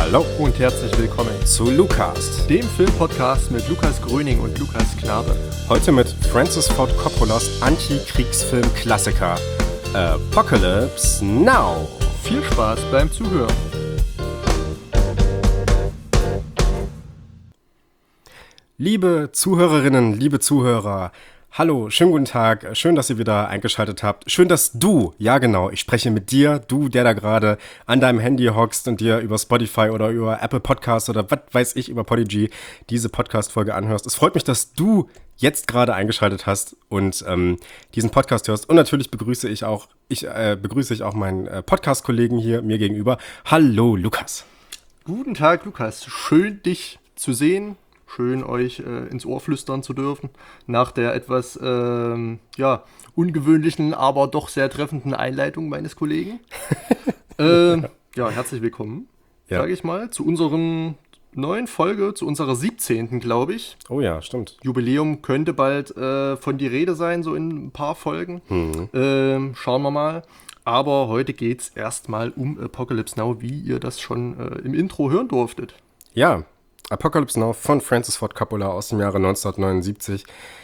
Hallo und herzlich willkommen zu Lucast, dem Filmpodcast mit Lukas Gröning und Lukas Knabe. Heute mit Francis Ford Coppolas Antikriegsfilm-Klassiker Apocalypse Now. Viel Spaß beim Zuhören. Liebe Zuhörerinnen, liebe Zuhörer, hallo, schönen guten Tag, schön, dass ihr wieder eingeschaltet habt. Schön, dass du, ja genau, ich spreche mit dir, du, der da gerade an deinem Handy hockst und dir über Spotify oder über Apple Podcasts oder was weiß ich, über Podigy diese Podcast-Folge anhörst. Es freut mich, dass du jetzt gerade eingeschaltet hast und diesen Podcast hörst. Und natürlich begrüße ich auch meinen Podcast-Kollegen hier mir gegenüber. Hallo, Lukas. Guten Tag, Lukas. Schön, dich zu sehen. Schön, euch ins Ohr flüstern zu dürfen. Nach der etwas ungewöhnlichen, aber doch sehr treffenden Einleitung meines Kollegen. Herzlich willkommen, sage ich mal, zu unserem neuen Folge, zu unserer 17., glaube ich. Oh ja, stimmt. Jubiläum könnte bald von die Rede sein, so in ein paar Folgen. Schauen wir mal. Aber heute geht es erstmal um Apocalypse Now, wie ihr das schon im Intro hören durftet. Ja, Apocalypse Now von Francis Ford Coppola aus dem Jahre 1979.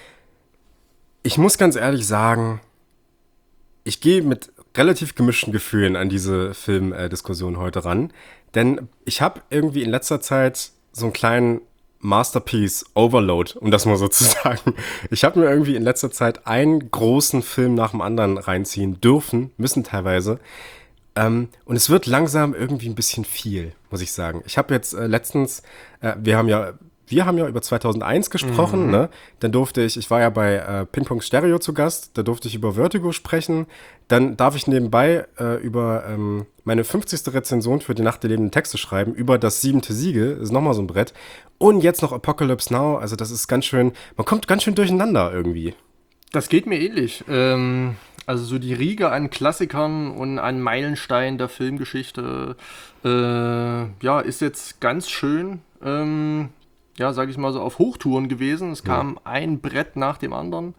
Ich muss ganz ehrlich sagen, ich gehe mit relativ gemischten Gefühlen an diese Filmdiskussion heute ran, denn ich habe irgendwie in letzter Zeit so einen kleinen Masterpiece-Overload, um das mal so zu sagen. Ich habe mir irgendwie in letzter Zeit einen großen Film nach dem anderen reinziehen dürfen, müssen teilweise. Und es wird langsam irgendwie ein bisschen viel, muss ich sagen. Ich habe jetzt letztens, wir haben ja über 2001 gesprochen, ne? Dann ich war ja bei Ping Pong Stereo zu Gast, da durfte ich über Vertigo sprechen. Dann darf ich nebenbei über meine 50. Rezension für die Nacht der lebenden Texte schreiben, über das 7. Siegel, ist nochmal so ein Brett. Und jetzt noch Apocalypse Now, also das ist ganz schön, man kommt ganz schön durcheinander irgendwie. Das geht mir ähnlich. Also so die Riege an Klassikern und an Meilensteinen der Filmgeschichte, ist jetzt ganz schön, sage ich mal so, auf Hochtouren gewesen. Es kam ein Brett nach dem anderen.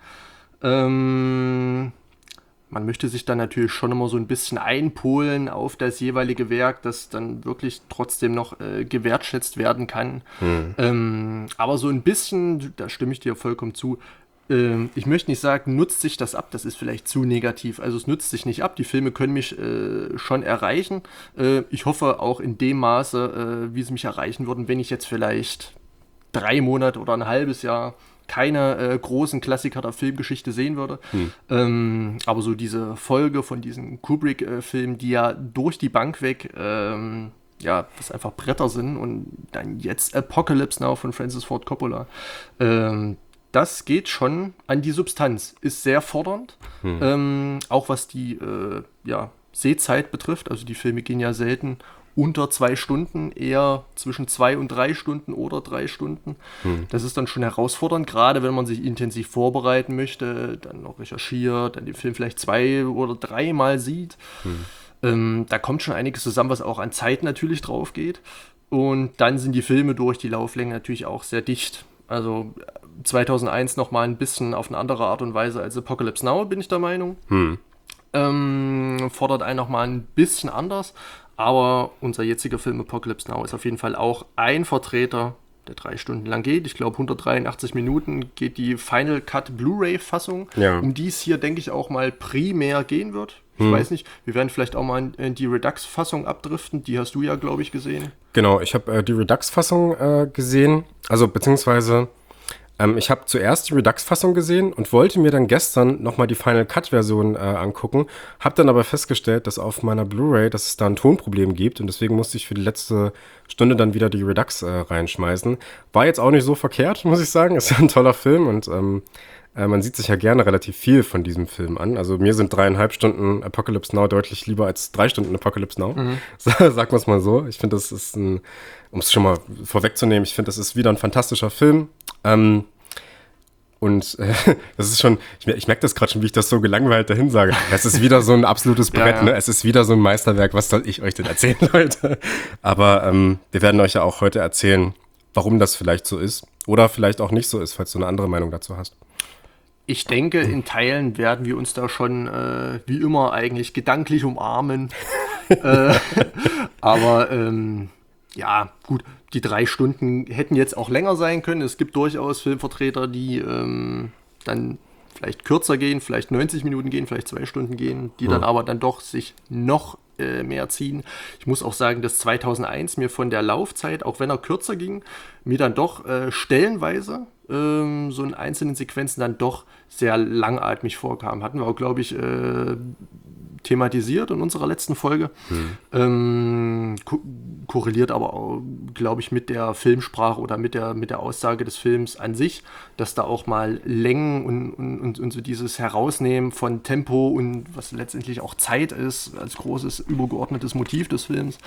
Man möchte sich dann natürlich schon immer so ein bisschen einpolen auf das jeweilige Werk, das dann wirklich trotzdem noch gewertschätzt werden kann. Aber so ein bisschen, da stimme ich dir vollkommen zu, ich möchte nicht sagen, nutzt sich das ab, das ist vielleicht zu negativ. Also es nutzt sich nicht ab, die Filme können mich schon erreichen. Ich hoffe auch in dem Maße, wie sie mich erreichen würden, wenn ich jetzt vielleicht 3 Monate oder ein halbes Jahr keine großen Klassiker der Filmgeschichte sehen würde. Aber so diese Folge von diesen Kubrick-Filmen, die ja durch die Bank weg das einfach Bretter sind, und dann jetzt Apocalypse Now von Francis Ford Coppola, das geht schon an die Substanz, ist sehr fordernd, auch was die Sehzeit betrifft. Also die Filme gehen ja selten unter 2 Stunden, eher zwischen 2 und 3 Stunden oder 3 Stunden. Das ist dann schon herausfordernd, gerade wenn man sich intensiv vorbereiten möchte, dann noch recherchiert, dann den Film vielleicht 2 oder 3 Mal sieht. Da kommt schon einiges zusammen, was auch an Zeit natürlich drauf geht. Und dann sind die Filme durch die Lauflänge natürlich auch sehr dicht. Also 2001 nochmal ein bisschen auf eine andere Art und Weise als Apocalypse Now, bin ich der Meinung. Fordert einen nochmal ein bisschen anders. Aber unser jetziger Film Apocalypse Now ist auf jeden Fall auch ein Vertreter, der 3 Stunden lang geht. Ich glaube, 183 Minuten geht die Final Cut Blu-ray-Fassung, um die es hier, denke ich, auch mal primär gehen wird. Ich weiß nicht, wir werden vielleicht auch mal in die Redux-Fassung abdriften. Die hast du ja, glaube ich, gesehen. Genau, ich habe die Redux-Fassung gesehen. Also beziehungsweise ich habe zuerst die Redux-Fassung gesehen und wollte mir dann gestern nochmal die Final Cut-Version angucken. Habe dann aber festgestellt, dass auf meiner Blu-ray, dass es da ein Tonproblem gibt. Und deswegen musste ich für die letzte Stunde dann wieder die Redux reinschmeißen. War jetzt auch nicht so verkehrt, muss ich sagen. Ist ja ein toller Film und man sieht sich ja gerne relativ viel von diesem Film an. Also mir sind 3,5 Stunden Apocalypse Now deutlich lieber als 3 Stunden Apocalypse Now. Sagen wir es mal so. Ich finde, das ist um es schon mal vorwegzunehmen, ich finde, das ist wieder ein fantastischer Film. Das ist schon, ich merke das gerade schon, wie ich das so gelangweilt dahin sage. Es ist wieder so ein absolutes Brett, ne? Es ist wieder so ein Meisterwerk. Was soll ich euch denn erzählen, Leute? Aber wir werden euch ja auch heute erzählen, warum das vielleicht so ist. Oder vielleicht auch nicht so ist, falls du eine andere Meinung dazu hast. Ich denke, in Teilen werden wir uns da schon, wie immer, eigentlich gedanklich umarmen. Aber ja, gut, die 3 Stunden hätten jetzt auch länger sein können. Es gibt durchaus Filmvertreter, die dann vielleicht kürzer gehen, vielleicht 90 Minuten gehen, vielleicht 2 Stunden gehen, die dann aber dann doch sich noch mehr ziehen. Ich muss auch sagen, dass 2001 mir von der Laufzeit, auch wenn er kürzer ging, mir dann doch stellenweise so in einzelnen Sequenzen dann doch sehr langatmig vorkam. Hatten wir auch, glaube ich, thematisiert in unserer letzten Folge. Korreliert aber auch, glaube ich, mit der Filmsprache oder mit der Aussage des Films an sich, dass da auch mal Längen und so dieses Herausnehmen von Tempo und was letztendlich auch Zeit ist, als großes übergeordnetes Motiv des Films,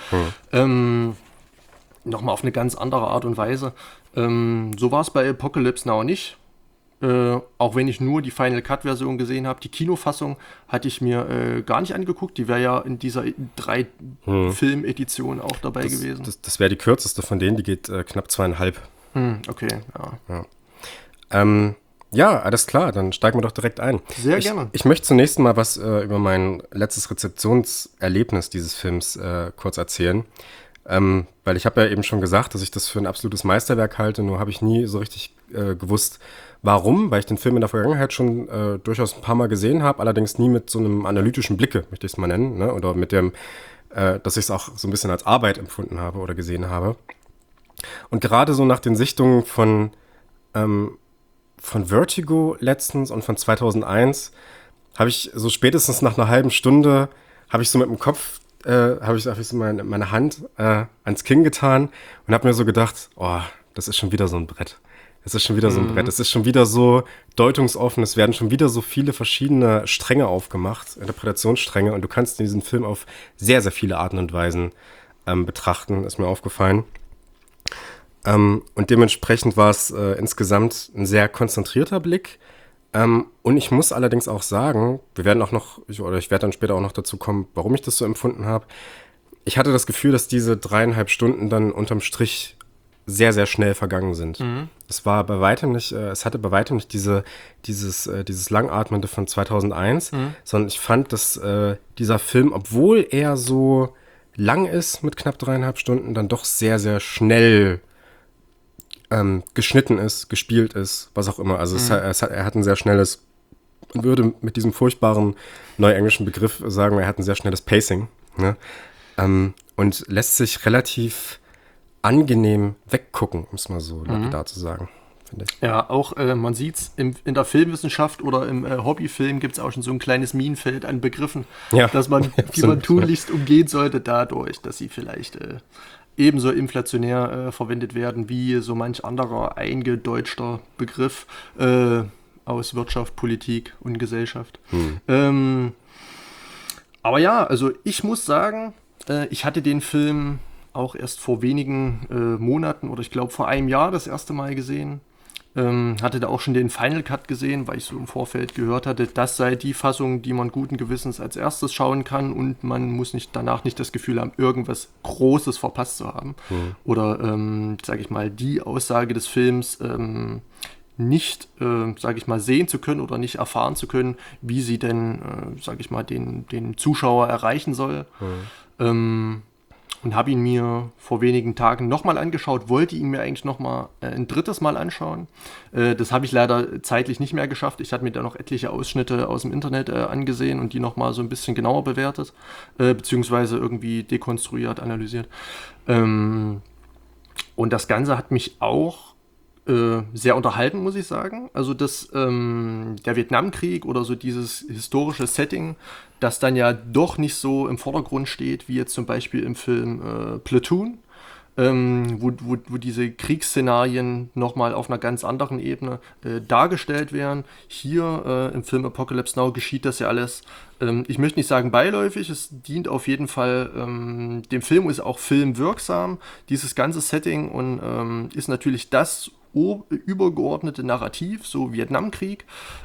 nochmal auf eine ganz andere Art und Weise. So war es bei Apocalypse Now nicht. Auch wenn ich nur die Final Cut Version gesehen habe, die Kinofassung hatte ich mir gar nicht angeguckt. Die wäre ja in dieser 3 Film-Edition auch dabei gewesen. Das wäre die kürzeste von denen, die geht knapp 2,5. Okay, ja. Ja, alles klar, dann steigen wir doch direkt ein. Sehr gerne. Ich möchte zunächst mal was über mein letztes Rezeptionserlebnis dieses Films kurz erzählen. Weil ich habe ja eben schon gesagt, dass ich das für ein absolutes Meisterwerk halte, nur habe ich nie so richtig gewusst, warum, weil ich den Film in der Vergangenheit schon durchaus ein paar Mal gesehen habe, allerdings nie mit so einem analytischen Blicke, möchte ich es mal nennen, ne? Oder mit dem, dass ich es auch so ein bisschen als Arbeit empfunden habe oder gesehen habe. Und gerade so nach den Sichtungen von Vertigo letztens und von 2001 habe ich so spätestens nach einer halben Stunde, habe ich so mit dem Kopf habe ich so meine Hand ans Kinn getan und habe mir so gedacht, oh, das ist schon wieder so ein Brett. Es ist schon wieder so ein Brett. Es ist schon wieder so deutungsoffen. Es werden schon wieder so viele verschiedene Stränge aufgemacht, Interpretationsstränge. Und du kannst diesen Film auf sehr, sehr viele Arten und Weisen betrachten, ist mir aufgefallen. Und dementsprechend war es insgesamt ein sehr konzentrierter Blick. Und ich muss allerdings auch sagen, ich werde dann später auch noch dazu kommen, warum ich das so empfunden habe. Ich hatte das Gefühl, dass diese 3,5 Stunden dann unterm Strich sehr, sehr schnell vergangen sind. Es war bei weitem nicht, es hatte bei weitem nicht dieses Langatmende von 2001, sondern ich fand, dass dieser Film, obwohl er so lang ist mit knapp 3,5 Stunden, dann doch sehr, sehr schnell geschnitten ist, gespielt ist, was auch immer. Also er hat ein sehr schnelles, man würde mit diesem furchtbaren neuenglischen Begriff sagen, er hat ein sehr schnelles Pacing, ne? Und lässt sich relativ angenehm weggucken, um es mal so lapidar zu sagen, finde ich. Ja, auch man sieht es in der Filmwissenschaft oder im Hobbyfilm gibt es auch schon so ein kleines Minenfeld an Begriffen, dass man, die man tunlichst umgehen sollte dadurch, dass sie vielleicht ebenso inflationär verwendet werden wie so manch anderer eingedeutschter Begriff aus Wirtschaft, Politik und Gesellschaft. Aber ja, also ich muss sagen, ich hatte den Film auch erst vor wenigen Monaten oder ich glaube vor einem Jahr das erste Mal gesehen. Hatte da auch schon den Final Cut gesehen, weil ich so im Vorfeld gehört hatte, das sei die Fassung, die man guten Gewissens als erstes schauen kann und man muss danach nicht das Gefühl haben, irgendwas Großes verpasst zu haben. Oder, sage ich mal, die Aussage des Films nicht, sage ich mal, sehen zu können oder nicht erfahren zu können, wie sie denn, sage ich mal, den Zuschauer erreichen soll. Und habe ihn mir vor wenigen Tagen nochmal angeschaut, wollte ihn mir eigentlich nochmal ein drittes Mal anschauen. Das habe ich leider zeitlich nicht mehr geschafft. Ich hatte mir da noch etliche Ausschnitte aus dem Internet angesehen und die nochmal so ein bisschen genauer bewertet, beziehungsweise irgendwie dekonstruiert, analysiert. Und das Ganze hat mich auch sehr unterhalten, muss ich sagen. Also der Vietnamkrieg oder so dieses historische Setting, das dann ja doch nicht so im Vordergrund steht, wie jetzt zum Beispiel im Film Platoon, wo diese Kriegsszenarien nochmal auf einer ganz anderen Ebene dargestellt werden. Hier im Film Apocalypse Now geschieht das ja alles, ich möchte nicht sagen beiläufig, es dient auf jeden Fall dem Film, ist auch filmwirksam, dieses ganze Setting und ist natürlich das übergeordnete Narrativ, so Vietnamkrieg,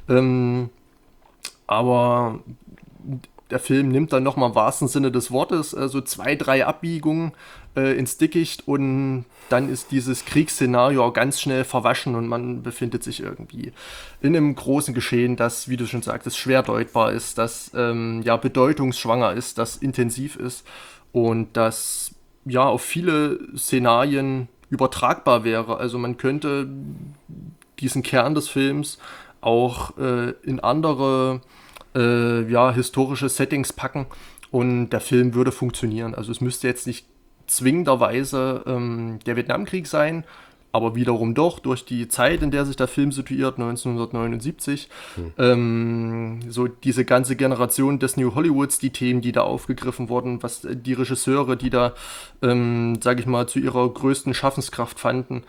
aber der Film nimmt dann nochmal im wahrsten Sinne des Wortes so 2, 3 Abbiegungen ins Dickicht und dann ist dieses Kriegsszenario auch ganz schnell verwaschen und man befindet sich irgendwie in einem großen Geschehen, das, wie du schon sagtest, schwer deutbar ist, das bedeutungsschwanger ist, das intensiv ist und das ja auf viele Szenarien übertragbar wäre. Also man könnte diesen Kern des Films auch in andere ja, historische Settings packen und der Film würde funktionieren. Also es müsste jetzt nicht zwingenderweise der Vietnamkrieg sein, aber wiederum doch durch die Zeit, in der sich der Film situiert, 1979, so diese ganze Generation des New Hollywoods, die Themen, die da aufgegriffen wurden, was die Regisseure, die da, sage ich mal, zu ihrer größten Schaffenskraft fanden,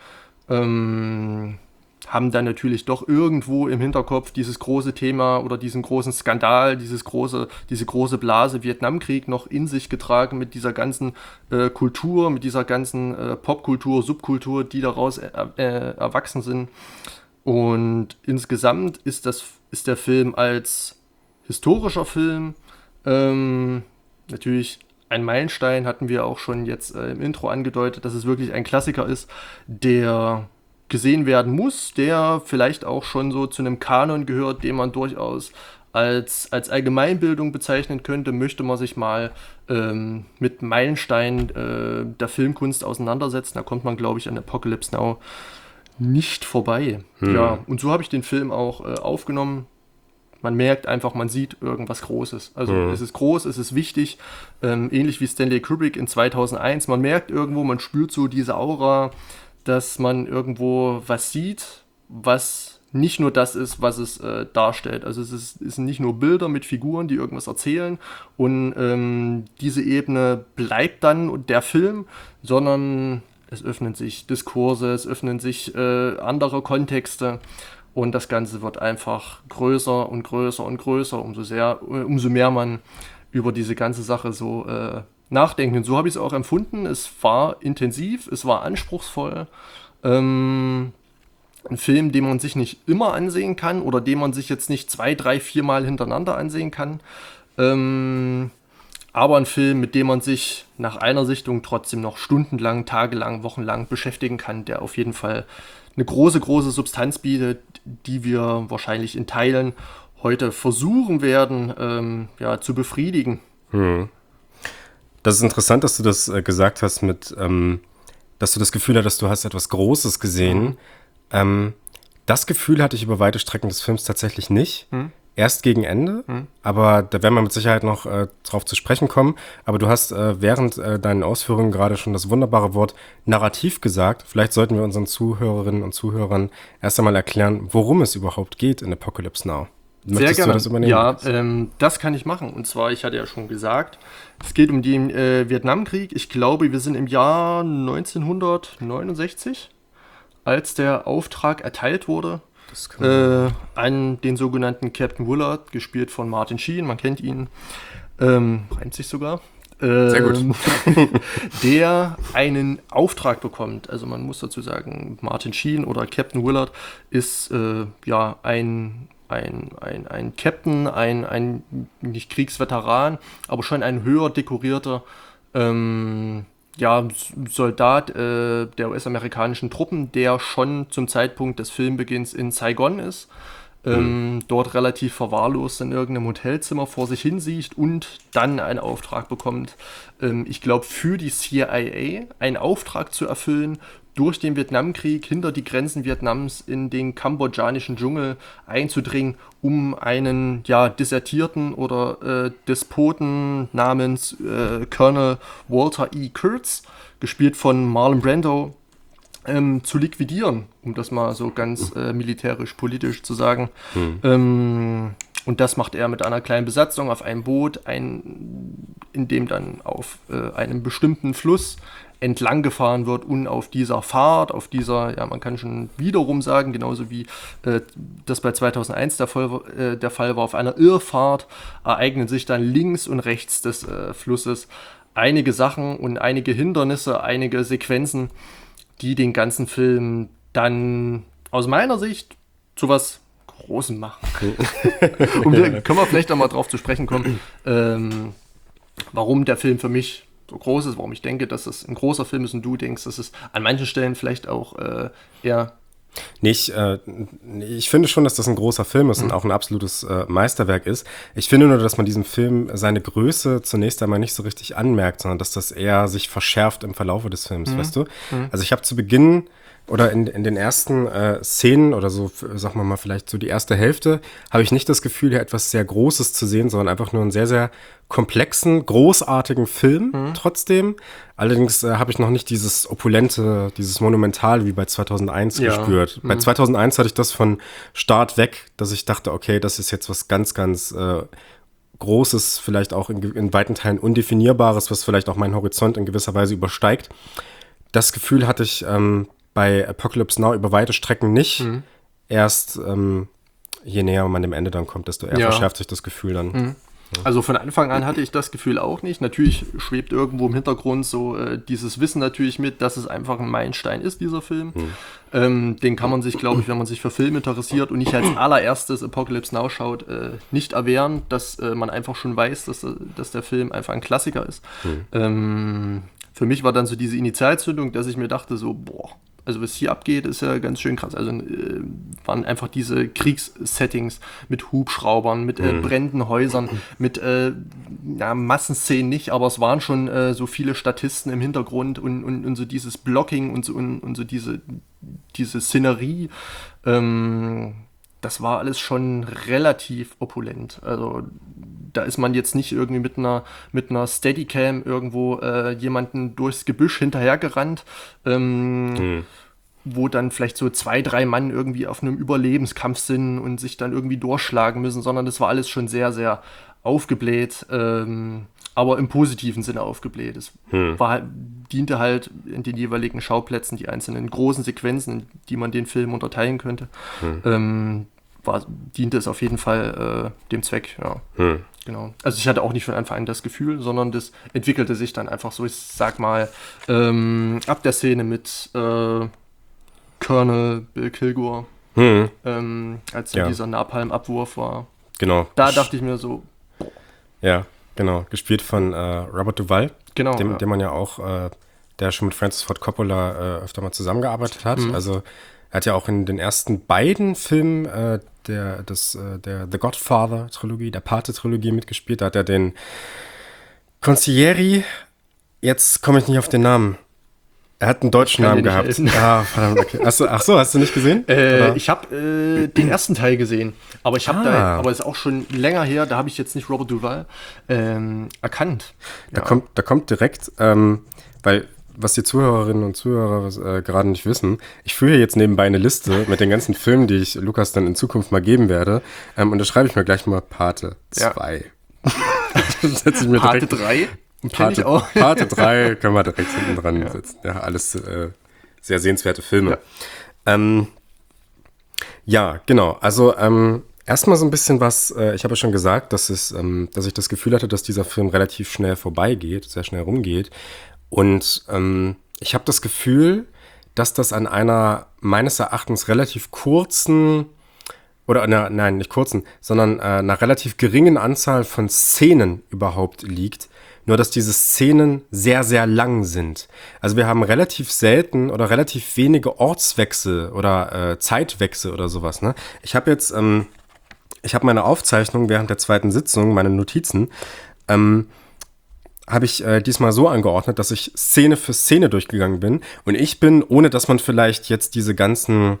haben dann natürlich doch irgendwo im Hinterkopf dieses große Thema oder diesen großen Skandal, diese große Blase Vietnamkrieg noch in sich getragen mit dieser ganzen Kultur, mit dieser ganzen Popkultur, Subkultur, die daraus erwachsen sind. Und insgesamt ist der Film als historischer Film natürlich ein Meilenstein, hatten wir auch schon jetzt im Intro angedeutet, dass es wirklich ein Klassiker ist, der gesehen werden muss, der vielleicht auch schon so zu einem Kanon gehört, den man durchaus als Allgemeinbildung bezeichnen könnte, möchte man sich mal mit Meilensteinen der Filmkunst auseinandersetzen. Da kommt man, glaube ich, an Apocalypse Now nicht vorbei. Ja, und so habe ich den Film auch aufgenommen. Man merkt einfach, man sieht irgendwas Großes. Also es ist groß, es ist wichtig, ähnlich wie Stanley Kubrick in 2001. Man merkt irgendwo, man spürt so diese Aura, dass man irgendwo was sieht, was nicht nur das ist, was es darstellt. Also es sind nicht nur Bilder mit Figuren, die irgendwas erzählen und diese Ebene bleibt dann und der Film, sondern es öffnen sich Diskurse, es öffnen sich andere Kontexte und das Ganze wird einfach größer und größer und größer, umso mehr man über diese ganze Sache so nachdenken. Und so habe ich es auch empfunden. Es war intensiv, es war anspruchsvoll. Ein Film, den man sich nicht immer ansehen kann oder den man sich jetzt nicht 2, 3, 4 Mal hintereinander ansehen kann. Aber ein Film, mit dem man sich nach einer Sichtung trotzdem noch stundenlang, tagelang, wochenlang beschäftigen kann, der auf jeden Fall eine große, große Substanz bietet, die wir wahrscheinlich in Teilen heute versuchen werden, ja, zu befriedigen. Das ist interessant, dass du das gesagt hast dass du das Gefühl hattest, du hast etwas Großes gesehen. Das Gefühl hatte ich über weite Strecken des Films tatsächlich nicht. Erst gegen Ende, aber da werden wir mit Sicherheit noch drauf zu sprechen kommen. Aber du hast während deinen Ausführungen gerade schon das wunderbare Wort Narrativ gesagt. Vielleicht sollten wir unseren Zuhörerinnen und Zuhörern erst einmal erklären, worum es überhaupt geht in Apocalypse Now. Sehr gerne. Du das übernehmen? Ja, das kann ich machen. Und zwar, ich hatte ja schon gesagt, es geht um den Vietnamkrieg. Ich glaube, wir sind im Jahr 1969, als der Auftrag erteilt wurde an den sogenannten Captain Willard, gespielt von Martin Sheen, man kennt ihn, reimt sich sogar. Sehr gut. Der einen Auftrag bekommt. Also man muss dazu sagen, Martin Sheen oder Captain Willard ist ja ein Captain, ein nicht Kriegsveteran, aber schon ein höher dekorierter Soldat der US-amerikanischen Truppen, der schon zum Zeitpunkt des Filmbeginns in Saigon ist, dort relativ verwahrlost in irgendeinem Hotelzimmer vor sich hinsieht und dann einen Auftrag bekommt, ich glaube für die CIA einen Auftrag zu erfüllen, durch den Vietnamkrieg hinter die Grenzen Vietnams in den kambodschanischen Dschungel einzudringen, um einen desertierten oder Despoten namens Colonel Walter E. Kurtz, gespielt von Marlon Brando, zu liquidieren, um das mal so ganz militärisch-politisch zu sagen. Und das macht er mit einer kleinen Besatzung auf einem Boot, in dem dann auf einem bestimmten Fluss entlang gefahren wird und auf dieser Fahrt, man kann schon wiederum sagen, genauso wie das bei 2001 der Fall war, auf einer Irrfahrt ereignen sich dann links und rechts des Flusses einige Sachen und einige Hindernisse, einige Sequenzen, die den ganzen Film dann aus meiner Sicht zu was Großem machen. Und können wir vielleicht auch mal drauf zu sprechen kommen, warum der Film für mich so groß ist, warum ich denke, dass es ein großer Film ist und du denkst, dass es an manchen Stellen vielleicht auch eher Nee, ich finde schon, dass das ein großer Film ist und auch ein absolutes Meisterwerk ist. Ich finde nur, dass man diesem Film seine Größe zunächst einmal nicht so richtig anmerkt, sondern dass das eher sich verschärft im Verlaufe des Films, weißt du? Also ich habe zu Beginn oder in den ersten Szenen oder so, sagen wir mal vielleicht so die erste Hälfte, habe ich nicht das Gefühl, hier etwas sehr Großes zu sehen, sondern einfach nur einen sehr, sehr komplexen, großartigen Film trotzdem. Allerdings habe ich noch nicht dieses Opulente, dieses Monumentale wie bei 2001 gespürt. Bei 2001 hatte ich das von Start weg, dass ich dachte, okay, das ist jetzt was ganz, ganz Großes, vielleicht auch in weiten Teilen Undefinierbares, was vielleicht auch meinen Horizont in gewisser Weise übersteigt. Das Gefühl hatte ich bei Apocalypse Now über weite Strecken nicht. Erst je näher man dem Ende dann kommt, desto eher verschärft sich das Gefühl dann. Also von Anfang an hatte ich das Gefühl auch nicht. Natürlich schwebt irgendwo im Hintergrund so dieses Wissen natürlich mit, dass es einfach ein Meilenstein ist, dieser Film. Den kann man sich, glaube ich, wenn man sich für Film interessiert und nicht als allererstes Apocalypse Now schaut, nicht erwehren, dass man einfach schon weiß, dass der Film einfach ein Klassiker ist. Für mich war dann so diese Initialzündung, dass ich mir dachte so, boah, also was hier abgeht, ist ja ganz schön krass. Also waren einfach diese Kriegssettings mit Hubschraubern, mit brennenden Häusern, mit Massenszenen nicht, aber es waren schon so viele Statisten im Hintergrund und so dieses Blocking und so diese Szenerie. Das war alles schon relativ opulent. Also da ist man jetzt nicht irgendwie mit einer Steadicam irgendwo jemanden durchs Gebüsch hinterhergerannt, wo dann vielleicht so 2, 3 Mann irgendwie auf einem Überlebenskampf sind und sich dann irgendwie durchschlagen müssen, sondern das war alles schon sehr, sehr aufgebläht, aber im positiven Sinne aufgebläht. Es diente halt in den jeweiligen Schauplätzen, die einzelnen großen Sequenzen, in die man den Film unterteilen könnte, diente es auf jeden Fall dem Zweck, ja. Genau. Also ich hatte auch nicht von Anfang an das Gefühl, sondern das entwickelte sich dann einfach so, ich sag mal, ab der Szene mit Colonel Bill Kilgore, als dann dieser Napalm-Abwurf war. Genau. Da dachte ich mir so, boah. Ja, genau. Gespielt von Robert Duvall, genau, dem man ja auch, der schon mit Francis Ford Coppola öfter mal zusammengearbeitet hat. Also er hat ja auch in den ersten beiden Filmen der The Godfather-Trilogie, der Pate-Trilogie mitgespielt. Da hat er den Consigliere, jetzt komme ich nicht auf den Namen. Er hat einen deutschen Namen gehabt. Verdammt, okay. Hast du nicht gesehen? Ich habe den ersten Teil gesehen, aber aber es ist auch schon länger her, da habe ich jetzt nicht Robert Duvall erkannt. Da kommt direkt, weil was die Zuhörerinnen und Zuhörer gerade nicht wissen, ich führe jetzt nebenbei eine Liste mit den ganzen Filmen, die ich Lukas dann in Zukunft mal geben werde. Und da schreibe ich mir gleich mal Pate 2. Setze ich mir Pate 3? Pate 3 können wir direkt hinten dran setzen. Ja, alles sehr sehenswerte Filme. Ja, genau. Also erstmal so ein bisschen was, ich habe ja schon gesagt, dass ich das Gefühl hatte, dass dieser Film relativ schnell vorbeigeht, sehr schnell rumgeht. Und ich habe das Gefühl, dass das an einer meines Erachtens relativ kurzen, nein, nicht kurzen, sondern einer relativ geringen Anzahl von Szenen überhaupt liegt. Nur, dass diese Szenen sehr, sehr lang sind. Also wir haben relativ selten oder relativ wenige Ortswechsel oder Zeitwechsel oder sowas. Ne? Ich habe meine Aufzeichnung während der zweiten Sitzung, meine Notizen, habe ich diesmal so angeordnet, dass ich Szene für Szene durchgegangen bin. Und ich bin, ohne dass man vielleicht jetzt diese ganzen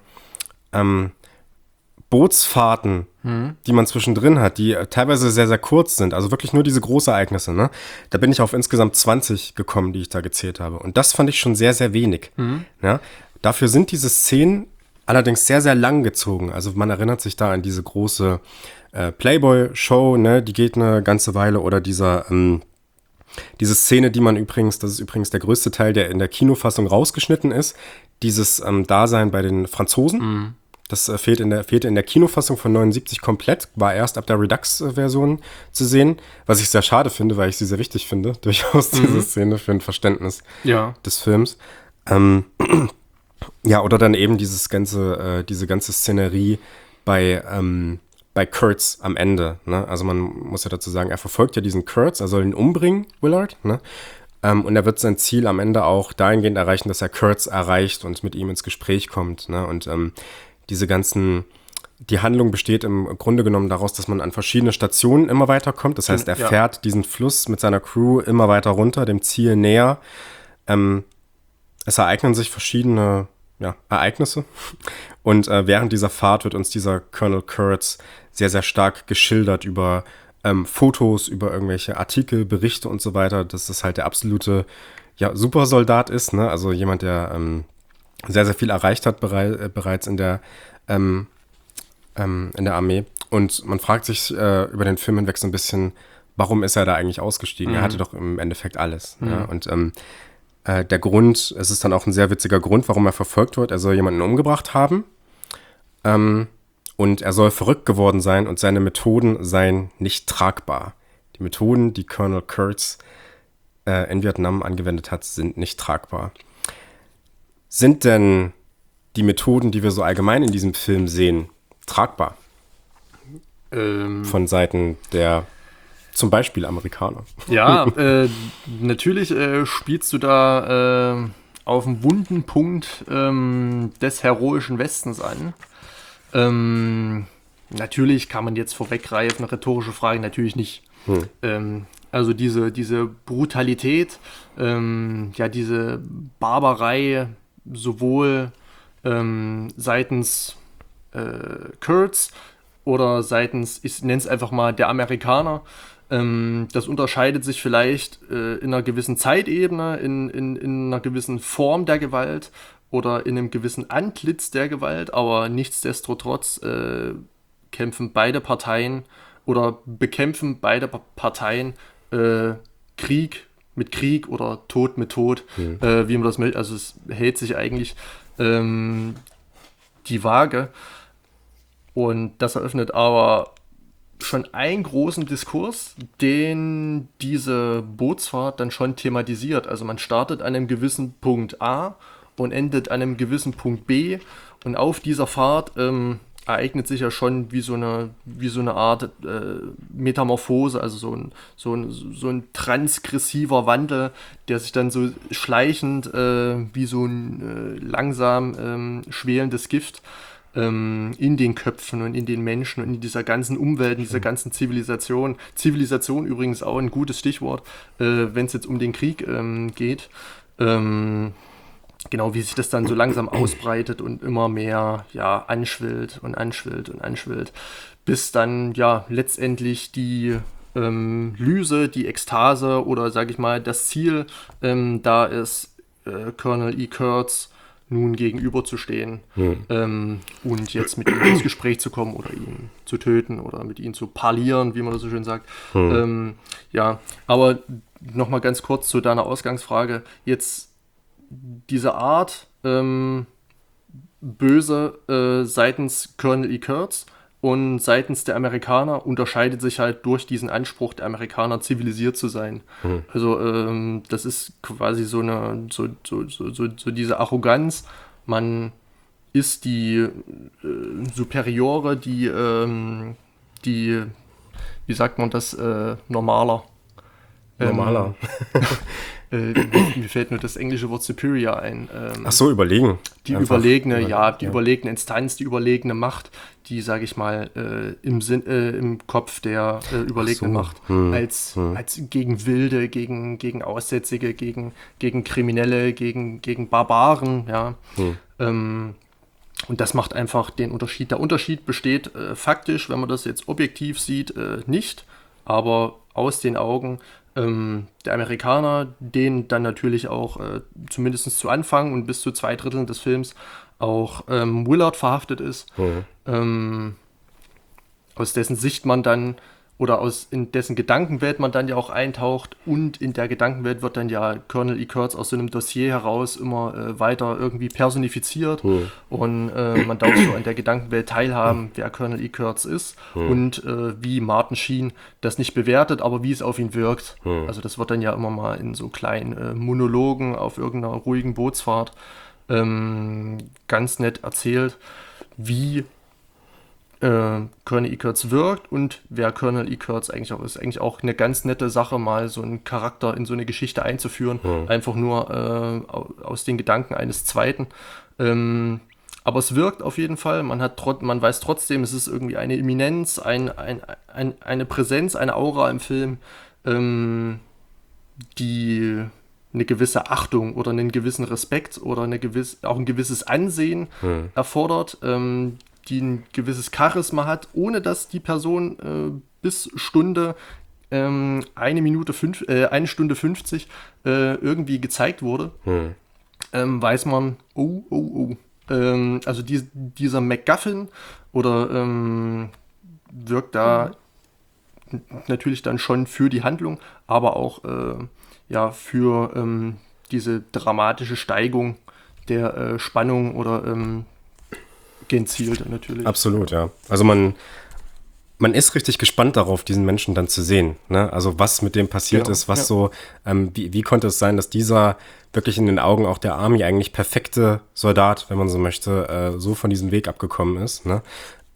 Bootsfahrten, die man zwischendrin hat, die teilweise sehr, sehr kurz sind, also wirklich nur diese Großereignisse, ne? Da bin ich auf insgesamt 20 gekommen, die ich da gezählt habe. Und das fand ich schon sehr, sehr wenig. Ja? Dafür sind diese Szenen allerdings sehr, sehr lang gezogen. Also man erinnert sich da an diese große Playboy-Show, ne? Die geht eine ganze Weile, oder diese Szene, die man das ist übrigens der größte Teil, der in der Kinofassung rausgeschnitten ist, dieses Dasein bei den Franzosen. Das fehlte in der Kinofassung von 79 komplett, war erst ab der Redux-Version zu sehen, was ich sehr schade finde, weil ich sie sehr wichtig finde, durchaus diese Szene für ein Verständnis des Films. Ja, oder dann eben diese ganze Szenerie bei Kurtz am Ende. Ne? Also man muss ja dazu sagen, er verfolgt ja diesen Kurtz, er soll ihn umbringen, Willard, ne? Und er wird sein Ziel am Ende auch dahingehend erreichen, dass er Kurtz erreicht und mit ihm ins Gespräch kommt. Ne? Und die Handlung besteht im Grunde genommen daraus, dass man an verschiedene Stationen immer weiter kommt. Das heißt, er fährt diesen Fluss mit seiner Crew immer weiter runter, dem Ziel näher. Es ereignen sich verschiedene Ereignisse. Und während dieser Fahrt wird uns dieser Colonel Kurtz sehr, sehr stark geschildert über Fotos, über irgendwelche Artikel, Berichte und so weiter, dass das halt der absolute Supersoldat ist. Ne? Also jemand, der sehr, sehr viel erreicht hat bereits in der Armee. Und man fragt sich über den Film hinweg so ein bisschen, warum ist er da eigentlich ausgestiegen? Er hatte doch im Endeffekt alles. Ja? Und der Grund, es ist dann auch ein sehr witziger Grund, warum er verfolgt wird. Er soll jemanden umgebracht haben und er soll verrückt geworden sein und seine Methoden seien nicht tragbar. Die Methoden, die Colonel Kurtz in Vietnam angewendet hat, sind nicht tragbar. Sind denn die Methoden, die wir so allgemein in diesem Film sehen, tragbar? Von Seiten der zum Beispiel Amerikaner. Ja, natürlich spielst du da auf einen wunden Punkt des heroischen Westens an. Natürlich kann man jetzt vorweggreifen, eine rhetorische Frage, natürlich nicht. Also diese Brutalität, diese Barbarei, sowohl seitens Kurtz oder seitens, ich nenne es einfach mal, der Amerikaner. Das unterscheidet sich vielleicht in einer gewissen Zeitebene, in einer gewissen Form der Gewalt oder in einem gewissen Antlitz der Gewalt, aber nichtsdestotrotz kämpfen beide Parteien oder bekämpfen beide Parteien Krieg mit Krieg oder Tod mit Tod, wie man das möchte. Also es hält sich eigentlich die Waage. Und das eröffnet aber schon einen großen Diskurs, den diese Bootsfahrt dann schon thematisiert. Also man startet an einem gewissen Punkt A und endet an einem gewissen Punkt B. Und auf dieser Fahrt ereignet sich ja schon wie so eine Art Metamorphose, also so ein transgressiver Wandel, der sich dann so schleichend wie so ein langsam schwelendes Gift in den Köpfen und in den Menschen und in dieser ganzen Umwelt, in dieser ganzen Zivilisation. Zivilisation übrigens auch ein gutes Stichwort, wenn es jetzt um den Krieg geht. Genau, wie sich das dann so langsam ausbreitet und immer mehr anschwillt und anschwillt und anschwillt, bis dann letztendlich die Lyse, die Ekstase oder sage ich mal das Ziel da ist, Colonel E. Kurtz nun gegenüberzustehen und jetzt mit ihm ins Gespräch zu kommen oder ihn zu töten oder mit ihm zu parlieren, wie man das so schön sagt. Aber nochmal ganz kurz zu deiner Ausgangsfrage. Jetzt diese Art böse seitens Colonel E. Kurtz und seitens der Amerikaner unterscheidet sich halt durch diesen Anspruch der Amerikaner, zivilisiert zu sein. Also das ist quasi so diese Arroganz. Man ist die Superiore, die wie sagt man das, normaler. Mir fällt nur das englische Wort superior ein. Ach so, überlegen. Die überlegene Instanz, die überlegene Macht, die, sage ich mal, im Kopf der überlegenen Macht als gegen Wilde, gegen Aussätzige, gegen Kriminelle, gegen Barbaren, ja. Und das macht einfach den Unterschied. Der Unterschied besteht faktisch, wenn man das jetzt objektiv sieht, nicht, aber aus den Augen der Amerikaner, denen dann natürlich auch zumindest zu Anfang und bis zu 2/3 des Films auch Willard verhaftet ist, aus dessen Sicht man dann oder in dessen Gedankenwelt man dann ja auch eintaucht und in der Gedankenwelt wird dann ja Colonel E. Kurtz aus so einem Dossier heraus immer weiter irgendwie personifiziert und man darf so an der Gedankenwelt teilhaben, wer Colonel E. Kurtz ist und wie Martin Sheen das nicht bewertet, aber wie es auf ihn wirkt. Also das wird dann ja immer mal in so kleinen Monologen auf irgendeiner ruhigen Bootsfahrt ganz nett erzählt, wie Colonel E. Kurtz wirkt und wer Colonel E. Kurtz eigentlich auch ist. Eigentlich auch eine ganz nette Sache, mal so einen Charakter in so eine Geschichte einzuführen. Einfach nur aus den Gedanken eines Zweiten. Aber es wirkt auf jeden Fall. Man weiß trotzdem, es ist irgendwie eine Eminenz, eine Präsenz, eine Aura im Film, die eine gewisse Achtung oder einen gewissen Respekt oder auch ein gewisses Ansehen erfordert, die ein gewisses Charisma hat, ohne dass die Person bis Stunde 1 Stunde 50 irgendwie gezeigt wurde, weiß man, also dieser MacGuffin oder wirkt da natürlich dann schon für die Handlung, aber auch für diese dramatische Steigung der Spannung oder gezielt natürlich. Absolut, ja. Also man ist richtig gespannt darauf, diesen Menschen dann zu sehen. Ne? Also was mit dem passiert ist, wie konnte es sein, dass dieser wirklich in den Augen auch der Army eigentlich perfekte Soldat, wenn man so möchte, so von diesem Weg abgekommen ist. Ne?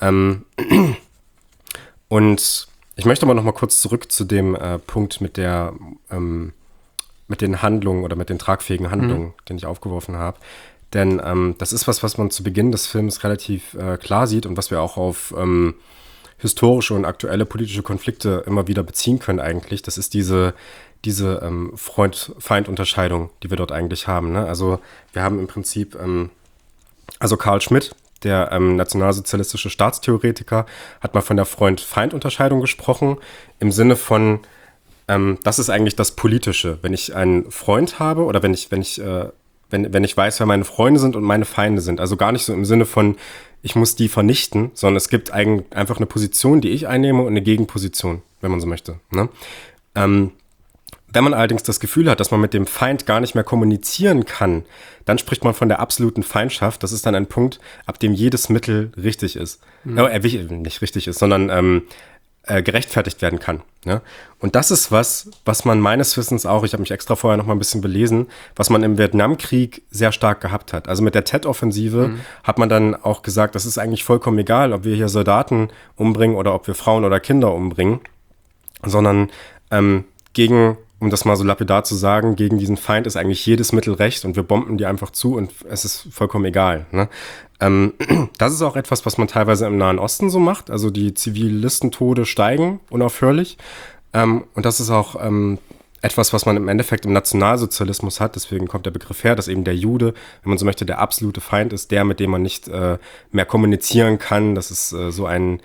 Und ich möchte aber noch mal kurz zurück zu dem Punkt mit den Handlungen oder mit den tragfähigen Handlungen, den ich aufgeworfen habe. Denn das ist was man zu Beginn des Films relativ klar sieht und was wir auch auf historische und aktuelle politische Konflikte immer wieder beziehen können eigentlich. Das ist diese Freund-Feind-Unterscheidung, die wir dort eigentlich haben. Ne? Also wir haben im Prinzip, Carl Schmitt, der nationalsozialistische Staatstheoretiker, hat mal von der Freund-Feind-Unterscheidung gesprochen, im Sinne von, das ist eigentlich das Politische. Wenn ich einen Freund habe oder wenn ich weiß, wer meine Freunde sind und meine Feinde sind. Also gar nicht so im Sinne von, ich muss die vernichten, sondern es gibt einfach eine Position, die ich einnehme und eine Gegenposition, wenn man so möchte. Ne? Wenn man allerdings das Gefühl hat, dass man mit dem Feind gar nicht mehr kommunizieren kann, dann spricht man von der absoluten Feindschaft. Das ist dann ein Punkt, ab dem jedes Mittel richtig ist. Nicht richtig ist, sondern gerechtfertigt werden kann. Ne? Und das ist was man meines Wissens auch, ich habe mich extra vorher noch mal ein bisschen belesen, was man im Vietnamkrieg sehr stark gehabt hat. Also mit der Tet-Offensive hat man dann auch gesagt, das ist eigentlich vollkommen egal, ob wir hier Soldaten umbringen oder ob wir Frauen oder Kinder umbringen, sondern um das mal so lapidar zu sagen, gegen diesen Feind ist eigentlich jedes Mittel recht und wir bomben die einfach zu und es ist vollkommen egal. Ne? Das ist auch etwas, was man teilweise im Nahen Osten so macht. Also die Zivilistentode steigen unaufhörlich. Und das ist auch etwas, was man im Endeffekt im Nationalsozialismus hat. Deswegen kommt der Begriff her, dass eben der Jude, wenn man so möchte, der absolute Feind ist, der, mit dem man nicht mehr kommunizieren kann. Das ist so ein,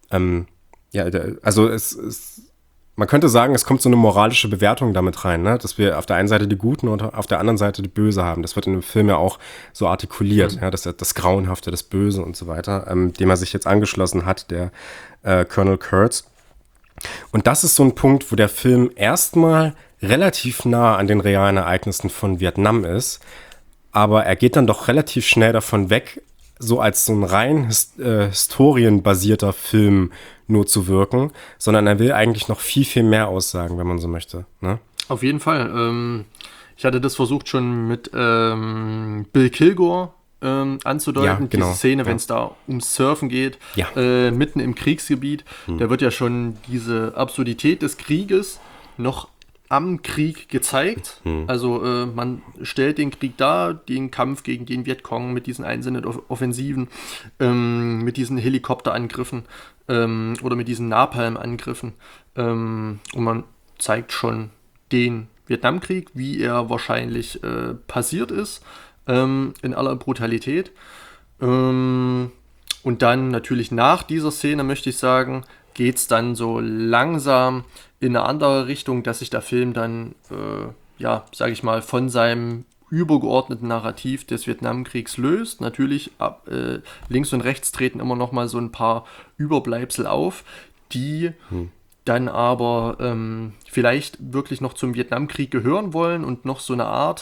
man könnte sagen, es kommt so eine moralische Bewertung damit rein, ne? Dass wir auf der einen Seite die Guten und auf der anderen Seite die Böse haben. Das wird in dem Film ja auch so artikuliert, ja, das Grauenhafte, das Böse und so weiter, dem er sich jetzt angeschlossen hat, der Colonel Kurtz. Und das ist so ein Punkt, wo der Film erstmal relativ nah an den realen Ereignissen von Vietnam ist, aber er geht dann doch relativ schnell davon weg, so als so ein rein historienbasierter Film nur zu wirken, sondern er will eigentlich noch viel, viel mehr aussagen, wenn man so möchte. Ne? Auf jeden Fall. Ich hatte das versucht schon mit Bill Kilgore anzudeuten, genau, diese Szene, wenn es da ums Surfen geht, mitten im Kriegsgebiet. Da wird ja schon diese Absurdität des Krieges noch am Krieg gezeigt. Also man stellt den Krieg dar, den Kampf gegen den Vietcong mit diesen einzelnen Offensiven, mit diesen Helikopterangriffen oder mit diesen Napalm-Angriffen. Und man zeigt schon den Vietnamkrieg, wie er wahrscheinlich passiert ist, in aller Brutalität. Und dann natürlich nach dieser Szene, möchte ich sagen, geht es dann so langsam in eine andere Richtung, dass sich der Film dann, sage ich mal, von seinem übergeordneten Narrativ des Vietnamkriegs löst. Natürlich links und rechts treten immer noch mal so ein paar Überbleibsel auf, die dann aber vielleicht wirklich noch zum Vietnamkrieg gehören wollen und noch so eine Art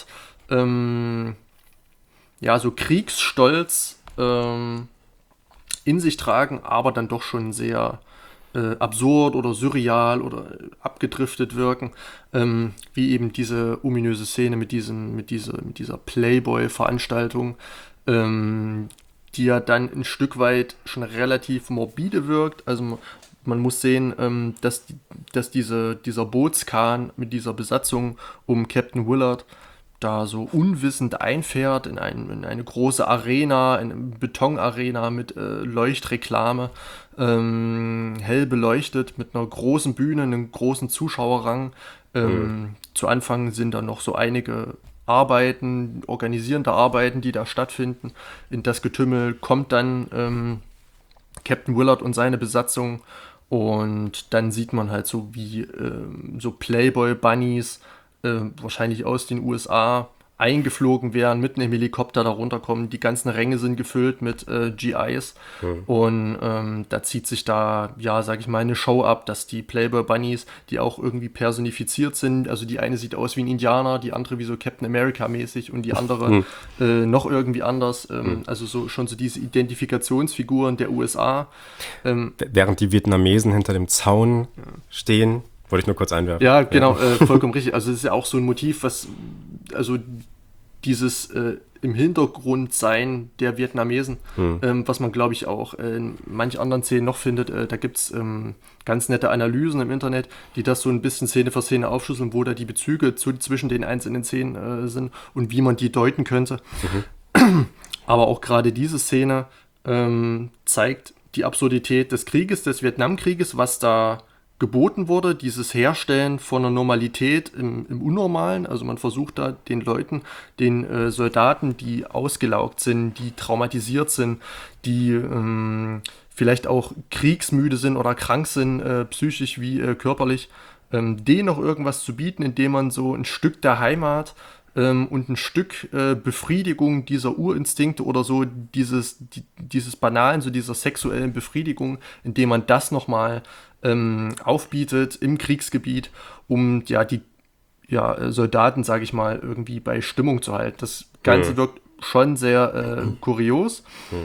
so Kriegsstolz in sich tragen, aber dann doch schon sehr absurd oder surreal oder abgedriftet wirken, wie eben diese ominöse Szene mit dieser Playboy-Veranstaltung, die ja dann ein Stück weit schon relativ morbide wirkt. Also man muss sehen, dass dieser Bootskahn mit dieser Besatzung um Captain Willard da so unwissend einfährt in eine große Arena, eine Betonarena mit Leuchtreklame, hell beleuchtet, mit einer großen Bühne, einem großen Zuschauerrang. Zu Anfang sind da noch so einige Arbeiten, organisierende Arbeiten, die da stattfinden. In das Getümmel kommt dann Captain Willard und seine Besatzung, und dann sieht man halt so, wie so Playboy-Bunnies wahrscheinlich aus den USA eingeflogen werden, mitten im Helikopter da runterkommen. Die ganzen Ränge sind gefüllt mit GIs. Und da zieht sich da, ja, sag ich mal, eine Show ab, dass die Playboy Bunnies, die auch irgendwie personifiziert sind, also die eine sieht aus wie ein Indianer, die andere wie so Captain America mäßig und die andere noch irgendwie anders. Also so schon so diese Identifikationsfiguren der USA. Während die Vietnamesen hinter dem Zaun stehen. Wollte ich nur kurz einwerfen. Ja, genau, vollkommen richtig. Also es ist ja auch so ein Motiv, also dieses im Hintergrund sein der Vietnamesen, was man, glaube ich, auch in manch anderen Szenen noch findet. Da gibt es ganz nette Analysen im Internet, die das so ein bisschen Szene für Szene aufschlüsseln, wo da die Bezüge zwischen den einzelnen Szenen sind und wie man die deuten könnte. Aber auch gerade diese Szene zeigt die Absurdität des Krieges, des Vietnamkrieges, was da geboten wurde, dieses Herstellen von einer Normalität im Unnormalen. Also man versucht da den Leuten, den Soldaten, die ausgelaugt sind, die traumatisiert sind, die vielleicht auch kriegsmüde sind oder krank sind, psychisch wie körperlich, denen noch irgendwas zu bieten, indem man so ein Stück der Heimat und ein Stück Befriedigung dieser Urinstinkte oder so dieses Banalen, so dieser sexuellen Befriedigung, indem man das nochmal aufbietet im Kriegsgebiet, um ja die Soldaten, sage ich mal, irgendwie bei Stimmung zu halten. Das Ganze wirkt schon sehr kurios,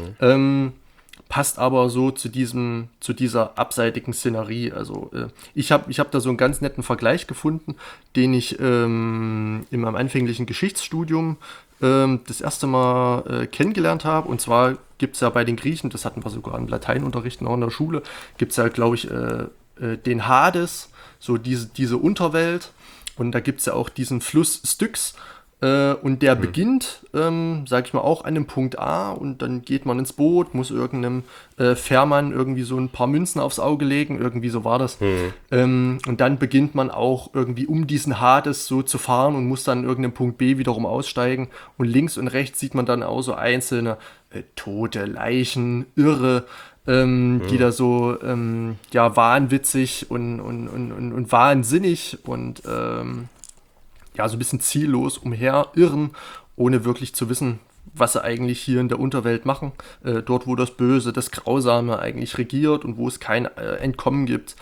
passt aber so zu dieser abseitigen Szenerie. Also ich hab da so einen ganz netten Vergleich gefunden, den ich in meinem anfänglichen Geschichtsstudium das erste Mal kennengelernt habe. Und zwar gibt es ja bei den Griechen, das hatten wir sogar im Lateinunterricht noch in der Schule, gibt es ja, glaube ich, den Hades, so diese Unterwelt. Und da gibt es ja auch diesen Fluss Styx. Und der beginnt, sag ich mal, auch an dem Punkt A, und dann geht man ins Boot, muss irgendeinem Fährmann irgendwie so ein paar Münzen aufs Auge legen, irgendwie so war das. Und dann beginnt man auch irgendwie um diesen Hades so zu fahren und muss dann an irgendeinem Punkt B wiederum aussteigen. Und links und rechts sieht man dann auch so einzelne tote Leichen, Irre, die da so wahnwitzig und wahnsinnig und so ein bisschen ziellos umherirren, ohne wirklich zu wissen, was sie eigentlich hier in der Unterwelt machen. Dort, wo das Böse, das Grausame eigentlich regiert und wo es kein Entkommen gibt.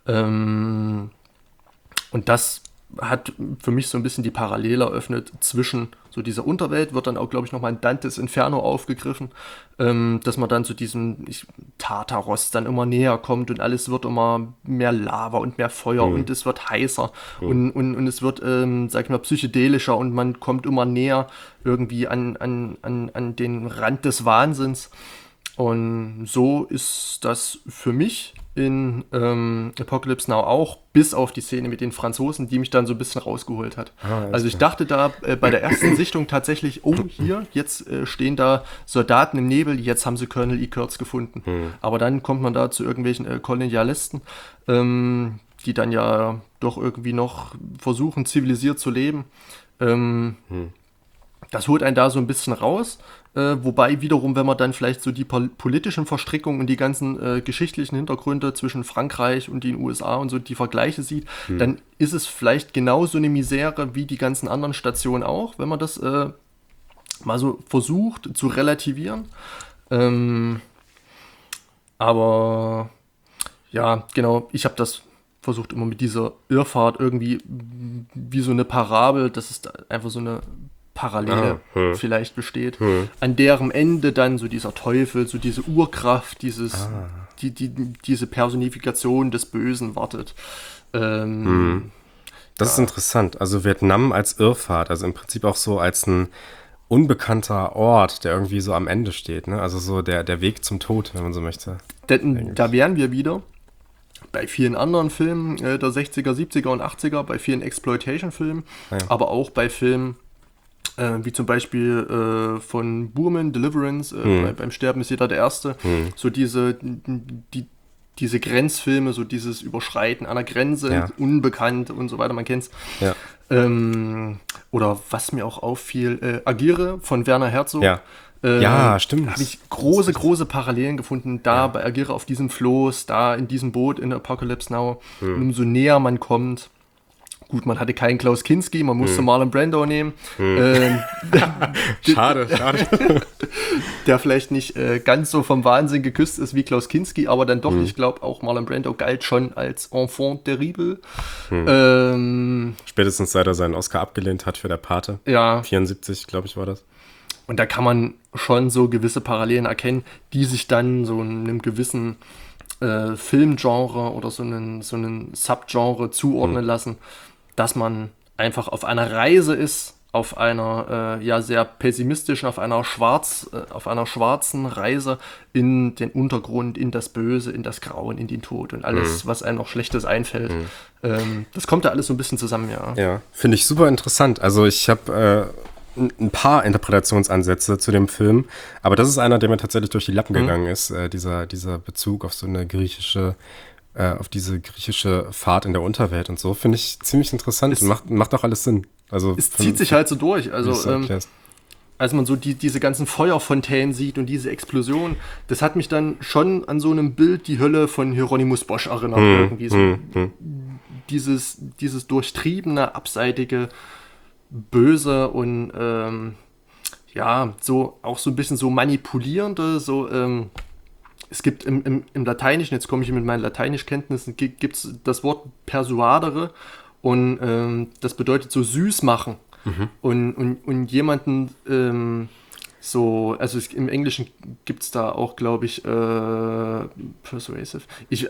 Und das hat für mich so ein bisschen die Parallele eröffnet zwischen so dieser Unterwelt, wird dann auch, glaube ich, nochmal in Dantes Inferno aufgegriffen, dass man dann zu diesem Tartaros dann immer näher kommt und alles wird immer mehr Lava und mehr Feuer und es wird heißer und es wird, sag ich mal, psychedelischer und man kommt immer näher irgendwie an den Rand des Wahnsinns. Und so ist das für mich in Apocalypse Now auch, bis auf die Szene mit den Franzosen, die mich dann so ein bisschen rausgeholt hat. Also ich dachte da bei der ersten Sichtung tatsächlich, oh hier, jetzt stehen da Soldaten im Nebel, jetzt haben sie Colonel E. Kurtz gefunden. Aber dann kommt man da zu irgendwelchen Kolonialisten, die dann ja doch irgendwie noch versuchen, zivilisiert zu leben. Das holt einen da so ein bisschen raus, wobei wiederum, wenn man dann vielleicht so die politischen Verstrickungen und die ganzen geschichtlichen Hintergründe zwischen Frankreich und den USA und so die Vergleiche sieht, dann ist es vielleicht genauso eine Misere wie die ganzen anderen Stationen auch, wenn man das mal so versucht zu relativieren. Aber ja, genau, ich habe das versucht immer mit dieser Irrfahrt irgendwie wie so eine Parabel, dass es da einfach so eine Parallele vielleicht besteht, an deren Ende dann so dieser Teufel, so diese Urkraft, diese Personifikation des Bösen wartet. Das ist interessant. Also Vietnam als Irrfahrt, also im Prinzip auch so als ein unbekannter Ort, der irgendwie so am Ende steht, ne? Also so der Weg zum Tod, wenn man so möchte. Da wären wir wieder bei vielen anderen Filmen der 60er, 70er und 80er, bei vielen Exploitation-Filmen, aber auch bei Filmen wie zum Beispiel von Boorman, Deliverance, beim Sterben ist jeder der Erste. So diese Grenzfilme, so dieses Überschreiten einer Grenze, unbekannt und so weiter, man kennt's. Ja. Oder was mir auch auffiel, Aguirre von Werner Herzog. Ja, stimmt. Da habe ich große Parallelen gefunden, da bei Aguirre auf diesem Floß, da in diesem Boot in Apocalypse Now. Und umso näher man kommt, gut, man hatte keinen Klaus Kinski, man musste Marlon Brando nehmen. Schade. Der vielleicht nicht ganz so vom Wahnsinn geküsst ist wie Klaus Kinski, aber dann doch, ich glaube, auch Marlon Brando galt schon als Enfant terrible. Spätestens seit er seinen Oscar abgelehnt hat für Der Pate. Ja. 74, glaube ich, war das. Und da kann man schon so gewisse Parallelen erkennen, die sich dann so einem gewissen Filmgenre oder so einen Subgenre zuordnen lassen, dass man einfach auf einer Reise ist, auf einer sehr pessimistischen, auf einer schwarzen Reise in den Untergrund, in das Böse, in das Grauen, in den Tod und alles, was einem noch Schlechtes einfällt. Das kommt da alles so ein bisschen zusammen, ja. Ja, finde ich super interessant. Also ich habe ein paar Interpretationsansätze zu dem Film, aber das ist einer, der mir tatsächlich durch die Lappen gegangen ist, dieser Bezug auf so eine auf diese griechische Fahrt in der Unterwelt und so, finde ich ziemlich interessant und macht auch alles Sinn. Also es zieht sich halt so durch, also als man so diese ganzen Feuerfontänen sieht und diese Explosion, das hat mich dann schon an so einem Bild die Hölle von Hieronymus Bosch erinnert, irgendwie so. Dieses durchtriebene, abseitige, böse und so auch so ein bisschen so manipulierende, so es gibt im Lateinischen, jetzt komme ich mit meinen Lateinischkenntnissen, gibt es das Wort persuadere und das bedeutet so süß machen und jemanden also im Englischen gibt es da auch, glaube ich, persuasive.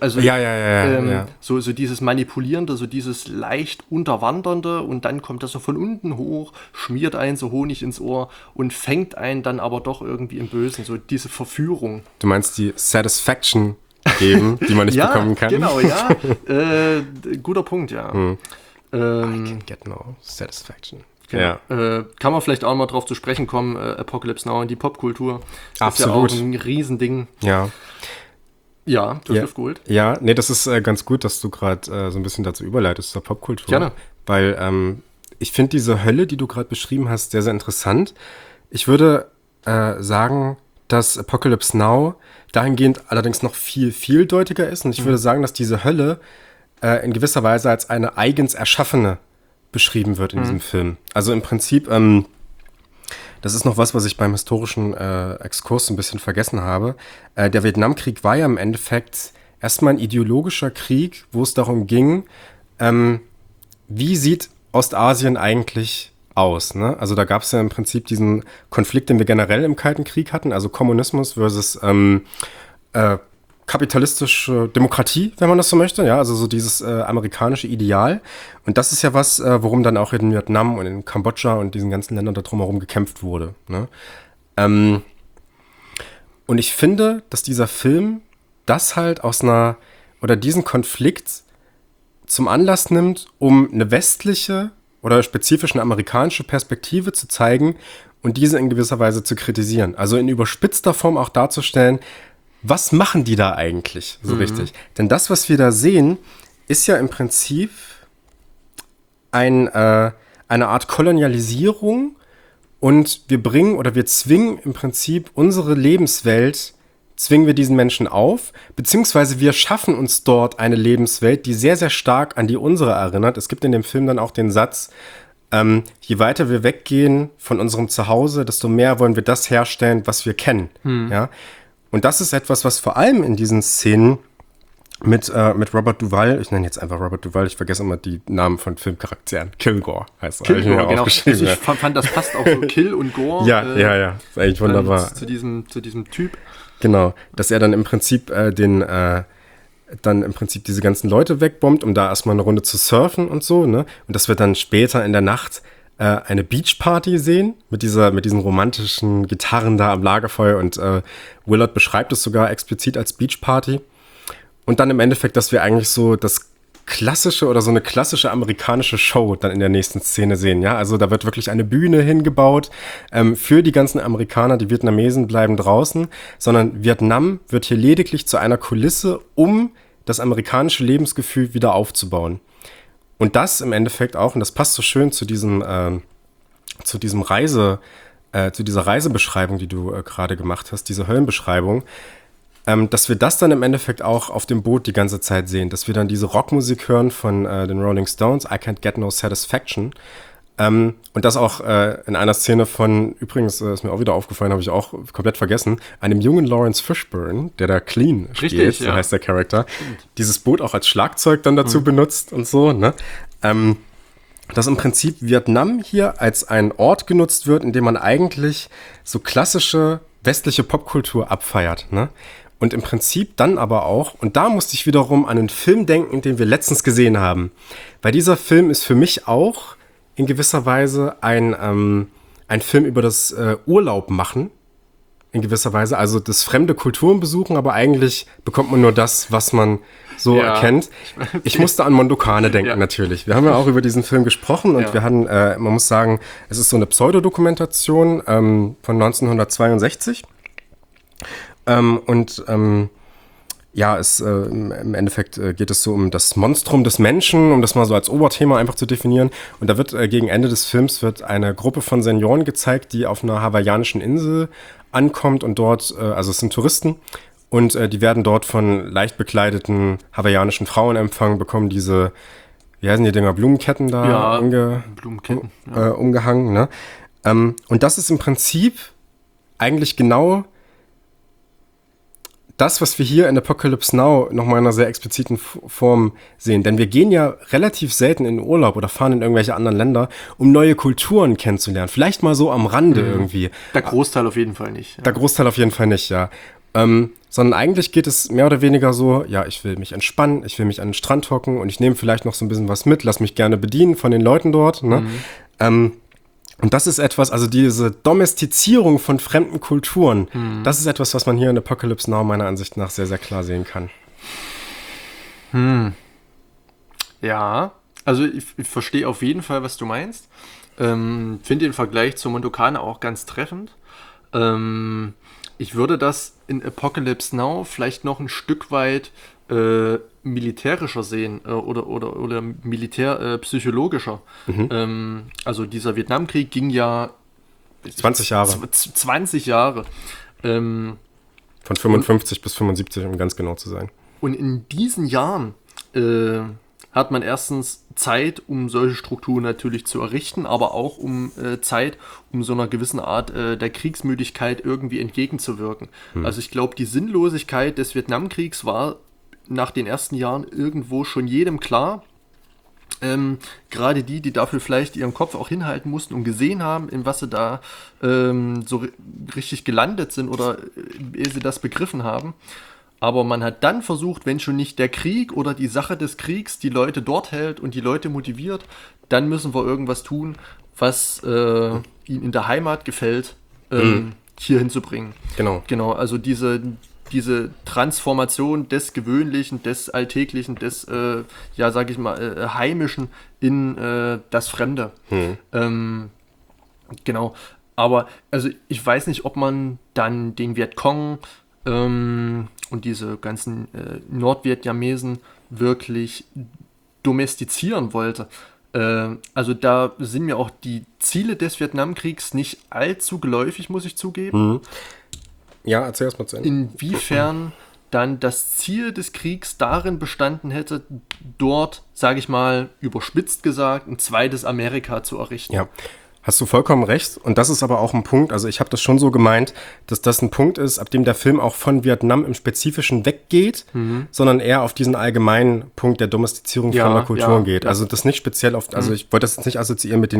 So dieses Manipulierende, so dieses leicht Unterwandernde und dann kommt das so von unten hoch, schmiert einen so Honig ins Ohr und fängt einen dann aber doch irgendwie im Bösen, so diese Verführung. Du meinst die Satisfaction geben, die man nicht bekommen kann? Genau, ja. Guter Punkt, ja. I can get no satisfaction. Genau. Ja. Kann man vielleicht auch mal drauf zu sprechen kommen, Apocalypse Now in die Popkultur. Absolut. Ist ja auch ein Riesending. Ja. Ja, du hast Luft geholt. Ja, nee, das ist ganz gut, dass du gerade so ein bisschen dazu überleitest zur Popkultur. Gerne. Weil ich finde diese Hölle, die du gerade beschrieben hast, sehr, sehr interessant. Ich würde sagen, dass Apocalypse Now dahingehend allerdings noch viel vieldeutiger ist. Und ich würde sagen, dass diese Hölle in gewisser Weise als eine eigens erschaffene beschrieben wird in diesem Film. Also im Prinzip, das ist noch was ich beim historischen Exkurs ein bisschen vergessen habe. Der Vietnamkrieg war ja im Endeffekt erstmal ein ideologischer Krieg, wo es darum ging, wie sieht Ostasien eigentlich aus, ne? Also da gab es ja im Prinzip diesen Konflikt, den wir generell im Kalten Krieg hatten, also Kommunismus versus kapitalistische Demokratie, wenn man das so möchte, ja, also so dieses amerikanische Ideal. Und das ist ja was, worum dann auch in Vietnam und in Kambodscha und diesen ganzen Ländern da drumherum gekämpft wurde, ne? Und ich finde, dass dieser Film das halt diesen Konflikt zum Anlass nimmt, um eine westliche oder spezifisch eine amerikanische Perspektive zu zeigen und diese in gewisser Weise zu kritisieren. Also in überspitzter Form auch darzustellen, was machen die da eigentlich so richtig? Denn das, was wir da sehen, ist ja im Prinzip eine Art Kolonialisierung und wir zwingen im Prinzip unsere Lebenswelt, zwingen wir diesen Menschen auf, beziehungsweise wir schaffen uns dort eine Lebenswelt, die sehr, sehr stark an die unsere erinnert. Es gibt in dem Film dann auch den Satz, je weiter wir weggehen von unserem Zuhause, desto mehr wollen wir das herstellen, was wir kennen. Ja? Und das ist etwas, was vor allem in diesen Szenen mit Robert Duvall, ich nenne jetzt einfach Robert Duvall, ich vergesse immer die Namen von Filmcharakteren. Kilgore heißt er. Kilgore, genau. Also ich fand, das passt auch so, Kill und Gore. Ja, ist eigentlich wunderbar. Zu diesem Typ. Genau, dass er dann im Prinzip diese ganzen Leute wegbombt, um da erstmal eine Runde zu surfen und so, ne? Und das wird dann später in der Nacht eine Beachparty sehen mit diesen romantischen Gitarren da am Lagerfeuer und Willard beschreibt es sogar explizit als Beachparty. Und dann im Endeffekt, dass wir eigentlich so das klassische oder so eine klassische amerikanische Show dann in der nächsten Szene sehen, ja. Also da wird wirklich eine Bühne hingebaut für die ganzen Amerikaner, die Vietnamesen bleiben draußen, sondern Vietnam wird hier lediglich zu einer Kulisse, um das amerikanische Lebensgefühl wieder aufzubauen. Und das im Endeffekt auch, und das passt so schön zu dieser Reisebeschreibung, die du gerade gemacht hast, diese Höllenbeschreibung, dass wir das dann im Endeffekt auch auf dem Boot die ganze Zeit sehen, dass wir dann diese Rockmusik hören von den Rolling Stones, I Can't Get No Satisfaction, und das auch in einer Szene von, übrigens ist mir auch wieder aufgefallen, habe ich auch komplett vergessen, einem jungen Lawrence Fishburne, der da Clean spielt, Richtig, so heißt der Charakter, dieses Boot auch als Schlagzeug dann dazu benutzt und so, ne? Dass im Prinzip Vietnam hier als ein Ort genutzt wird, in dem man eigentlich so klassische westliche Popkultur abfeiert, ne? Und im Prinzip dann aber auch, und da musste ich wiederum an einen Film denken, den wir letztens gesehen haben. Weil dieser Film ist für mich auch in gewisser Weise ein Film über das Urlaub machen. In gewisser Weise, also das fremde Kulturen besuchen, aber eigentlich bekommt man nur das, was man so erkennt. Ich musste an Mondokane denken, natürlich. Wir haben ja auch über diesen Film gesprochen und wir hatten, man muss sagen, es ist so eine Pseudodokumentation von 1962. Im Endeffekt geht es so um das Monstrum des Menschen, um das mal so als Oberthema einfach zu definieren. Und da wird gegen Ende des Films wird eine Gruppe von Senioren gezeigt, die auf einer hawaiianischen Insel ankommt und dort, also es sind Touristen, und die werden dort von leicht bekleideten hawaiianischen Frauen empfangen, bekommen diese, wie heißen die Dinger, Blumenketten da umgehangen. Ne? Und das ist im Prinzip eigentlich genau das, was wir hier in Apocalypse Now nochmal in einer sehr expliziten Form sehen. Denn wir gehen ja relativ selten in den Urlaub oder fahren in irgendwelche anderen Länder, um neue Kulturen kennenzulernen. Vielleicht mal so am Rande irgendwie. Der Großteil auf jeden Fall nicht. Ja. Der Großteil auf jeden Fall nicht, ja. Sondern eigentlich geht es mehr oder weniger so, ja, ich will mich entspannen, ich will mich an den Strand hocken und ich nehme vielleicht noch so ein bisschen was mit, lass mich gerne bedienen von den Leuten dort, ne? Und das ist etwas, also diese Domestizierung von fremden Kulturen, das ist etwas, was man hier in Apocalypse Now meiner Ansicht nach sehr, sehr klar sehen kann. Ja, also ich verstehe auf jeden Fall, was du meinst. Finde den Vergleich zur Mondokane auch ganz treffend. Ich würde das in Apocalypse Now vielleicht noch ein Stück weit militärischer sehen oder militärpsychologischer. Also dieser Vietnamkrieg ging ja 20 Jahre. 20 Jahre. Von 55 bis 75, um ganz genau zu sein. Und in diesen Jahren hat man erstens Zeit, um solche Strukturen natürlich zu errichten, aber auch Zeit, um so einer gewissen Art der Kriegsmüdigkeit irgendwie entgegenzuwirken. Also ich glaube, die Sinnlosigkeit des Vietnamkriegs war nach den ersten Jahren irgendwo schon jedem klar. Gerade die dafür vielleicht ihren Kopf auch hinhalten mussten und gesehen haben, in was sie da so richtig gelandet sind oder ehe sie das begriffen haben. Aber man hat dann versucht, wenn schon nicht der Krieg oder die Sache des Kriegs die Leute dort hält und die Leute motiviert, dann müssen wir irgendwas tun, was ihnen in der Heimat gefällt, hier hinzubringen. Genau, also diese Transformation des Gewöhnlichen, des Alltäglichen, des, sag ich mal, Heimischen in das Fremde. Genau, aber also ich weiß nicht, ob man dann den Vietcong und diese ganzen Nordvietnamesen wirklich domestizieren wollte. Also da sind mir auch die Ziele des Vietnamkriegs nicht allzu geläufig, muss ich zugeben. Ja, erzähl erst mal zu Ende. Inwiefern dann das Ziel des Kriegs darin bestanden hätte, dort, sage ich mal, überspitzt gesagt, ein zweites Amerika zu errichten. Ja, hast du vollkommen recht. Und das ist aber auch ein Punkt, also ich habe das schon so gemeint, dass das ein Punkt ist, ab dem der Film auch von Vietnam im Spezifischen weggeht, sondern eher auf diesen allgemeinen Punkt der Domestizierung fremder Kulturen geht. Also das nicht speziell auf, also ich wollte das jetzt nicht assoziieren mit den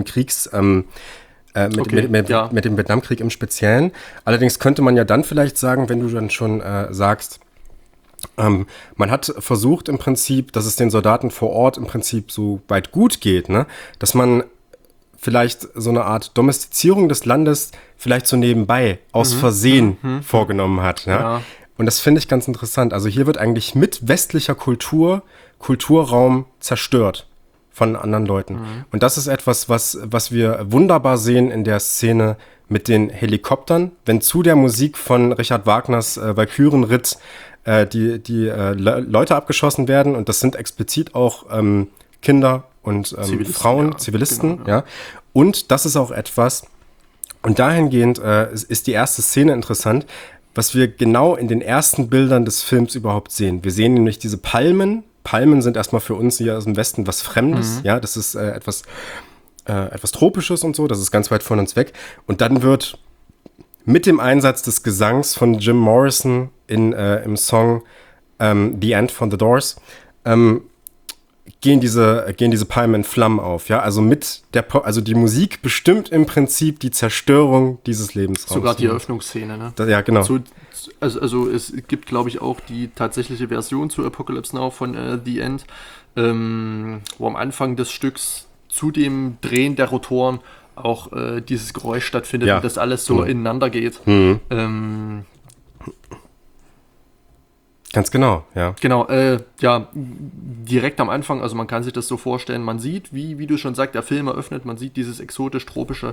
mit dem Vietnamkrieg im Speziellen. Allerdings könnte man ja dann vielleicht sagen, wenn du dann schon sagst, man hat versucht im Prinzip, dass es den Soldaten vor Ort im Prinzip so weit gut geht, ne? Dass man vielleicht so eine Art Domestizierung des Landes vielleicht so nebenbei aus Versehen vorgenommen hat. Ja? Und das finde ich ganz interessant. Also hier wird eigentlich mit westlicher Kulturraum zerstört von anderen Leuten. Und das ist etwas, was wir wunderbar sehen in der Szene mit den Helikoptern, wenn zu der Musik von Richard Wagners Walkürenritt die Leute abgeschossen werden. Und das sind explizit auch Kinder und Frauen, Zivilisten. Genau, ja. Und das ist auch etwas, und dahingehend ist die erste Szene interessant, was wir genau in den ersten Bildern des Films überhaupt sehen. Wir sehen nämlich diese Palmen. Palmen sind erstmal für uns hier aus dem Westen was Fremdes. Ja, das ist etwas Tropisches und so. Das ist ganz weit von uns weg. Und dann wird mit dem Einsatz des Gesangs von Jim Morrison im Song The End von The Doors gehen diese Palmen in Flammen auf, ja, also also die Musik bestimmt im Prinzip die Zerstörung dieses Lebensraums. Sogar die Eröffnungsszene, ne? Ja, genau. Also es gibt, glaube ich, auch die tatsächliche Version zu Apocalypse Now von The End, wo am Anfang des Stücks zu dem Drehen der Rotoren auch dieses Geräusch stattfindet und das alles so ineinander geht. Ganz genau, ja. Genau, direkt am Anfang, also man kann sich das so vorstellen, man sieht, wie du schon sagst, der Film eröffnet, man sieht diese exotisch-tropische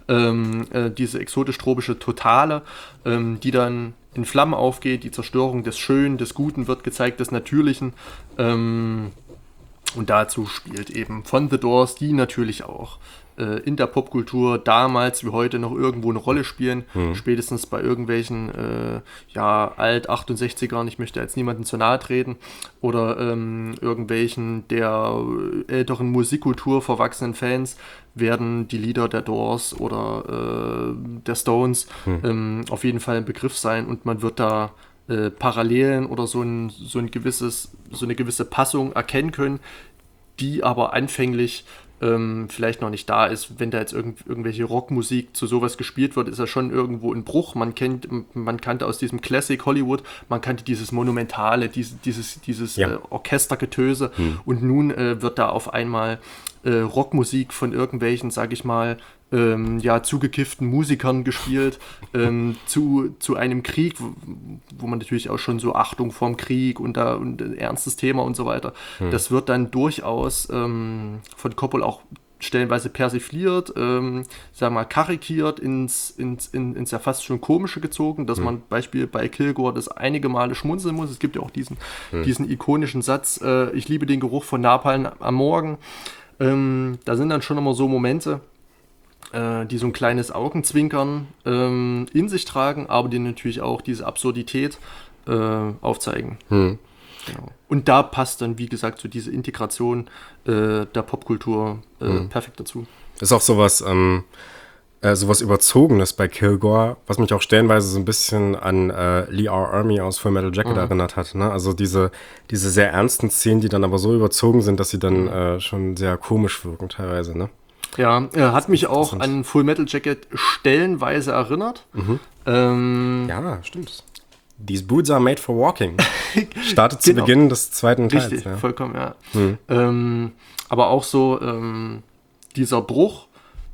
Totale, die dann in Flammen aufgeht, die Zerstörung des Schönen, des Guten wird gezeigt, des Natürlichen, und dazu spielt eben von The Doors, die natürlich auch in der Popkultur damals wie heute noch irgendwo eine Rolle spielen, spätestens bei irgendwelchen Alt-68ern, ich möchte jetzt niemanden zu nahe treten, oder irgendwelchen der älteren Musikkultur verwachsenen Fans, werden die Lieder der Doors oder der Stones auf jeden Fall ein Begriff sein, und man wird da Parallelen oder so eine gewisse Passung erkennen können, die aber anfänglich vielleicht noch nicht da ist. Wenn da jetzt irgendwelche Rockmusik zu sowas gespielt wird, ist ja schon irgendwo ein Bruch. Man kannte aus diesem Classic Hollywood, man kannte dieses Monumentale, dieses Orchestergetöse, und nun wird da auf einmal Rockmusik von irgendwelchen, sag ich mal, zugekifften Musikern gespielt, zu einem Krieg, wo man natürlich auch schon so Achtung vorm Krieg und ein ernstes Thema und so weiter. Das wird dann durchaus von Coppola auch stellenweise persifliert, sagen wir mal karikiert, ins ja fast schon Komische gezogen, dass man Beispiel bei Kilgore das einige Male schmunzeln muss. Es gibt ja auch diesen ikonischen Satz, ich liebe den Geruch von Napalm am Morgen. Da sind dann schon immer so Momente, die so ein kleines Augenzwinkern in sich tragen, aber die natürlich auch diese Absurdität aufzeigen. Genau. Und da passt dann, wie gesagt, so diese Integration der Popkultur perfekt dazu. Ist auch sowas Überzogenes bei Kilgore, was mich auch stellenweise so ein bisschen an Lee R. Ermey aus Full Metal Jacket erinnert hat. Ne? Also diese sehr ernsten Szenen, die dann aber so überzogen sind, dass sie dann schon sehr komisch wirken teilweise, ne? Ja, hat mich auch an Full Metal Jacket stellenweise erinnert. Ja, stimmt. These boots are made for walking. Startet zu Beginn des zweiten Teils. Richtig, vollkommen, ja. Aber auch so dieser Bruch,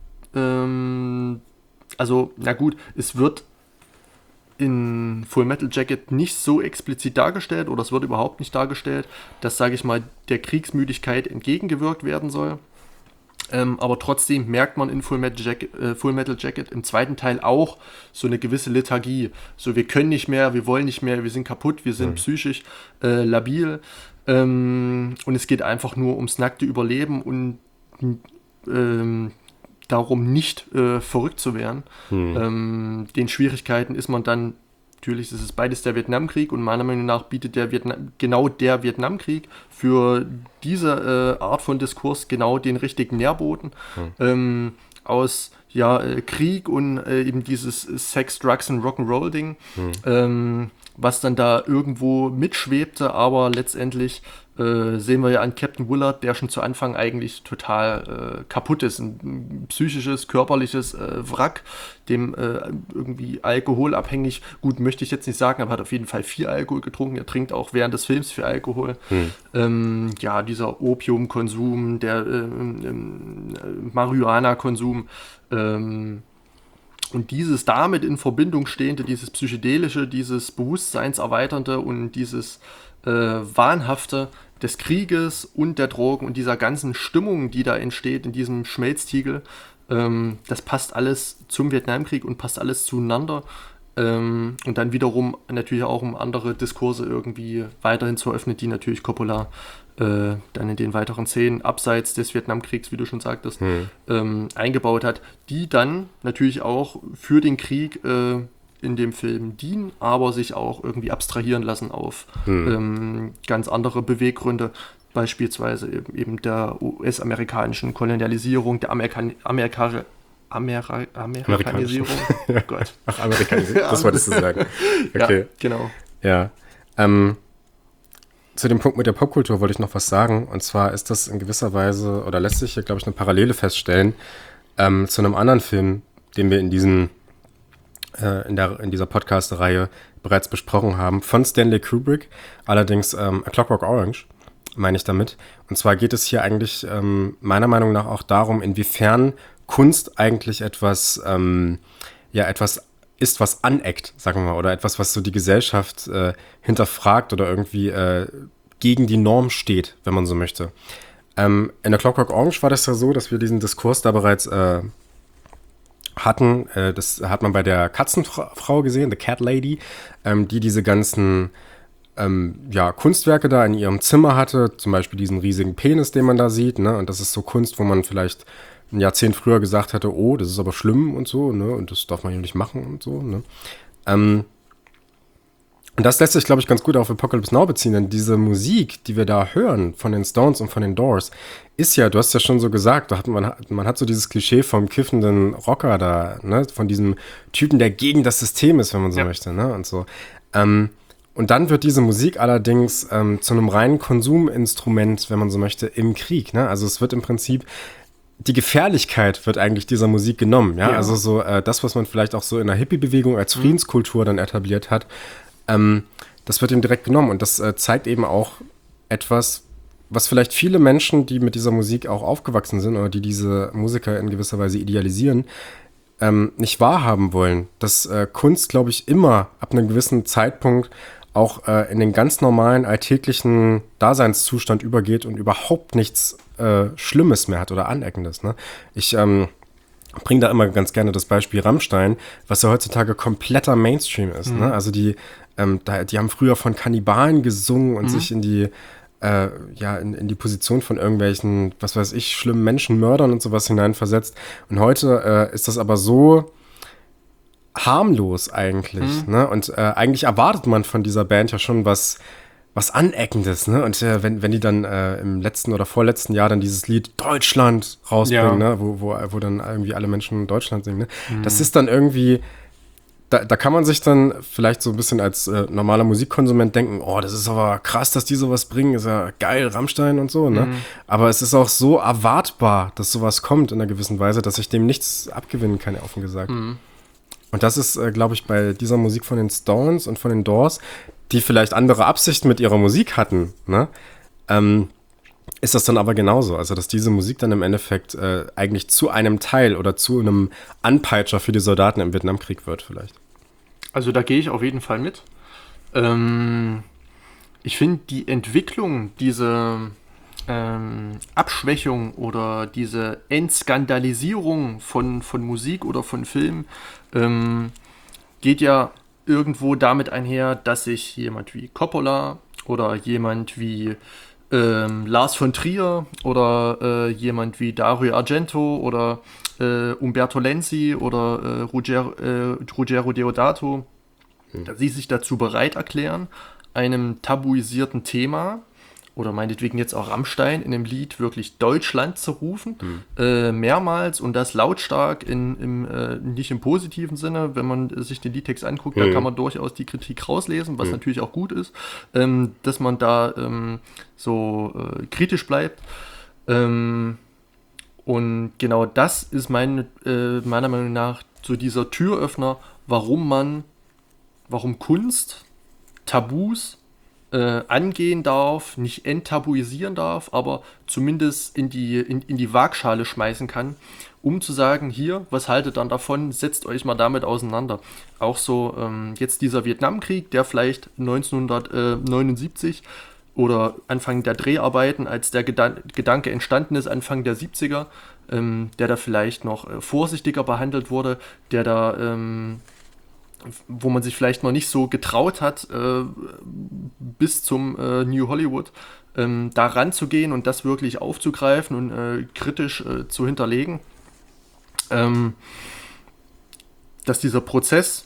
also, na gut, es wird in Full Metal Jacket nicht so explizit dargestellt, oder es wird überhaupt nicht dargestellt, dass, sage ich mal, der Kriegsmüdigkeit entgegengewirkt werden soll. Aber trotzdem merkt man in Full Metal Jacket im zweiten Teil auch so eine gewisse Lethargie. So, wir können nicht mehr, wir wollen nicht mehr, wir sind kaputt, wir sind psychisch labil. Und es geht einfach nur ums nackte Überleben und darum, nicht verrückt zu werden. Den Schwierigkeiten ist man dann, natürlich ist es beides der Vietnamkrieg, und meiner Meinung nach bietet der Vietnamkrieg für diese Art von Diskurs genau den richtigen Nährboden aus Krieg und eben dieses Sex, Drugs und Rock'n'Roll-Ding, was dann da irgendwo mitschwebte, aber letztendlich sehen wir ja an Captain Willard, der schon zu Anfang eigentlich total kaputt ist. Ein psychisches, körperliches Wrack, dem irgendwie alkoholabhängig, gut, möchte ich jetzt nicht sagen, aber hat auf jeden Fall viel Alkohol getrunken. Er trinkt auch während des Films viel Alkohol. Ja, dieser Opiumkonsum, der Marihuana-Konsum, und dieses damit in Verbindung stehende, dieses psychedelische, dieses bewusstseinserweiternde und dieses Wahnhafte des Krieges und der Drogen und dieser ganzen Stimmung, die da entsteht in diesem Schmelztiegel, das passt alles zum Vietnamkrieg und passt alles zueinander. Und dann wiederum natürlich auch, um andere Diskurse irgendwie weiterhin zu eröffnen, die natürlich Coppola dann in den weiteren Szenen abseits des Vietnamkriegs, wie du schon sagtest, eingebaut hat, die dann natürlich auch für den Krieg in dem Film dienen, aber sich auch irgendwie abstrahieren lassen auf ganz andere Beweggründe, beispielsweise eben der US-amerikanischen Kolonialisierung, der Amerikanisierung. Oh Gott. Ach, Amerikanisierung, das wolltest du sagen. Okay. Ja, genau. Ja. Zu dem Punkt mit der Popkultur wollte ich noch was sagen. Und zwar ist das in gewisser Weise, oder lässt sich hier, glaube ich, eine Parallele feststellen zu einem anderen Film, den wir in dieser Podcast-Reihe bereits besprochen haben, von Stanley Kubrick, allerdings A Clockwork Orange, meine ich damit. Und zwar geht es hier eigentlich meiner Meinung nach auch darum, inwiefern Kunst eigentlich etwas ist, was aneckt, sagen wir mal, oder etwas, was so die Gesellschaft hinterfragt oder irgendwie gegen die Norm steht, wenn man so möchte. In A Clockwork Orange war das ja so, dass wir diesen Diskurs da bereits hatten. Das hat man bei der Katzenfrau gesehen, The Cat Lady, die diese ganzen Kunstwerke da in ihrem Zimmer hatte, zum Beispiel diesen riesigen Penis, den man da sieht, ne? Und das ist so Kunst, wo man vielleicht ein Jahrzehnt früher gesagt hätte, oh, das ist aber schlimm und so, ne? Und das darf man hier nicht machen und so, ne? Und das lässt sich, glaube ich, ganz gut auf Apocalypse Now beziehen, denn diese Musik, die wir da hören von den Stones und von den Doors, ist ja, du hast ja schon so gesagt, man hat so dieses Klischee vom kiffenden Rocker da, ne? Von diesem Typen, der gegen das System ist, wenn man so möchte, ne? Und so. Und dann wird diese Musik allerdings zu einem reinen Konsuminstrument, wenn man so möchte, im Krieg, ne? Also es wird im Prinzip die Gefährlichkeit wird eigentlich dieser Musik genommen, ja? Also so das, was man vielleicht auch so in der Hippie-Bewegung als Friedenskultur dann etabliert hat, das wird ihm direkt genommen und das zeigt eben auch etwas, was vielleicht viele Menschen, die mit dieser Musik auch aufgewachsen sind oder die diese Musiker in gewisser Weise idealisieren, nicht wahrhaben wollen, dass Kunst, glaube ich, immer ab einem gewissen Zeitpunkt auch in den ganz normalen alltäglichen Daseinszustand übergeht und überhaupt nichts Schlimmes mehr hat oder Aneckendes. Ne? Ich bringe da immer ganz gerne das Beispiel Rammstein, was ja heutzutage kompletter Mainstream ist. Ne? Also die haben früher von Kannibalen gesungen und sich in die in die Position von irgendwelchen, was weiß ich, schlimmen Menschenmördern und sowas hineinversetzt. Und heute ist das aber so harmlos eigentlich. Ne? Und eigentlich erwartet man von dieser Band ja schon was Aneckendes, ne? Und wenn die dann im letzten oder vorletzten Jahr dann dieses Lied Deutschland rausbringen, ne? Wo dann irgendwie alle Menschen Deutschland singen, ne? Das ist dann irgendwie, da kann man sich dann vielleicht so ein bisschen als normaler Musikkonsument denken, oh, das ist aber krass, dass die sowas bringen, ist ja geil, Rammstein und so, ne? Aber es ist auch so erwartbar, dass sowas kommt in einer gewissen Weise, dass ich dem nichts abgewinnen kann, offen gesagt. Und das ist, glaube ich, bei dieser Musik von den Stones und von den Doors, die vielleicht andere Absichten mit ihrer Musik hatten, ne? Ist das dann aber genauso. Also, dass diese Musik dann im Endeffekt eigentlich zu einem Teil oder zu einem Anpeitscher für die Soldaten im Vietnamkrieg wird vielleicht. Also da gehe ich auf jeden Fall mit. Ich finde die Entwicklung, diese Abschwächung oder diese Entskandalisierung von Musik oder von Film geht ja irgendwo damit einher, dass sich jemand wie Coppola oder jemand wie Lars von Trier oder jemand wie Dario Argento oder Umberto Lenzi oder Ruggero dass sie sich dazu bereit erklären, einem tabuisierten Thema oder meinetwegen jetzt auch Rammstein in dem Lied wirklich Deutschland zu rufen, mehrmals und das lautstark nicht im positiven Sinne, wenn man sich den Liedtext anguckt, da kann man durchaus die Kritik rauslesen, was natürlich auch gut ist, dass man da kritisch bleibt. Und genau das ist meiner Meinung nach so dieser Türöffner, warum Kunst Tabus angehen darf, nicht enttabuisieren darf, aber zumindest in die Waagschale schmeißen kann, um zu sagen, hier, was haltet dann davon, setzt euch mal damit auseinander. Auch so jetzt dieser Vietnamkrieg, der vielleicht 1979 oder Anfang der Dreharbeiten, als der Gedanke entstanden ist, Anfang der 70er, der da vielleicht noch vorsichtiger behandelt wurde, der da wo man sich vielleicht noch nicht so getraut hat, bis zum New Hollywood da ranzugehen und das wirklich aufzugreifen und kritisch zu hinterlegen, dass dieser Prozess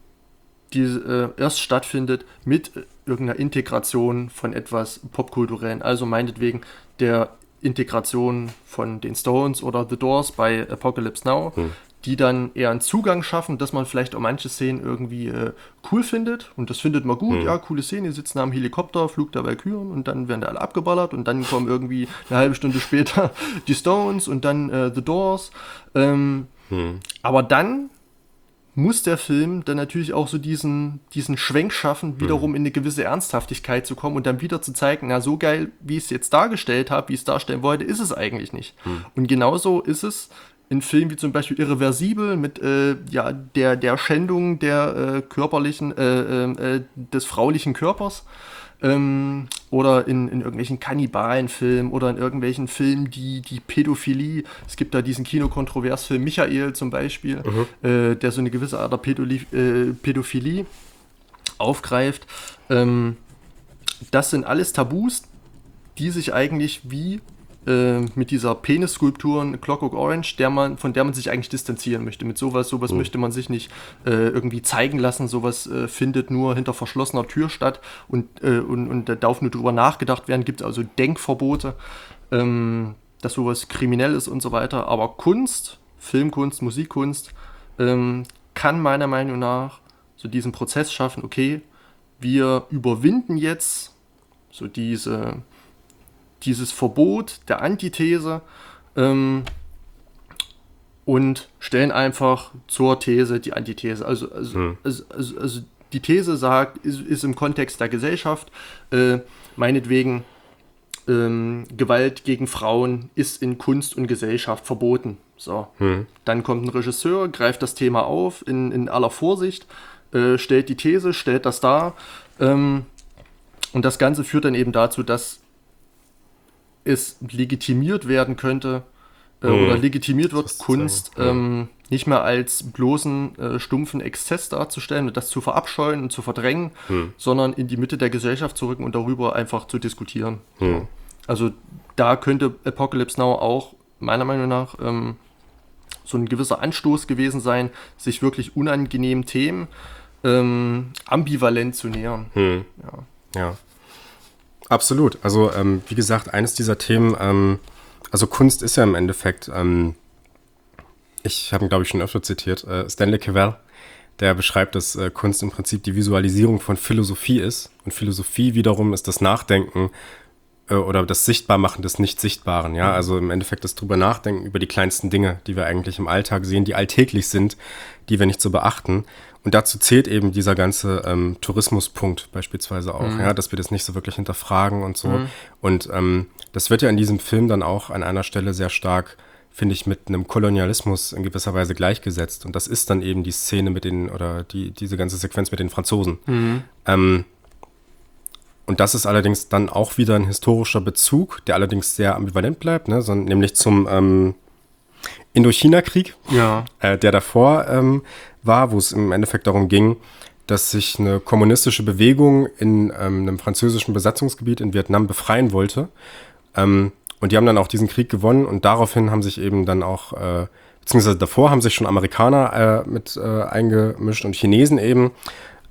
erst stattfindet mit irgendeiner Integration von etwas Popkulturellen, also meinetwegen der Integration von den Stones oder The Doors bei Apocalypse Now, die dann eher einen Zugang schaffen, dass man vielleicht auch manche Szenen irgendwie cool findet. Und das findet man gut, ja, coole Szene, die sitzen am Helikopter, Flug der Walküren und dann werden da alle abgeballert und dann kommen irgendwie eine halbe Stunde später die Stones und dann The Doors. Aber dann muss der Film dann natürlich auch so diesen Schwenk schaffen, wiederum in eine gewisse Ernsthaftigkeit zu kommen und dann wieder zu zeigen, na, so geil, wie ich es jetzt dargestellt habe, wie ich es darstellen wollte, ist es eigentlich nicht. Und genauso ist es in Filmen wie zum Beispiel Irreversibel mit der Schändung der körperlichen, des fraulichen Körpers, oder in irgendwelchen Kannibalenfilmen oder in irgendwelchen Filmen, die Pädophilie, es gibt da diesen Kinokontroversfilm Michael zum Beispiel, der so eine gewisse Art der Pädophilie aufgreift. Das sind alles Tabus, die sich eigentlich wie mit dieser Penisskulptur Clockwork Orange, von der man sich eigentlich distanzieren möchte. Mit sowas möchte man sich nicht irgendwie zeigen lassen, sowas findet nur hinter verschlossener Tür statt und da darf nur drüber nachgedacht werden, gibt also Denkverbote, dass sowas kriminell ist und so weiter. Aber Kunst, Filmkunst, Musikkunst kann meiner Meinung nach so diesen Prozess schaffen, okay, wir überwinden jetzt so dieses Verbot der Antithese und stellen einfach zur These die Antithese. Also die These sagt, ist im Kontext der Gesellschaft, meinetwegen Gewalt gegen Frauen ist in Kunst und Gesellschaft verboten. So. Dann kommt ein Regisseur, greift das Thema auf in aller Vorsicht, stellt die These, stellt das dar, und das Ganze führt dann eben dazu, dass es legitimiert werden könnte oder legitimiert wird, Kunst nicht mehr als bloßen, stumpfen Exzess darzustellen und das zu verabscheuen und zu verdrängen, sondern in die Mitte der Gesellschaft zu rücken und darüber einfach zu diskutieren. So. Also da könnte Apocalypse Now auch meiner Meinung nach so ein gewisser Anstoß gewesen sein, sich wirklich unangenehmen Themen ambivalent zu nähern. Ja. Absolut. Also, wie gesagt, eines dieser Themen, also Kunst ist ja im Endeffekt, ich habe ihn, glaube ich, schon öfter zitiert, Stanley Cavell, der beschreibt, dass Kunst im Prinzip die Visualisierung von Philosophie ist. Und Philosophie wiederum ist das Nachdenken oder das Sichtbarmachen des Nicht-Sichtbaren. Ja? Also im Endeffekt das drüber nachdenken über die kleinsten Dinge, die wir eigentlich im Alltag sehen, die alltäglich sind, die wir nicht so beachten. Und dazu zählt eben dieser ganze Tourismuspunkt beispielsweise auch, ja, dass wir das nicht so wirklich hinterfragen und so. Und das wird ja in diesem Film dann auch an einer Stelle sehr stark, finde ich, mit einem Kolonialismus in gewisser Weise gleichgesetzt. Und das ist dann eben die Szene diese ganze Sequenz mit den Franzosen. Und das ist allerdings dann auch wieder ein historischer Bezug, der allerdings sehr ambivalent bleibt, ne? Nämlich zum Indochina-Krieg, der davor war, wo es im Endeffekt darum ging, dass sich eine kommunistische Bewegung in einem französischen Besatzungsgebiet in Vietnam befreien wollte. Und die haben dann auch diesen Krieg gewonnen und daraufhin haben sich eben dann auch, beziehungsweise davor haben sich schon Amerikaner mit eingemischt und Chinesen eben.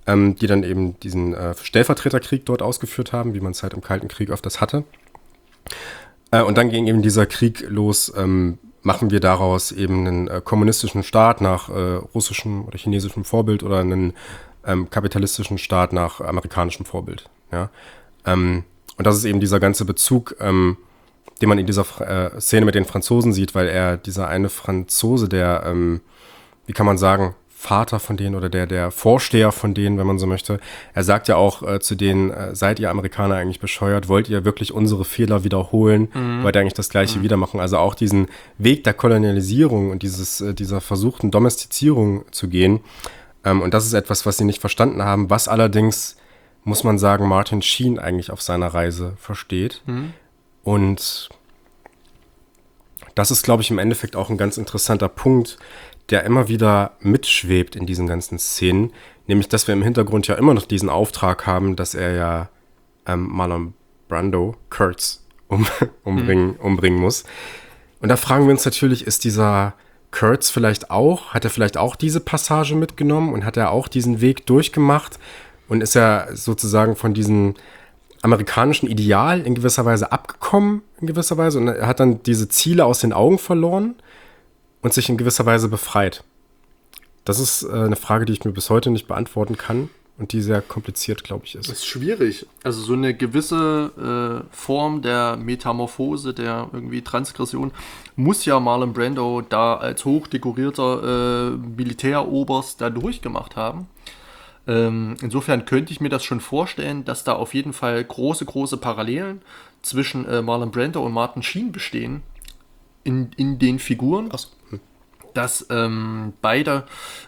die dann eben diesen Stellvertreterkrieg dort ausgeführt haben, wie man es halt im Kalten Krieg öfters hatte. Und dann ging eben dieser Krieg los, machen wir daraus eben einen kommunistischen Staat nach russischem oder chinesischem Vorbild oder einen kapitalistischen Staat nach amerikanischem Vorbild. Ja? Und das ist eben dieser ganze Bezug, den man in dieser Szene mit den Franzosen sieht, weil dieser eine Franzose, der, wie kann man sagen, Vater von denen oder der Vorsteher von denen, wenn man so möchte, er sagt ja auch zu denen, seid ihr Amerikaner eigentlich bescheuert, wollt ihr wirklich unsere Fehler wiederholen, wollt ihr eigentlich das Gleiche wieder machen? Also auch diesen Weg der Kolonialisierung und dieser versuchten Domestizierung zu gehen. Und das ist etwas, was sie nicht verstanden haben, was allerdings, muss man sagen, Martin Sheen eigentlich auf seiner Reise versteht. Und das ist, glaube ich, im Endeffekt auch ein ganz interessanter Punkt, der immer wieder mitschwebt in diesen ganzen Szenen, nämlich, dass wir im Hintergrund ja immer noch diesen Auftrag haben, dass er ja Marlon Brando, Kurtz, umbringen muss. Und da fragen wir uns natürlich, ist dieser Kurtz hat er vielleicht auch diese Passage mitgenommen und hat er auch diesen Weg durchgemacht und ist er sozusagen von diesem amerikanischen Ideal in gewisser Weise abgekommen, in gewisser Weise, und er hat dann diese Ziele aus den Augen verloren und sich in gewisser Weise befreit? Das ist eine Frage, die ich mir bis heute nicht beantworten kann und die sehr kompliziert, glaube ich, ist. Das ist schwierig. Also so eine gewisse Form der Metamorphose, der irgendwie Transgression, muss ja Marlon Brando da als hochdekorierter Militäroberst da durchgemacht haben. Insofern könnte ich mir das schon vorstellen, dass da auf jeden Fall große Parallelen zwischen Marlon Brando und Martin Sheen bestehen in den Figuren. Ach so. Dass beide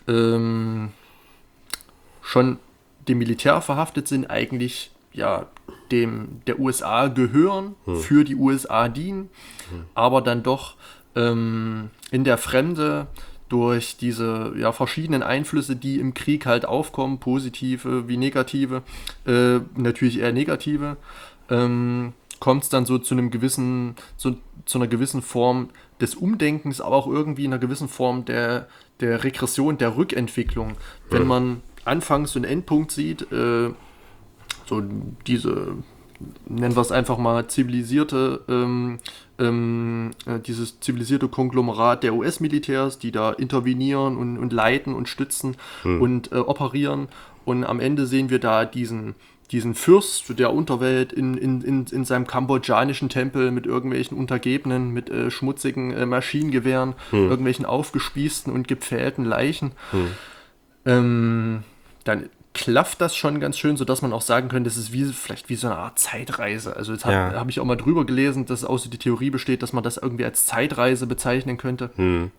schon dem Militär verhaftet sind, eigentlich ja der USA gehören, für die USA dienen, aber dann doch in der Fremde durch diese verschiedenen Einflüsse, die im Krieg halt aufkommen, positive wie negative, natürlich eher negative, kommt es dann so zu einer gewissen Form des Umdenkens, aber auch irgendwie in einer gewissen Form der Regression, der Rückentwicklung. Wenn man Anfangs- und Endpunkt sieht, so diese, nennen wir es einfach mal, dieses zivilisierte Konglomerat der US-Militärs, die da intervenieren und leiten und stützen und operieren. Und am Ende sehen wir da diesen Fürst der Unterwelt in seinem kambodschanischen Tempel mit irgendwelchen Untergebenen, mit schmutzigen Maschinengewehren, irgendwelchen aufgespießten und gepfählten Leichen. Dann klafft das schon ganz schön, sodass man auch sagen könnte, das ist vielleicht wie so eine Art Zeitreise. Also jetzt habe ich auch mal drüber gelesen, dass auch so die Theorie besteht, dass man das irgendwie als Zeitreise bezeichnen könnte.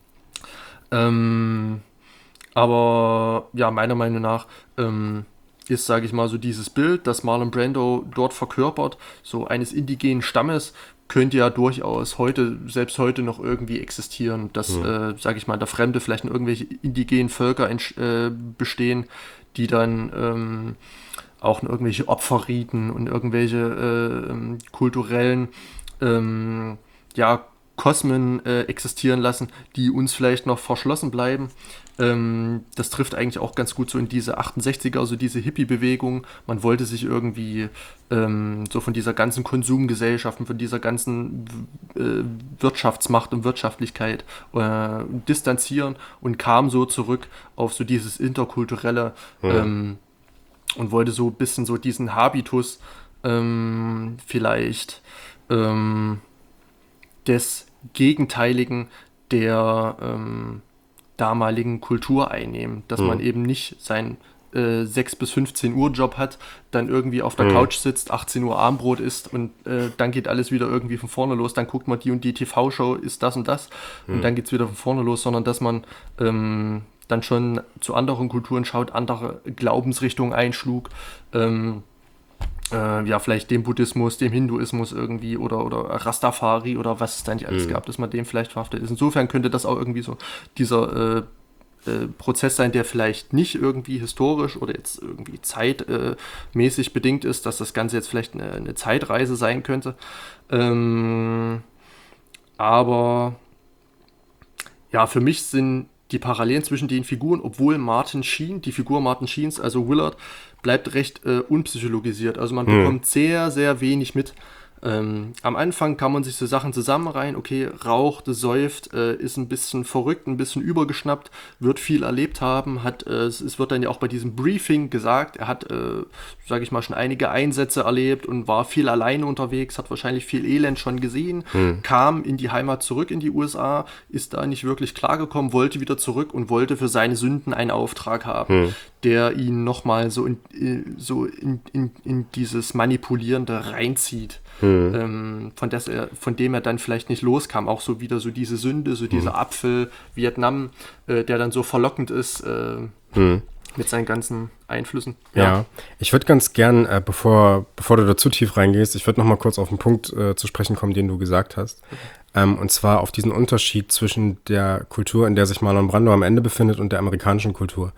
Aber ja, meiner Meinung nach ist, sage ich mal, so dieses Bild, das Marlon Brando dort verkörpert, so eines indigenen Stammes, könnte ja durchaus selbst heute noch irgendwie existieren, dass, sage ich mal, da Fremde vielleicht in irgendwelche indigenen Völker bestehen, die dann auch in irgendwelche Opferriten und irgendwelche kulturellen Kosmen existieren lassen, die uns vielleicht noch verschlossen bleiben. Das trifft eigentlich auch ganz gut so in diese 68er, also diese Hippie-Bewegung. Man wollte sich irgendwie so von dieser ganzen Konsumgesellschaft und von dieser ganzen Wirtschaftsmacht und Wirtschaftlichkeit distanzieren und kam so zurück auf so dieses Interkulturelle und wollte so ein bisschen so diesen Habitus vielleicht des Gegenteiligen der damaligen Kultur einnehmen, dass man eben nicht seinen 6 bis 15 Uhr Job hat, dann irgendwie auf der Couch sitzt, 18 Uhr Abendbrot isst und dann geht alles wieder irgendwie von vorne los, dann guckt man die und die TV-Show, ist das und das und dann geht es wieder von vorne los, sondern dass man dann schon zu anderen Kulturen schaut, andere Glaubensrichtungen einschlug, vielleicht dem Buddhismus, dem Hinduismus irgendwie oder Rastafari oder was es da nicht alles gab, dass man dem vielleicht verhaftet ist. Insofern könnte das auch irgendwie so dieser Prozess sein, der vielleicht nicht irgendwie historisch oder jetzt irgendwie zeitmäßig bedingt ist, dass das Ganze jetzt vielleicht eine Zeitreise sein könnte. Aber ja, für mich sind die Parallelen zwischen den Figuren, obwohl die Figur Martin Sheens, also Willard, bleibt recht unpsychologisiert. Also man bekommt sehr, sehr wenig mit. Am Anfang kann man sich so Sachen zusammenreihen, okay, raucht, säuft, ist ein bisschen verrückt, ein bisschen übergeschnappt, wird viel erlebt haben, es wird dann ja auch bei diesem Briefing gesagt, er hat, sage ich mal, schon einige Einsätze erlebt und war viel alleine unterwegs, hat wahrscheinlich viel Elend schon gesehen, kam in die Heimat zurück in die USA, ist da nicht wirklich klargekommen, wollte wieder zurück und wollte für seine Sünden einen Auftrag haben, der ihn nochmal so in dieses Manipulierende reinzieht. Von dem er dann vielleicht nicht loskam, auch so wieder so diese Sünde, so dieser Apfel, Vietnam, der dann so verlockend ist mit seinen ganzen Einflüssen. Ja, ich würde ganz gern, bevor du da zu tief reingehst, ich würde noch mal kurz auf den Punkt zu sprechen kommen, den du gesagt hast. Und zwar auf diesen Unterschied zwischen der Kultur, in der sich Marlon Brando am Ende befindet, und der amerikanischen Kultur.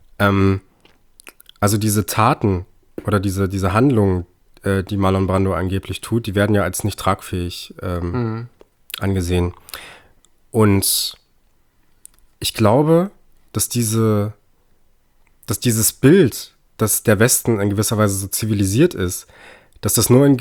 Also diese Taten oder diese Handlungen, die Marlon Brando angeblich tut, die werden ja als nicht tragfähig angesehen. Und ich glaube, dass dieses Bild, dass der Westen in gewisser Weise so zivilisiert ist, dass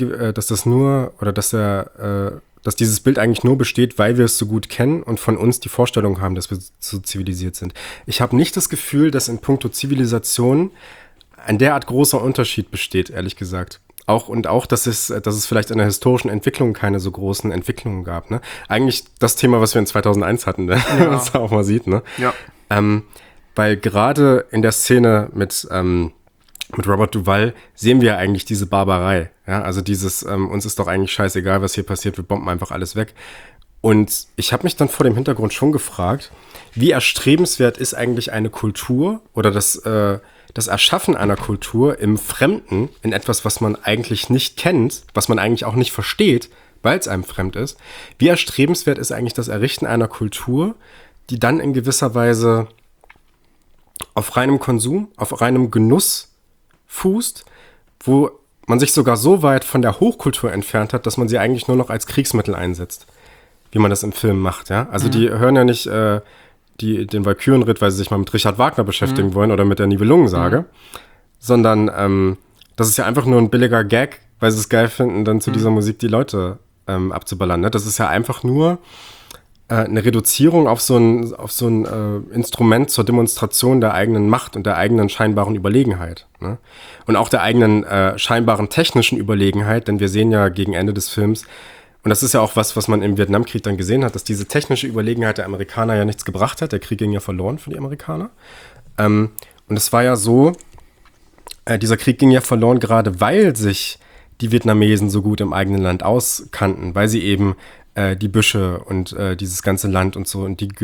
dieses Bild eigentlich nur besteht, weil wir es so gut kennen und von uns die Vorstellung haben, dass wir so zivilisiert sind. Ich habe nicht das Gefühl, dass in puncto Zivilisation ein derart großer Unterschied besteht, ehrlich gesagt. Auch, dass es vielleicht in der historischen Entwicklung keine so großen Entwicklungen gab. Ne? Eigentlich das Thema, was wir in 2001 hatten, ne? Ja. Was man auch mal sieht. Ne? Ja. Weil gerade in der Szene mit Robert Duvall sehen wir eigentlich diese Barbarei. Ja? Also uns ist doch eigentlich scheißegal, was hier passiert, wir bomben einfach alles weg. Und ich habe mich dann vor dem Hintergrund schon gefragt, wie erstrebenswert ist eigentlich eine Kultur oder das Erschaffen einer Kultur im Fremden, in etwas, was man eigentlich nicht kennt, was man eigentlich auch nicht versteht, weil es einem fremd ist. Wie erstrebenswert ist eigentlich das Errichten einer Kultur, die dann in gewisser Weise auf reinem Konsum, auf reinem Genuss fußt, wo man sich sogar so weit von der Hochkultur entfernt hat, dass man sie eigentlich nur noch als Kriegsmittel einsetzt, wie man das im Film macht. Ja? Also die hören ja nicht den Walkürenritt, weil sie sich mal mit Richard Wagner beschäftigen wollen oder mit der Nibelungensage, sondern das ist ja einfach nur ein billiger Gag, weil sie es geil finden, dann zu dieser Musik die Leute abzuballern. Ne? Das ist ja einfach nur eine Reduzierung auf so ein Instrument zur Demonstration der eigenen Macht und der eigenen scheinbaren Überlegenheit. Ne? Und auch der eigenen scheinbaren technischen Überlegenheit, denn wir sehen ja gegen Ende des Films, und das ist ja auch was man im Vietnamkrieg dann gesehen hat, dass diese technische Überlegenheit der Amerikaner ja nichts gebracht hat. Der Krieg ging ja verloren für die Amerikaner. Und es war ja so, dieser Krieg ging ja verloren, gerade weil sich die Vietnamesen so gut im eigenen Land auskannten, weil sie eben die Büsche und dieses ganze Land und so und die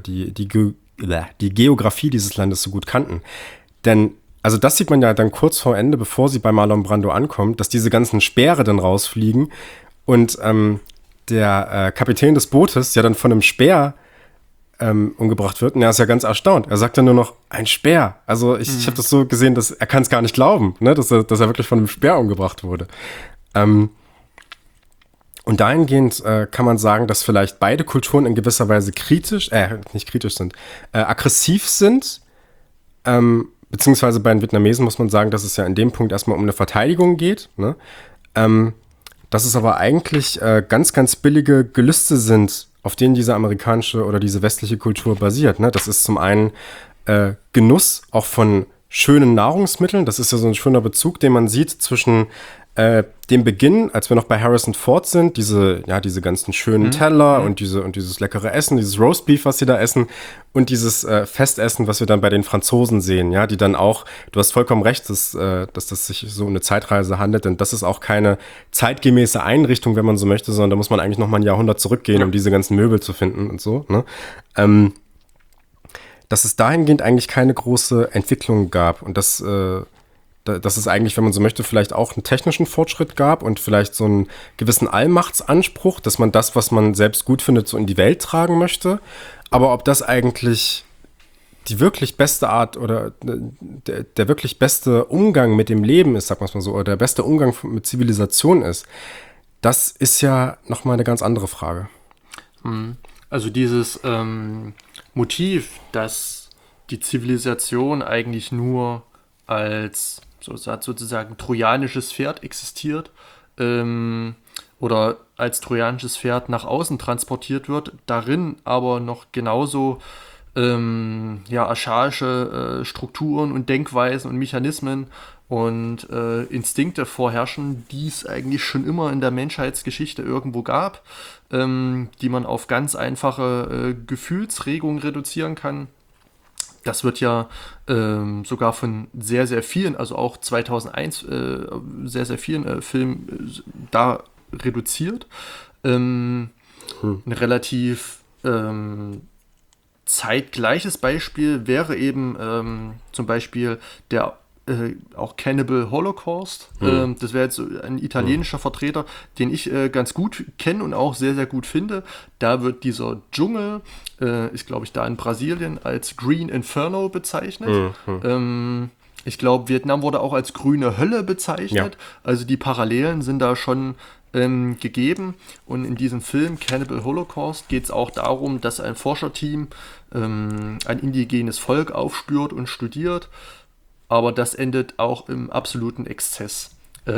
Geografie dieses Landes so gut kannten. Denn, also das sieht man ja dann kurz vor Ende, bevor sie bei Marlon Brando ankommt, dass diese ganzen Speere dann rausfliegen und der Kapitän des Bootes ja dann von einem Speer umgebracht wird. Und er ist ja ganz erstaunt. Er sagt dann nur noch, ein Speer. Also ich habe das so gesehen, dass er kann es gar nicht glauben, ne? dass er wirklich von einem Speer umgebracht wurde. Und dahingehend kann man sagen, dass vielleicht beide Kulturen in gewisser Weise aggressiv sind. Beziehungsweise bei den Vietnamesen muss man sagen, dass es ja in dem Punkt erstmal um eine Verteidigung geht. Ne? Dass es aber eigentlich ganz, ganz billige Gelüste sind, auf denen diese amerikanische oder diese westliche Kultur basiert. Ne? Das ist zum einen Genuss auch von schönen Nahrungsmitteln. Das ist ja so ein schöner Bezug, den man sieht zwischen dem Beginn, als wir noch bei Harrison Ford sind, diese ganzen schönen Teller und dieses leckere Essen, dieses Roastbeef, was sie da essen, und dieses Festessen, was wir dann bei den Franzosen sehen, ja, die dann auch, du hast vollkommen recht, dass das sich so um eine Zeitreise handelt, denn das ist auch keine zeitgemäße Einrichtung, wenn man so möchte, sondern da muss man eigentlich noch mal ein Jahrhundert zurückgehen, um diese ganzen Möbel zu finden und so, ne? Dass es dahingehend eigentlich keine große Entwicklung gab und dass es eigentlich, wenn man so möchte, vielleicht auch einen technischen Fortschritt gab und vielleicht so einen gewissen Allmachtsanspruch, dass man das, was man selbst gut findet, so in die Welt tragen möchte. Aber ob das eigentlich die wirklich beste Art oder der wirklich beste Umgang mit dem Leben ist, sagen wir es mal so, oder der beste Umgang mit Zivilisation ist, das ist ja nochmal eine ganz andere Frage. Also dieses Motiv, dass die Zivilisation eigentlich nur als sozusagen trojanisches Pferd existiert, oder als trojanisches Pferd nach außen transportiert wird, darin aber noch genauso archaische Strukturen und Denkweisen und Mechanismen und Instinkte vorherrschen, die es eigentlich schon immer in der Menschheitsgeschichte irgendwo gab, die man auf ganz einfache Gefühlsregungen reduzieren kann. Das wird ja sogar von sehr, sehr vielen, also auch 2001, sehr, sehr vielen Filmen da reduziert. Ein relativ zeitgleiches Beispiel wäre eben zum Beispiel der auch Cannibal Holocaust. Das wäre jetzt so ein italienischer Vertreter, den ich ganz gut kenne und auch sehr, sehr gut finde. Da wird dieser Dschungel, ist glaube ich da in Brasilien, als Green Inferno bezeichnet. Ich glaube, Vietnam wurde auch als grüne Hölle bezeichnet. Ja. Also die Parallelen sind da schon gegeben. Und in diesem Film Cannibal Holocaust geht es auch darum, dass ein Forscherteam ein indigenes Volk aufspürt und studiert. Aber das endet auch im absoluten Exzess.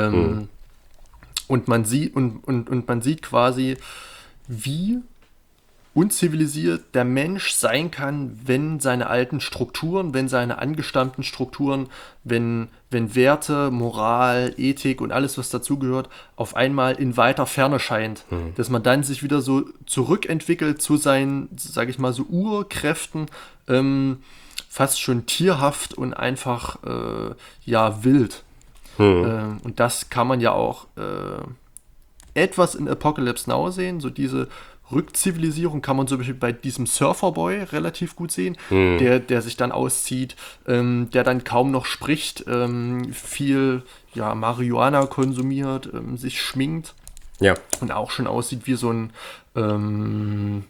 Und man sieht quasi, wie unzivilisiert der Mensch sein kann, wenn seine alten Strukturen, wenn seine angestammten Strukturen, wenn Werte, Moral, Ethik und alles, was dazugehört, auf einmal in weiter Ferne scheint. Dass man dann sich wieder so zurückentwickelt zu seinen, sage ich mal, so Urkräften, fast schon tierhaft und einfach wild. Und das kann man ja auch etwas in Apocalypse Now sehen. So diese Rückzivilisierung kann man zum Beispiel bei diesem Surferboy relativ gut sehen, der sich dann auszieht, der dann kaum noch spricht, viel Marihuana konsumiert, sich schminkt und auch schon aussieht wie so ein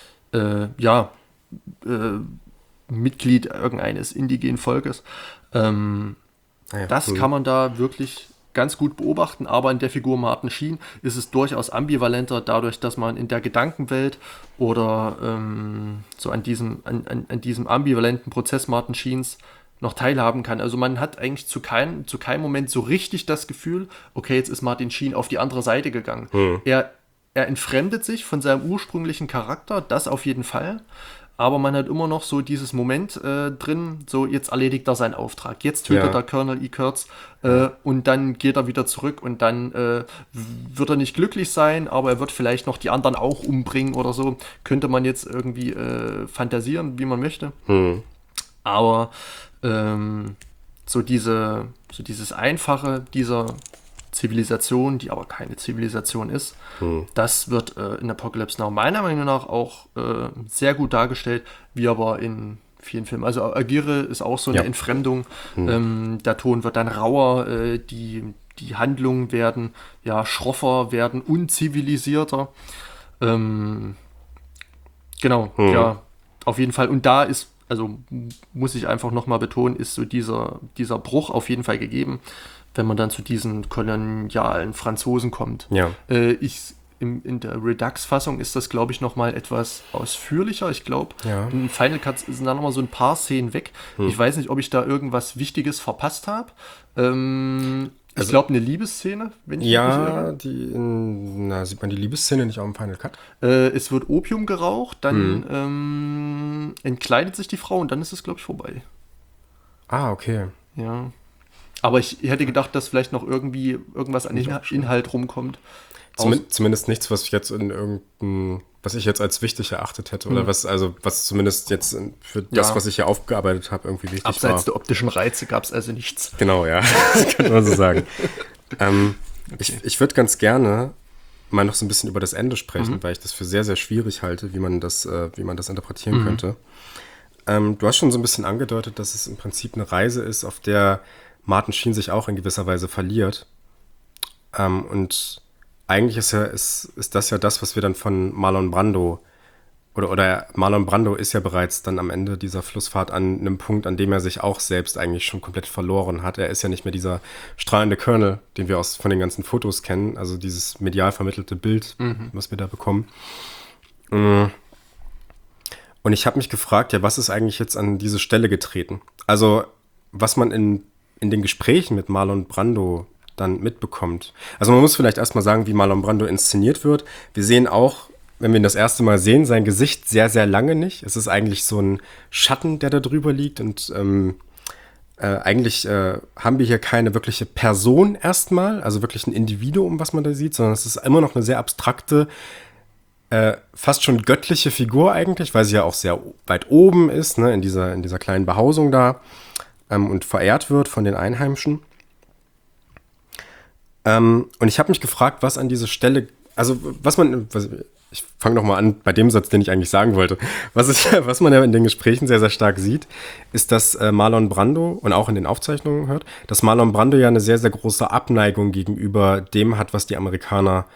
Mitglied irgendeines indigenen Volkes. Das kann man da wirklich ganz gut beobachten, aber in der Figur Martin Sheen ist es durchaus ambivalenter, dadurch, dass man in der Gedankenwelt oder so an diesem ambivalenten Prozess Martin Sheens noch teilhaben kann. Also man hat eigentlich zu keinem Moment so richtig das Gefühl, okay, jetzt ist Martin Sheen auf die andere Seite gegangen. Er entfremdet sich von seinem ursprünglichen Charakter, das auf jeden Fall. Aber man hat immer noch so dieses Moment drin, so jetzt erledigt er seinen Auftrag. Jetzt tötet er Colonel E. Kurtz und dann geht er wieder zurück und dann wird er nicht glücklich sein, aber er wird vielleicht noch die anderen auch umbringen oder so. Könnte man jetzt irgendwie fantasieren, wie man möchte. Aber so dieses Einfache dieser Zivilisation, die aber keine Zivilisation ist, das wird in Apocalypse Now meiner Meinung nach auch sehr gut dargestellt, wie aber in vielen Filmen. Also Aguirre ist auch so eine Entfremdung. Der Ton wird dann rauer, die Handlungen werden schroffer, werden unzivilisierter. Genau, auf jeden Fall. Und da ist, also muss ich einfach nochmal betonen, ist so dieser Bruch auf jeden Fall gegeben, wenn man dann zu diesen kolonialen Franzosen kommt. Ja. In der Redux-Fassung ist das, glaube ich, nochmal etwas ausführlicher. Ich glaube, in Final Cut sind da nochmal so ein paar Szenen weg. Ich weiß nicht, ob ich da irgendwas Wichtiges verpasst habe. Ich glaube, eine Liebesszene, wenn ich mich irre. Sieht man die Liebesszene nicht auch im Final Cut? Es wird Opium geraucht, dann entkleidet sich die Frau und dann ist es, glaube ich, vorbei. Ah, okay. Ja. Aber ich hätte gedacht, dass vielleicht noch irgendwas an Inhalt rumkommt. Zumindest nichts, was ich jetzt was ich jetzt als wichtig erachtet hätte. Oder was zumindest jetzt für das, was ich hier aufgearbeitet habe, irgendwie wichtig war. Abseits der optischen Reize gab es also nichts. Genau, ja. Das könnte man so sagen. Okay. Ich würde ganz gerne mal noch so ein bisschen über das Ende sprechen, weil ich das für sehr, sehr schwierig halte, wie man das interpretieren könnte. Du hast schon so ein bisschen angedeutet, dass es im Prinzip eine Reise ist, auf der Martin Sheen sich auch in gewisser Weise verliert. Und eigentlich ist das ja das, was wir dann von Marlon Brando oder Marlon Brando ist ja bereits dann am Ende dieser Flussfahrt an einem Punkt, an dem er sich auch selbst eigentlich schon komplett verloren hat. Er ist ja nicht mehr dieser strahlende Colonel, den wir von den ganzen Fotos kennen, also dieses medial vermittelte Bild, was wir da bekommen. Und ich habe mich gefragt, ja, was ist eigentlich jetzt an diese Stelle getreten? Also, was man in den Gesprächen mit Marlon Brando dann mitbekommt. Also man muss vielleicht erstmal sagen, wie Marlon Brando inszeniert wird. Wir sehen auch, wenn wir ihn das erste Mal sehen, sein Gesicht sehr, sehr lange nicht. Es ist eigentlich so ein Schatten, der da drüber liegt. Und eigentlich haben wir hier keine wirkliche Person erstmal, also wirklich ein Individuum, was man da sieht, sondern es ist immer noch eine sehr abstrakte, fast schon göttliche Figur eigentlich, weil sie ja auch sehr weit oben ist, ne, in dieser kleinen Behausung da und verehrt wird von den Einheimischen. Und ich habe mich gefragt, was an dieser Stelle, also ich fange nochmal an bei dem Satz, den ich eigentlich sagen wollte. Was man ja in den Gesprächen sehr, sehr stark sieht, ist, dass Marlon Brando, und auch in den Aufzeichnungen hört, dass Marlon Brando ja eine sehr, sehr große Abneigung gegenüber dem hat, was die Amerikaner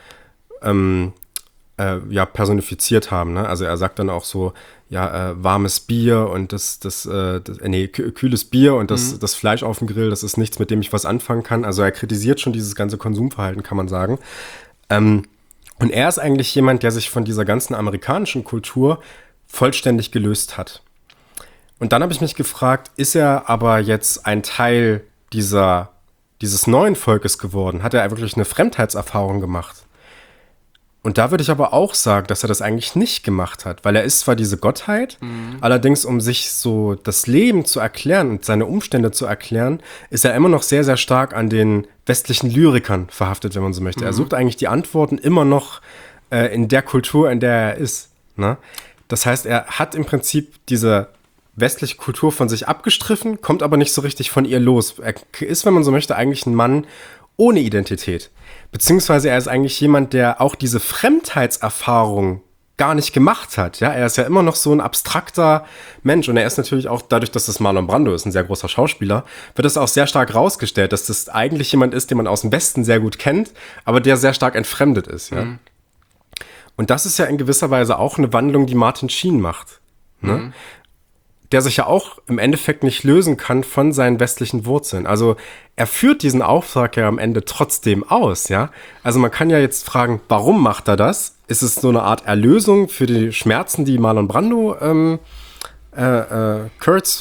ja, personifiziert haben. Ne? Also er sagt dann auch so, ja, warmes Bier und kühles Bier und das Fleisch auf dem Grill, das ist nichts, mit dem ich was anfangen kann. Also er kritisiert schon dieses ganze Konsumverhalten, kann man sagen. Und er ist eigentlich jemand, der sich von dieser ganzen amerikanischen Kultur vollständig gelöst hat. Und dann habe ich mich gefragt, ist er aber jetzt ein Teil dieses neuen Volkes geworden? Hat er wirklich eine Fremdheitserfahrung gemacht? Und da würde ich aber auch sagen, dass er das eigentlich nicht gemacht hat, weil er ist zwar diese Gottheit, allerdings um sich so das Leben zu erklären und seine Umstände zu erklären, ist er immer noch sehr, sehr stark an den westlichen Lyrikern verhaftet, wenn man so möchte. Er sucht eigentlich die Antworten immer noch in der Kultur, in der er ist. Ne? Das heißt, er hat im Prinzip diese westliche Kultur von sich abgestriffen, kommt aber nicht so richtig von ihr los. Er ist, wenn man so möchte, eigentlich ein Mann ohne Identität. Beziehungsweise er ist eigentlich jemand, der auch diese Fremdheitserfahrung gar nicht gemacht hat. Ja, er ist ja immer noch so ein abstrakter Mensch und er ist natürlich auch, dadurch, dass das Marlon Brando ist, ein sehr großer Schauspieler, wird es auch sehr stark rausgestellt, dass das eigentlich jemand ist, den man aus dem Westen sehr gut kennt, aber der sehr stark entfremdet ist. Ja? Und das ist ja in gewisser Weise auch eine Wandlung, die Martin Sheen macht. Ne? Der sich ja auch im Endeffekt nicht lösen kann von seinen westlichen Wurzeln. Also er führt diesen Auftrag ja am Ende trotzdem aus, ja. Also man kann ja jetzt fragen, warum macht er das? Ist es so eine Art Erlösung für die Schmerzen, die Marlon Brando Kurtz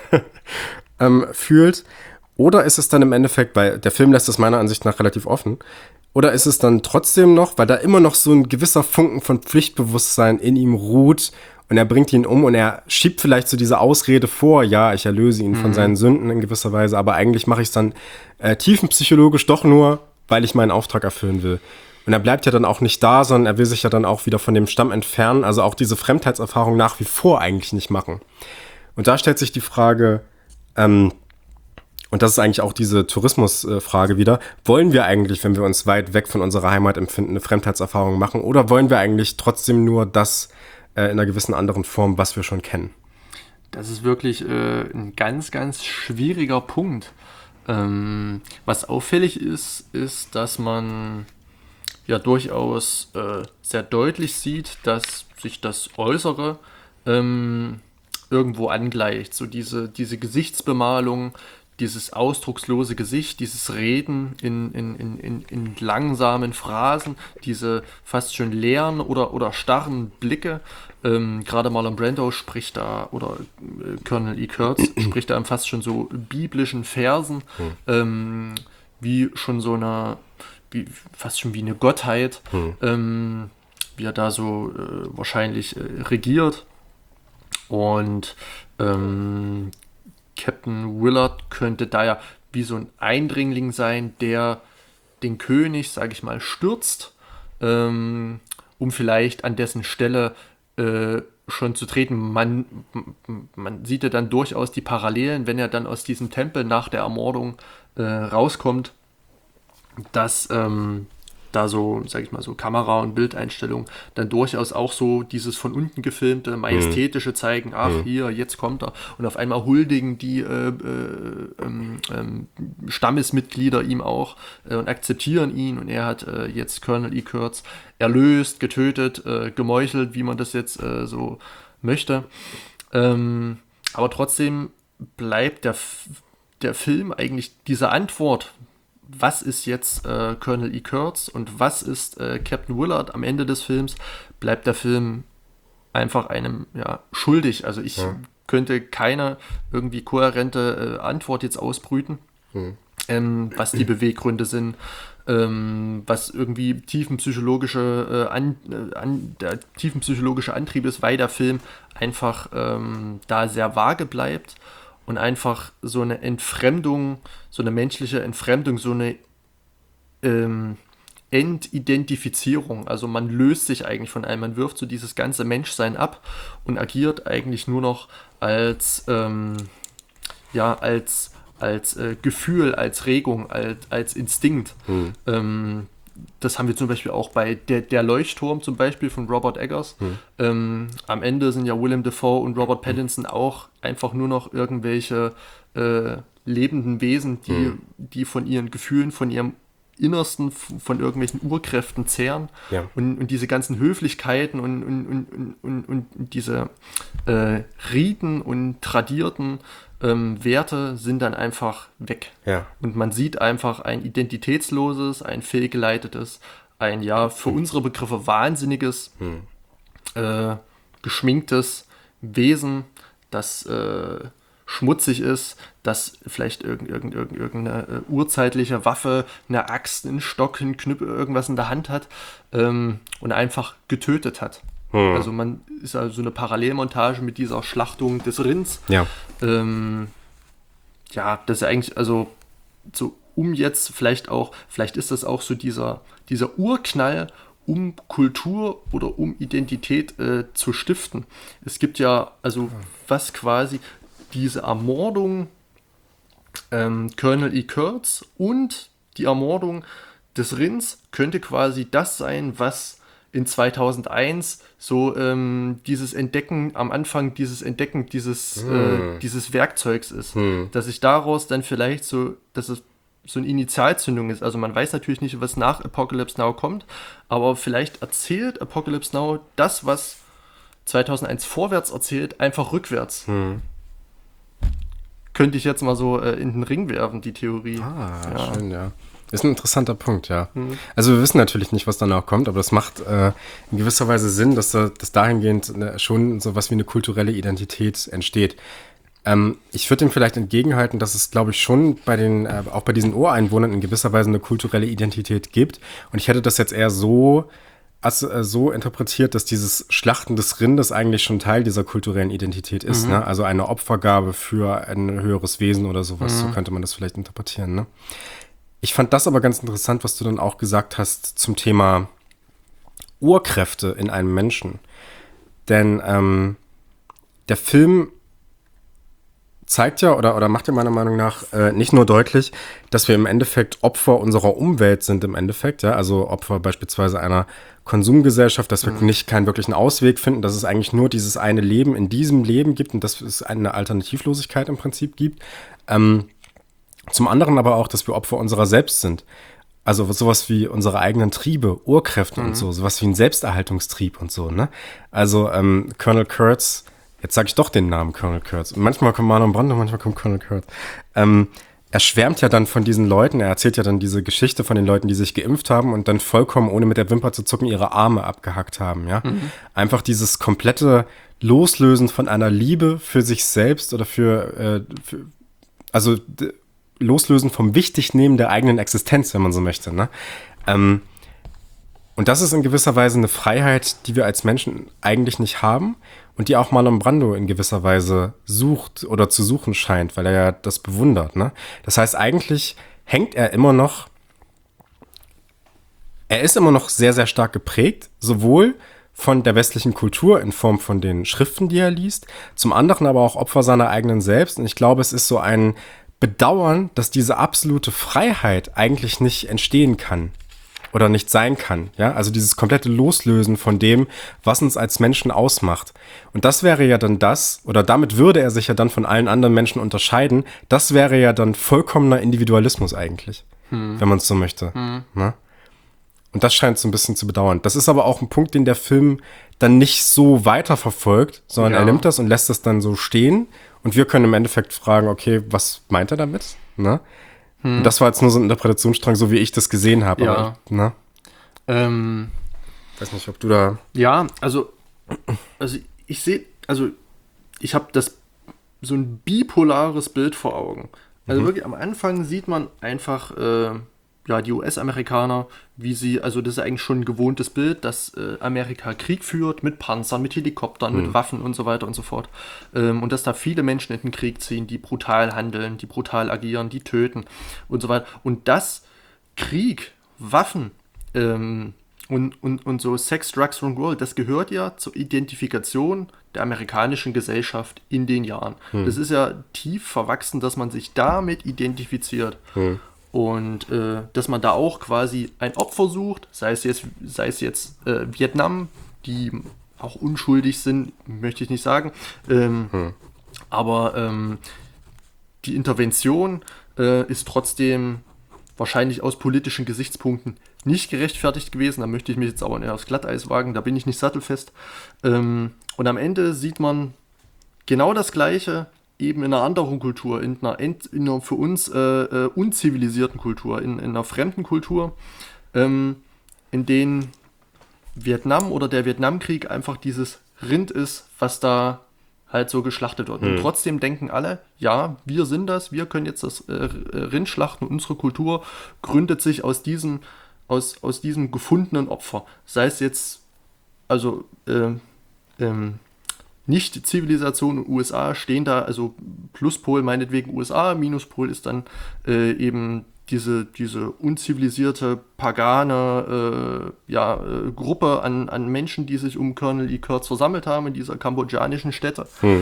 fühlt? Oder ist es dann im Endeffekt, weil der Film lässt es meiner Ansicht nach relativ offen, oder ist es dann trotzdem noch, weil da immer noch so ein gewisser Funken von Pflichtbewusstsein in ihm ruht und er bringt ihn um und er schiebt vielleicht so diese Ausrede vor, ja, ich erlöse ihn von seinen Sünden in gewisser Weise, aber eigentlich mache ich es dann tiefenpsychologisch doch nur, weil ich meinen Auftrag erfüllen will. Und er bleibt ja dann auch nicht da, sondern er will sich ja dann auch wieder von dem Stamm entfernen, also auch diese Fremdheitserfahrung nach wie vor eigentlich nicht machen. Und da stellt sich die Frage, und das ist eigentlich auch diese Tourismusfrage wieder, wollen wir eigentlich, wenn wir uns weit weg von unserer Heimat empfinden, eine Fremdheitserfahrung machen oder wollen wir eigentlich trotzdem nur das in einer gewissen anderen Form, was wir schon kennen? Das ist wirklich ein ganz, ganz schwieriger Punkt. Was auffällig ist, dass man ja durchaus sehr deutlich sieht, dass sich das Äußere irgendwo angleicht. So diese Gesichtsbemalung, dieses ausdruckslose Gesicht, dieses Reden in langsamen Phrasen, diese fast schon leeren oder starren Blicke. Gerade Marlon Brando spricht da, oder Colonel E. Kurtz spricht da in fast schon so biblischen Versen, wie schon so eine, fast schon wie eine Gottheit, wie er da so wahrscheinlich regiert. Und Captain Willard könnte da ja wie so ein Eindringling sein, der den König, sage ich mal, stürzt, um vielleicht an dessen Stelle schon zu treten. Man sieht ja dann durchaus die Parallelen, wenn er dann aus diesem Tempel nach der Ermordung rauskommt, dass da so, sag ich mal, so Kamera- und Bildeinstellungen dann durchaus auch so dieses von unten gefilmte, majestätische zeigen, ach hier, jetzt kommt er. Und auf einmal huldigen die Stammesmitglieder ihm auch und akzeptieren ihn. Und er hat jetzt Colonel E. Kurtz erlöst, getötet, gemeuchelt, wie man das jetzt so möchte. Aber trotzdem bleibt der Film eigentlich diese Antwort, was ist jetzt Colonel E. Kurtz und was ist Captain Willard am Ende des Films, bleibt der Film einfach einem schuldig. Also ich könnte keine irgendwie kohärente Antwort jetzt ausbrüten, was die Beweggründe sind, was irgendwie der tiefenpsychologische Antrieb ist, weil der Film einfach da sehr vage bleibt und einfach so eine Entfremdung, so eine menschliche Entfremdung, so eine Entidentifizierung. Also man löst sich eigentlich von allem, man wirft so dieses ganze Menschsein ab und agiert eigentlich nur noch als Gefühl, als Regung, als Instinkt. Das haben wir zum Beispiel auch bei der Leuchtturm zum Beispiel von Robert Eggers. Am Ende sind ja Willem Dafoe und Robert Pattinson auch einfach nur noch irgendwelche lebenden Wesen, die von ihren Gefühlen, von ihrem Innersten, von irgendwelchen Urkräften zehren. Ja. Und diese ganzen Höflichkeiten und diese Riten und tradierten Werte sind dann einfach weg. Ja. Und man sieht einfach ein identitätsloses, ein fehlgeleitetes, ein für unsere Begriffe wahnsinniges, geschminktes Wesen, das schmutzig ist, das vielleicht irgendeine urzeitliche Waffe, eine Axt, einen Stock, einen Knüppel, irgendwas in der Hand hat und einfach getötet hat. Also man ist also eine Parallelmontage mit dieser Schlachtung des Rinds. Ja. Das ist eigentlich, also so jetzt vielleicht ist das auch so dieser Urknall, um Kultur oder um Identität zu stiften. Es gibt ja, also was quasi diese Ermordung Colonel E. Kurtz und die Ermordung des Rinds könnte quasi das sein, was in 2001 so dieses Entdecken am Anfang, dieses Werkzeugs ist. Dass sich daraus dann vielleicht dass es so eine Initialzündung ist. Also man weiß natürlich nicht, was nach Apocalypse Now kommt, aber vielleicht erzählt Apocalypse Now das, was 2001 vorwärts erzählt, einfach rückwärts. Könnte ich jetzt mal so in den Ring werfen, die Theorie. Schön, ja. Ist ein interessanter Punkt, ja. Also wir wissen natürlich nicht, was danach kommt, aber das macht in gewisser Weise Sinn, dass dahingehend schon so was wie eine kulturelle Identität entsteht. Ich würde dem vielleicht entgegenhalten, dass es, glaube ich, schon auch bei diesen Ureinwohnern in gewisser Weise eine kulturelle Identität gibt. Und ich hätte das jetzt eher so interpretiert, dass dieses Schlachten des Rindes eigentlich schon Teil dieser kulturellen Identität ist. Ne? Also eine Opfergabe für ein höheres Wesen oder sowas. So könnte man das vielleicht interpretieren. Ne? Ich fand das aber ganz interessant, was du dann auch gesagt hast zum Thema Urkräfte in einem Menschen. Denn der Film zeigt ja oder macht ja meiner Meinung nach nicht nur deutlich, dass wir im Endeffekt Opfer unserer Umwelt sind im Endeffekt, ja, also Opfer beispielsweise einer Konsumgesellschaft, dass wir keinen wirklichen Ausweg finden, dass es eigentlich nur dieses eine Leben in diesem Leben gibt und dass es eine Alternativlosigkeit im Prinzip gibt. Zum anderen aber auch, dass wir Opfer unserer selbst sind. Also sowas wie unsere eigenen Triebe, Urkräfte und sowas wie ein Selbsterhaltungstrieb und so, ne? Also Colonel Kurtz, jetzt sage ich doch den Namen Colonel Kurtz. Manchmal kommt Marlon Brando, manchmal kommt Colonel Kurtz. Er schwärmt ja dann von diesen Leuten, er erzählt ja dann diese Geschichte von den Leuten, die sich geimpft haben und dann vollkommen, ohne mit der Wimper zu zucken, ihre Arme abgehackt haben, ja. Einfach dieses komplette Loslösen von einer Liebe für sich selbst oder Loslösen vom Wichtignehmen der eigenen Existenz, wenn man so möchte, ne? Und das ist in gewisser Weise eine Freiheit, die wir als Menschen eigentlich nicht haben und die auch Marlon Brando in gewisser Weise sucht oder zu suchen scheint, weil er ja das bewundert, ne? Das heißt, eigentlich hängt er ist immer noch sehr, sehr stark geprägt, sowohl von der westlichen Kultur in Form von den Schriften, die er liest, zum anderen aber auch Opfer seiner eigenen selbst. Und ich glaube, es ist so ein Bedauern, dass diese absolute Freiheit eigentlich nicht entstehen kann oder nicht sein kann, ja, also dieses komplette Loslösen von dem, was uns als Menschen ausmacht. Und das wäre ja dann damit würde er sich ja dann von allen anderen Menschen unterscheiden, das wäre ja dann vollkommener Individualismus eigentlich, wenn man es so möchte. Ne? Und das scheint so ein bisschen zu bedauern. Das ist aber auch ein Punkt, den der Film dann nicht so weiterverfolgt, sondern er nimmt das und lässt es dann so stehen. Und wir können im Endeffekt fragen, okay, was meint er damit? Ne? Und das war jetzt nur so ein Interpretationsstrang, so wie ich das gesehen habe. Ja. Aber, ne? Weiß nicht, ob du da... Ja, also Also ich habe das so ein bipolares Bild vor Augen. Also wirklich am Anfang sieht man einfach ja, die US-Amerikaner, wie sie, also das ist eigentlich schon ein gewohntes Bild, dass Amerika Krieg führt mit Panzern, mit Helikoptern, mit Waffen und so weiter und so fort. Und dass da viele Menschen in den Krieg ziehen, die brutal handeln, die brutal agieren, die töten und so weiter. Und dass Krieg, Waffen und so Sex, Drugs, Rock'n'Roll, das gehört ja zur Identifikation der amerikanischen Gesellschaft in den Jahren. Das ist ja tief verwachsen, dass man sich damit identifiziert. Und dass man da auch quasi ein Opfer sucht, sei es jetzt Vietnam, die auch unschuldig sind, möchte ich nicht sagen. Aber die Intervention ist trotzdem wahrscheinlich aus politischen Gesichtspunkten nicht gerechtfertigt gewesen. Da möchte ich mich jetzt aber nicht aufs Glatteis wagen, da bin ich nicht sattelfest. Und am Ende sieht man genau das Gleiche, eben in einer anderen Kultur, in einer für uns unzivilisierten Kultur, in einer fremden Kultur, in denen Vietnam oder der Vietnamkrieg einfach dieses Rind ist, was da halt so geschlachtet wird. Und trotzdem denken alle, ja, wir sind das, wir können jetzt das Rind schlachten. Unsere Kultur gründet sich aus diesem gefundenen Opfer. Sei es jetzt, also nicht Zivilisation und USA stehen da, also Pluspol meinetwegen USA, Minuspol ist dann eben diese unzivilisierte, pagane Gruppe an Menschen, die sich um Colonel Lee Kurtz versammelt haben in dieser kambodschanischen Stätte.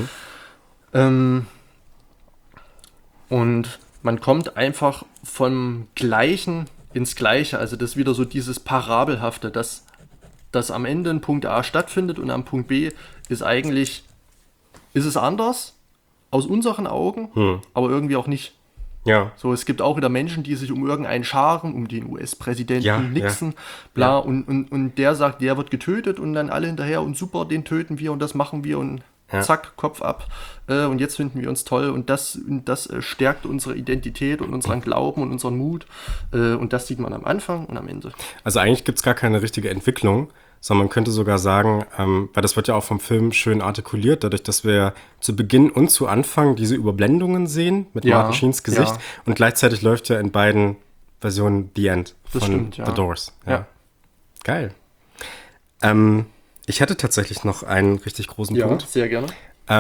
Und man kommt einfach vom Gleichen ins Gleiche. Also das ist wieder so dieses Parabelhafte, dass am Ende ein Punkt A stattfindet und am Punkt B ist es anders aus unseren Augen, aber irgendwie auch nicht. Ja. So, es gibt auch wieder Menschen, die sich um irgendeinen scharen, um den US-Präsidenten Nixon, bla, und der sagt, der wird getötet und dann alle hinterher und super, den töten wir und das machen wir und zack, Kopf ab und jetzt finden wir uns toll und das stärkt unsere Identität und unseren Glauben und unseren Mut und das sieht man am Anfang und am Ende. Also eigentlich gibt es gar keine richtige Entwicklung, sondern man könnte sogar sagen, weil das wird ja auch vom Film schön artikuliert, dadurch, dass wir zu Beginn und zu Anfang diese Überblendungen sehen mit Martin Sheens Gesicht und gleichzeitig läuft ja in beiden Versionen The End von The Doors. Ja. Geil. Ich hätte tatsächlich noch einen richtig großen Punkt. Ja, sehr gerne.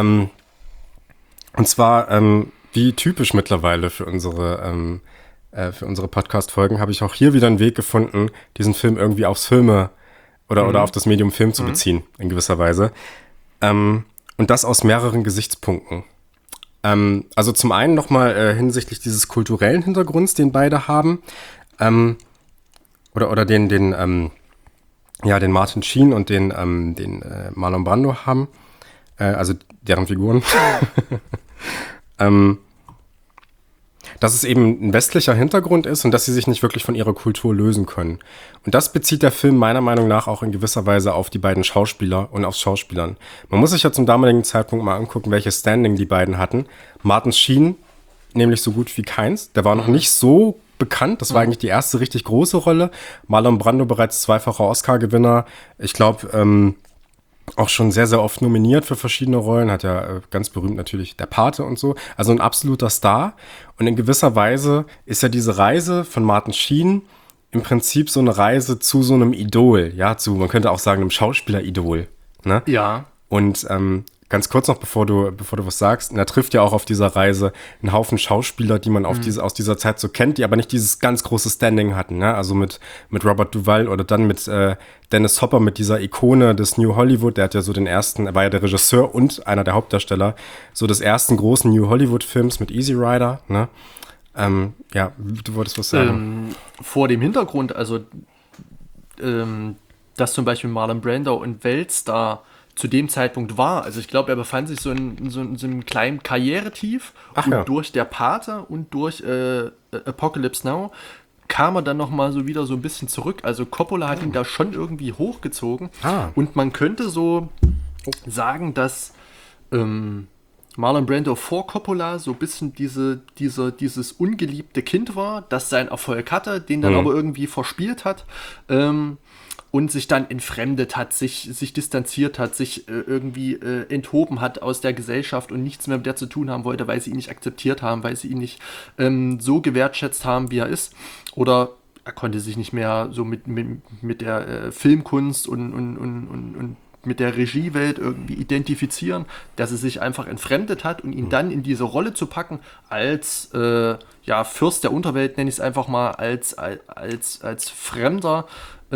Und zwar, wie typisch mittlerweile für unsere Podcast-Folgen, habe ich auch hier wieder einen Weg gefunden, diesen Film irgendwie aufs Filme oder auf das Medium Film zu beziehen, in gewisser Weise. Und das aus mehreren Gesichtspunkten. Also zum einen nochmal hinsichtlich dieses kulturellen Hintergrunds, den beide haben, oder den Martin Sheen und den Marlon Brando haben, also deren Figuren. Dass es eben ein westlicher Hintergrund ist und dass sie sich nicht wirklich von ihrer Kultur lösen können. Und das bezieht der Film meiner Meinung nach auch in gewisser Weise auf die beiden Schauspieler und aufs Schauspielern. Man muss sich ja zum damaligen Zeitpunkt mal angucken, welches Standing die beiden hatten. Martin Sheen nämlich so gut wie keins. Der war noch nicht so bekannt. Das war eigentlich die erste richtig große Rolle. Marlon Brando bereits zweifacher Oscar-Gewinner. Ich glaube, auch schon sehr, sehr oft nominiert für verschiedene Rollen. Hat ja ganz berühmt natürlich Der Pate und so. Also ein absoluter Star. Und in gewisser Weise ist ja diese Reise von Martin Sheen im Prinzip so eine Reise zu so einem Idol. Ja, man könnte auch sagen, einem Schauspieler-Idol. Ne? Ja. Und ganz kurz noch, bevor du was sagst, er trifft ja auch auf dieser Reise einen Haufen Schauspieler, die man aus dieser Zeit so kennt, die aber nicht dieses ganz große Standing hatten, ne? Also mit Robert Duvall oder dann mit Dennis Hopper, mit dieser Ikone des New Hollywood, der hat ja so er war ja der Regisseur und einer der Hauptdarsteller, so des ersten großen New Hollywood-Films mit Easy Rider, ne? Ja, du wolltest was sagen. Vor dem Hintergrund, also dass zum Beispiel Marlon Brando ein Weltstar zu dem Zeitpunkt war. Also ich glaube, er befand sich so in so einem kleinen Karrieretief und durch Der Pate und durch Apocalypse Now kam er dann nochmal so wieder so ein bisschen zurück. Also Coppola hat ihn da schon irgendwie hochgezogen und man könnte so sagen, dass Marlon Brando vor Coppola so ein bisschen dieses ungeliebte Kind war, das seinen Erfolg hatte, den dann aber irgendwie verspielt hat. Und sich dann entfremdet hat, sich distanziert hat, sich irgendwie enthoben hat aus der Gesellschaft und nichts mehr mit der zu tun haben wollte, weil sie ihn nicht akzeptiert haben, weil sie ihn nicht so gewertschätzt haben, wie er ist. Oder er konnte sich nicht mehr so mit der Filmkunst und mit der Regiewelt irgendwie identifizieren, dass er sich einfach entfremdet hat und ihn dann in diese Rolle zu packen als Fürst der Unterwelt, nenne ich es einfach mal, als Fremder,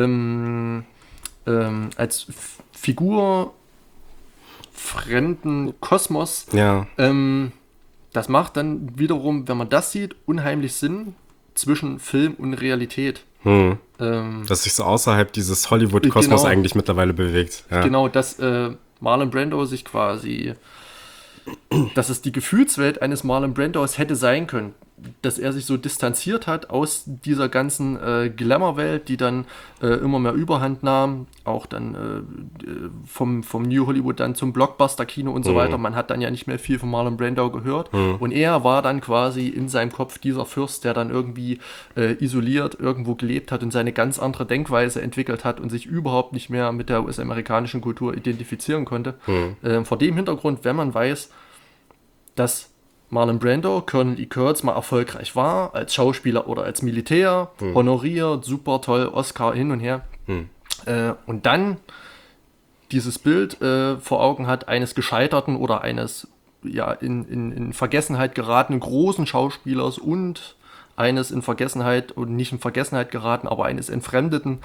als Figur fremden Kosmos. Ja. Das macht dann wiederum, wenn man das sieht, unheimlich Sinn zwischen Film und Realität. Dass sich so außerhalb dieses Hollywood-Kosmos genau, eigentlich mittlerweile bewegt. Ja. Genau, dass Marlon Brando sich quasi, dass es die Gefühlswelt eines Marlon Brandos hätte sein können, dass er sich so distanziert hat aus dieser ganzen Glamour-Welt, die dann immer mehr Überhand nahm, auch dann vom New Hollywood dann zum Blockbuster-Kino und so weiter. Man hat dann ja nicht mehr viel von Marlon Brando gehört. Und er war dann quasi in seinem Kopf dieser Fürst, der dann irgendwie isoliert irgendwo gelebt hat und seine ganz andere Denkweise entwickelt hat und sich überhaupt nicht mehr mit der US-amerikanischen Kultur identifizieren konnte. Vor dem Hintergrund, wenn man weiß, dass Marlon Brando, Colonel E. Kurtz, mal erfolgreich war, als Schauspieler oder als Militär, honoriert, super toll, Oscar hin und her. Und dann dieses Bild vor Augen hat eines gescheiterten oder eines in Vergessenheit geratenen großen Schauspielers und eines in Vergessenheit und nicht in Vergessenheit geraten, aber eines entfremdeten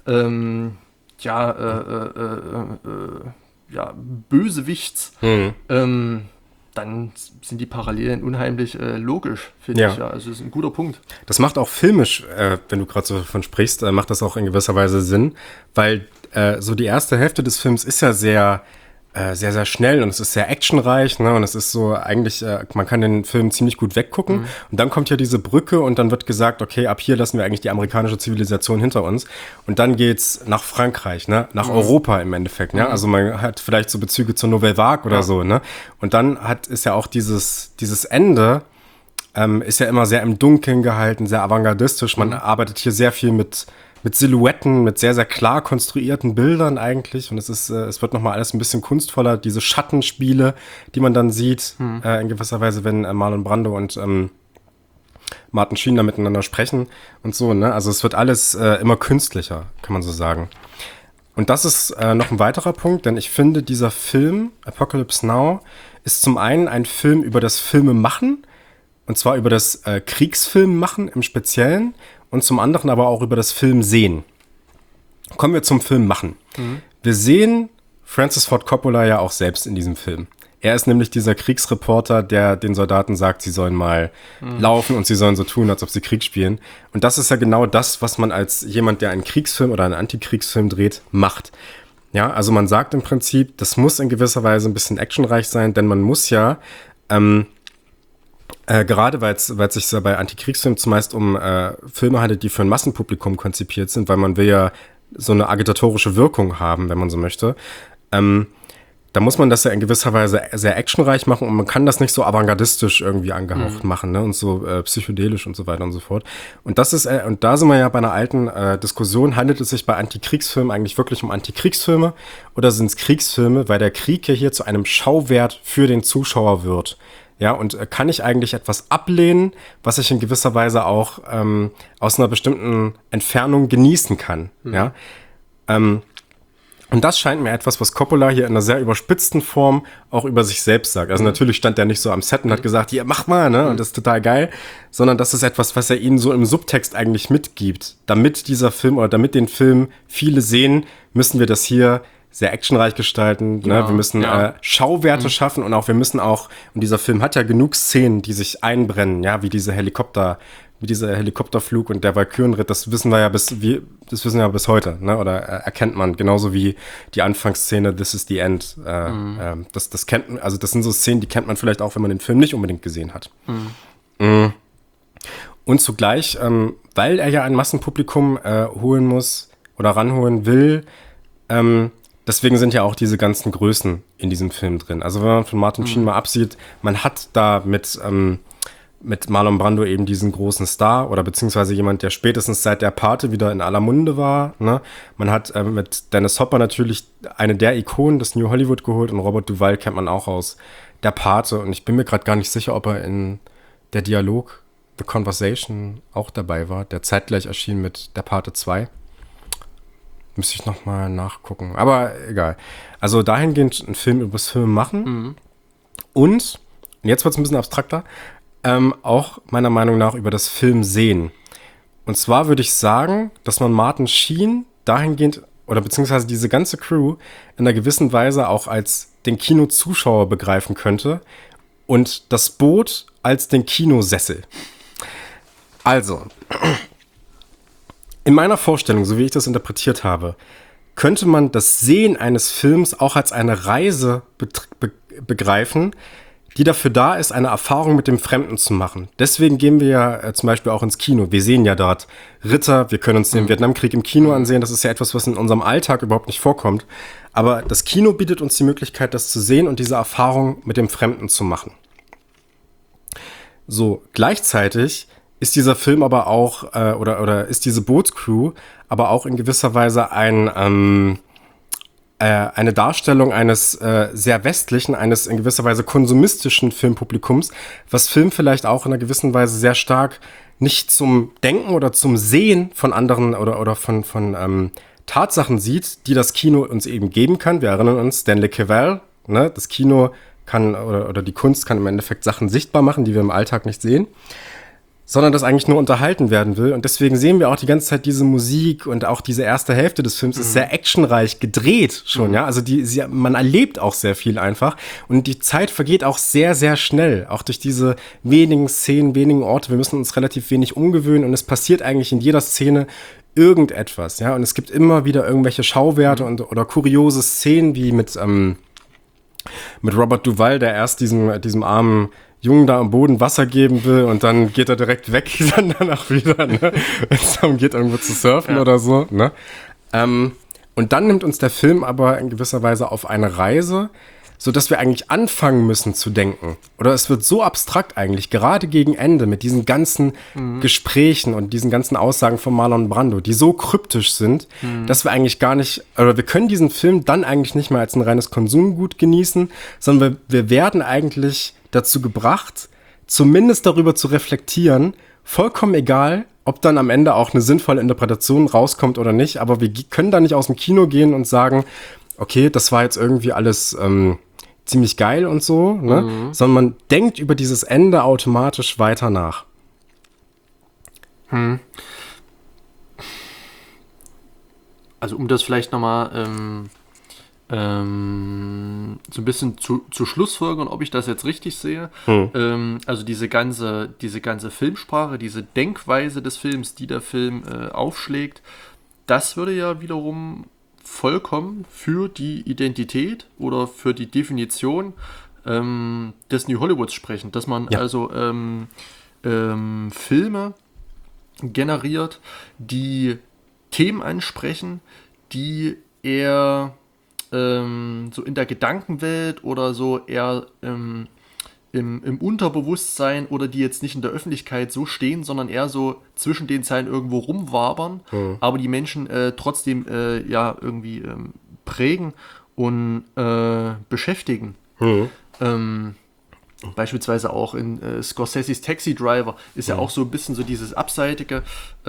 Bösewichts. Dann sind die Parallelen unheimlich logisch, finde ich. Ja. Also das ist ein guter Punkt. Das macht auch filmisch, wenn du gerade so davon sprichst, macht das auch in gewisser Weise Sinn, weil so die erste Hälfte des Films ist ja sehr, sehr schnell und es ist sehr actionreich, ne? Und es ist so eigentlich, man kann den Film ziemlich gut weggucken. Und dann kommt ja diese Brücke und dann wird gesagt, okay, ab hier lassen wir eigentlich die amerikanische Zivilisation hinter uns. Und dann geht's nach Frankreich, ne? Nach Europa im Endeffekt, ne? Also man hat vielleicht so Bezüge zur Nouvelle Vague oder so, ne? Und dann ist ja auch dieses Ende, ist ja immer sehr im Dunkeln gehalten, sehr avantgardistisch. Man arbeitet hier sehr viel mit Silhouetten, mit sehr, sehr klar konstruierten Bildern eigentlich. Und es wird nochmal alles ein bisschen kunstvoller. Diese Schattenspiele, die man dann sieht, in gewisser Weise, wenn Marlon Brando und Martin Sheen da miteinander sprechen und so, ne? Also es wird alles immer künstlicher, kann man so sagen. Und das ist noch ein weiterer Punkt, denn ich finde, dieser Film, Apocalypse Now, ist zum einen ein Film über das Filmemachen, und zwar über das Kriegsfilmmachen im Speziellen, und zum anderen aber auch über das Filmsehen. Kommen wir zum Filmmachen. Wir sehen Francis Ford Coppola ja auch selbst in diesem Film. Er ist nämlich dieser Kriegsreporter, der den Soldaten sagt, sie sollen mal laufen und sie sollen so tun, als ob sie Krieg spielen. Und das ist ja genau das, was man als jemand, der einen Kriegsfilm oder einen Antikriegsfilm dreht, macht. Ja, also man sagt im Prinzip, das muss in gewisser Weise ein bisschen actionreich sein, denn man muss ja gerade weil es sich ja bei Antikriegsfilmen zumeist um Filme handelt, die für ein Massenpublikum konzipiert sind, weil man will ja so eine agitatorische Wirkung haben, wenn man so möchte. Da muss man das ja in gewisser Weise sehr actionreich machen und man kann das nicht so avantgardistisch irgendwie angehaucht machen, ne? Und so psychedelisch und so weiter und so fort. Und das ist und da sind wir ja bei einer alten Diskussion, handelt es sich bei Antikriegsfilmen eigentlich wirklich um Antikriegsfilme oder sind es Kriegsfilme, weil der Krieg ja hier zu einem Schauwert für den Zuschauer wird. Ja, und kann ich eigentlich etwas ablehnen, was ich in gewisser Weise auch aus einer bestimmten Entfernung genießen kann, ja? Und das scheint mir etwas, was Coppola hier in einer sehr überspitzten Form auch über sich selbst sagt. Also natürlich stand er nicht so am Set und hat gesagt, hier, mach mal, ne? Und das ist total geil. Sondern das ist etwas, was er ihnen so im Subtext eigentlich mitgibt. Damit dieser Film oder damit den Film viele sehen, müssen wir das hier sehr actionreich gestalten. Genau, ne? Wir müssen Schauwerte schaffen und und dieser Film hat ja genug Szenen, die sich einbrennen, ja, wie dieser Helikopterflug und der Walkürenritt, das wissen wir bis heute, ne? Oder erkennt man, genauso wie die Anfangsszene This is the End. Das kennt man, also das sind so Szenen, die kennt man vielleicht auch, wenn man den Film nicht unbedingt gesehen hat. Und zugleich, weil er ja ein Massenpublikum holen muss oder ranholen will, deswegen sind ja auch diese ganzen Größen in diesem Film drin. Also wenn man von Martin Sheen mal absieht, man hat da mit Marlon Brando eben diesen großen Star oder beziehungsweise jemand, der spätestens seit der Pate wieder in aller Munde war. Ne? Man hat mit Dennis Hopper natürlich eine der Ikonen des New Hollywood geholt und Robert Duvall kennt man auch aus der Pate. Und ich bin mir gerade gar nicht sicher, ob er in der Dialog The Conversation auch dabei war, der zeitgleich erschien mit der Pate 2. Müsste ich nochmal nachgucken. Aber egal. Also dahingehend einen Film übers Film machen. Und jetzt wird es ein bisschen abstrakter, auch meiner Meinung nach über das Film sehen. Und zwar würde ich sagen, dass man Martin Sheen dahingehend, oder beziehungsweise diese ganze Crew, in einer gewissen Weise auch als den Kinozuschauer begreifen könnte und das Boot als den Kinosessel. Also, in meiner Vorstellung, so wie ich das interpretiert habe, könnte man das Sehen eines Films auch als eine Reise begreifen, die dafür da ist, eine Erfahrung mit dem Fremden zu machen. Deswegen gehen wir ja zum Beispiel auch ins Kino. Wir sehen ja dort Ritter, wir können uns den Vietnamkrieg im Kino ansehen. Das ist ja etwas, was in unserem Alltag überhaupt nicht vorkommt. Aber das Kino bietet uns die Möglichkeit, das zu sehen und diese Erfahrung mit dem Fremden zu machen. So, gleichzeitig ist dieser Film aber auch, oder ist diese Bootscrew aber auch in gewisser Weise eine Darstellung eines sehr westlichen, eines in gewisser Weise konsumistischen Filmpublikums, was Film vielleicht auch in einer gewissen Weise sehr stark nicht zum Denken oder zum Sehen von anderen oder von Tatsachen sieht, die das Kino uns eben geben kann. Wir erinnern uns, Stanley Cavell, ne? Das Kino kann oder die Kunst kann im Endeffekt Sachen sichtbar machen, die wir im Alltag nicht sehen, sondern das eigentlich nur unterhalten werden will. Und deswegen sehen wir auch die ganze Zeit diese Musik und auch diese erste Hälfte des Films ist sehr actionreich gedreht schon, ja. Also man erlebt auch sehr viel einfach und die Zeit vergeht auch sehr, sehr schnell, auch durch diese wenigen Szenen, wenigen Orte. Wir müssen uns relativ wenig umgewöhnen und es passiert eigentlich in jeder Szene irgendetwas, ja. Und es gibt immer wieder irgendwelche Schauwerte oder kuriose Szenen, wie mit Robert Duvall, der erst diesem armen Jungen da am Boden Wasser geben will und dann geht er direkt weg, dann danach wieder, ne? Wenn es darum geht, irgendwo zu surfen oder so, ne? Und dann nimmt uns der Film aber in gewisser Weise auf eine Reise, sodass wir eigentlich anfangen müssen zu denken. Oder es wird so abstrakt eigentlich, gerade gegen Ende, mit diesen ganzen Gesprächen und diesen ganzen Aussagen von Marlon Brando, die so kryptisch sind, dass wir eigentlich gar nicht, oder wir können diesen Film dann eigentlich nicht mehr als ein reines Konsumgut genießen, sondern wir werden eigentlich dazu gebracht, zumindest darüber zu reflektieren, vollkommen egal, ob dann am Ende auch eine sinnvolle Interpretation rauskommt oder nicht, aber wir können da nicht aus dem Kino gehen und sagen, okay, das war jetzt irgendwie alles ziemlich geil und so, ne? Sondern man denkt über dieses Ende automatisch weiter nach. Also um das vielleicht nochmal so ein bisschen zu schlussfolgern, ob ich das jetzt richtig sehe. Also diese ganze Filmsprache, diese Denkweise des Films, die der Film aufschlägt, das würde ja wiederum vollkommen für die Identität oder für die Definition des New Hollywoods sprechen. Dass man also Filme generiert, die Themen ansprechen, die eher so in der Gedankenwelt oder so eher im Unterbewusstsein oder die jetzt nicht in der Öffentlichkeit so stehen, sondern eher so zwischen den Zeilen irgendwo rumwabern, aber die Menschen trotzdem irgendwie prägen und beschäftigen. Beispielsweise auch in Scorseses Taxi Driver ist ja auch so ein bisschen so dieses Abseitige,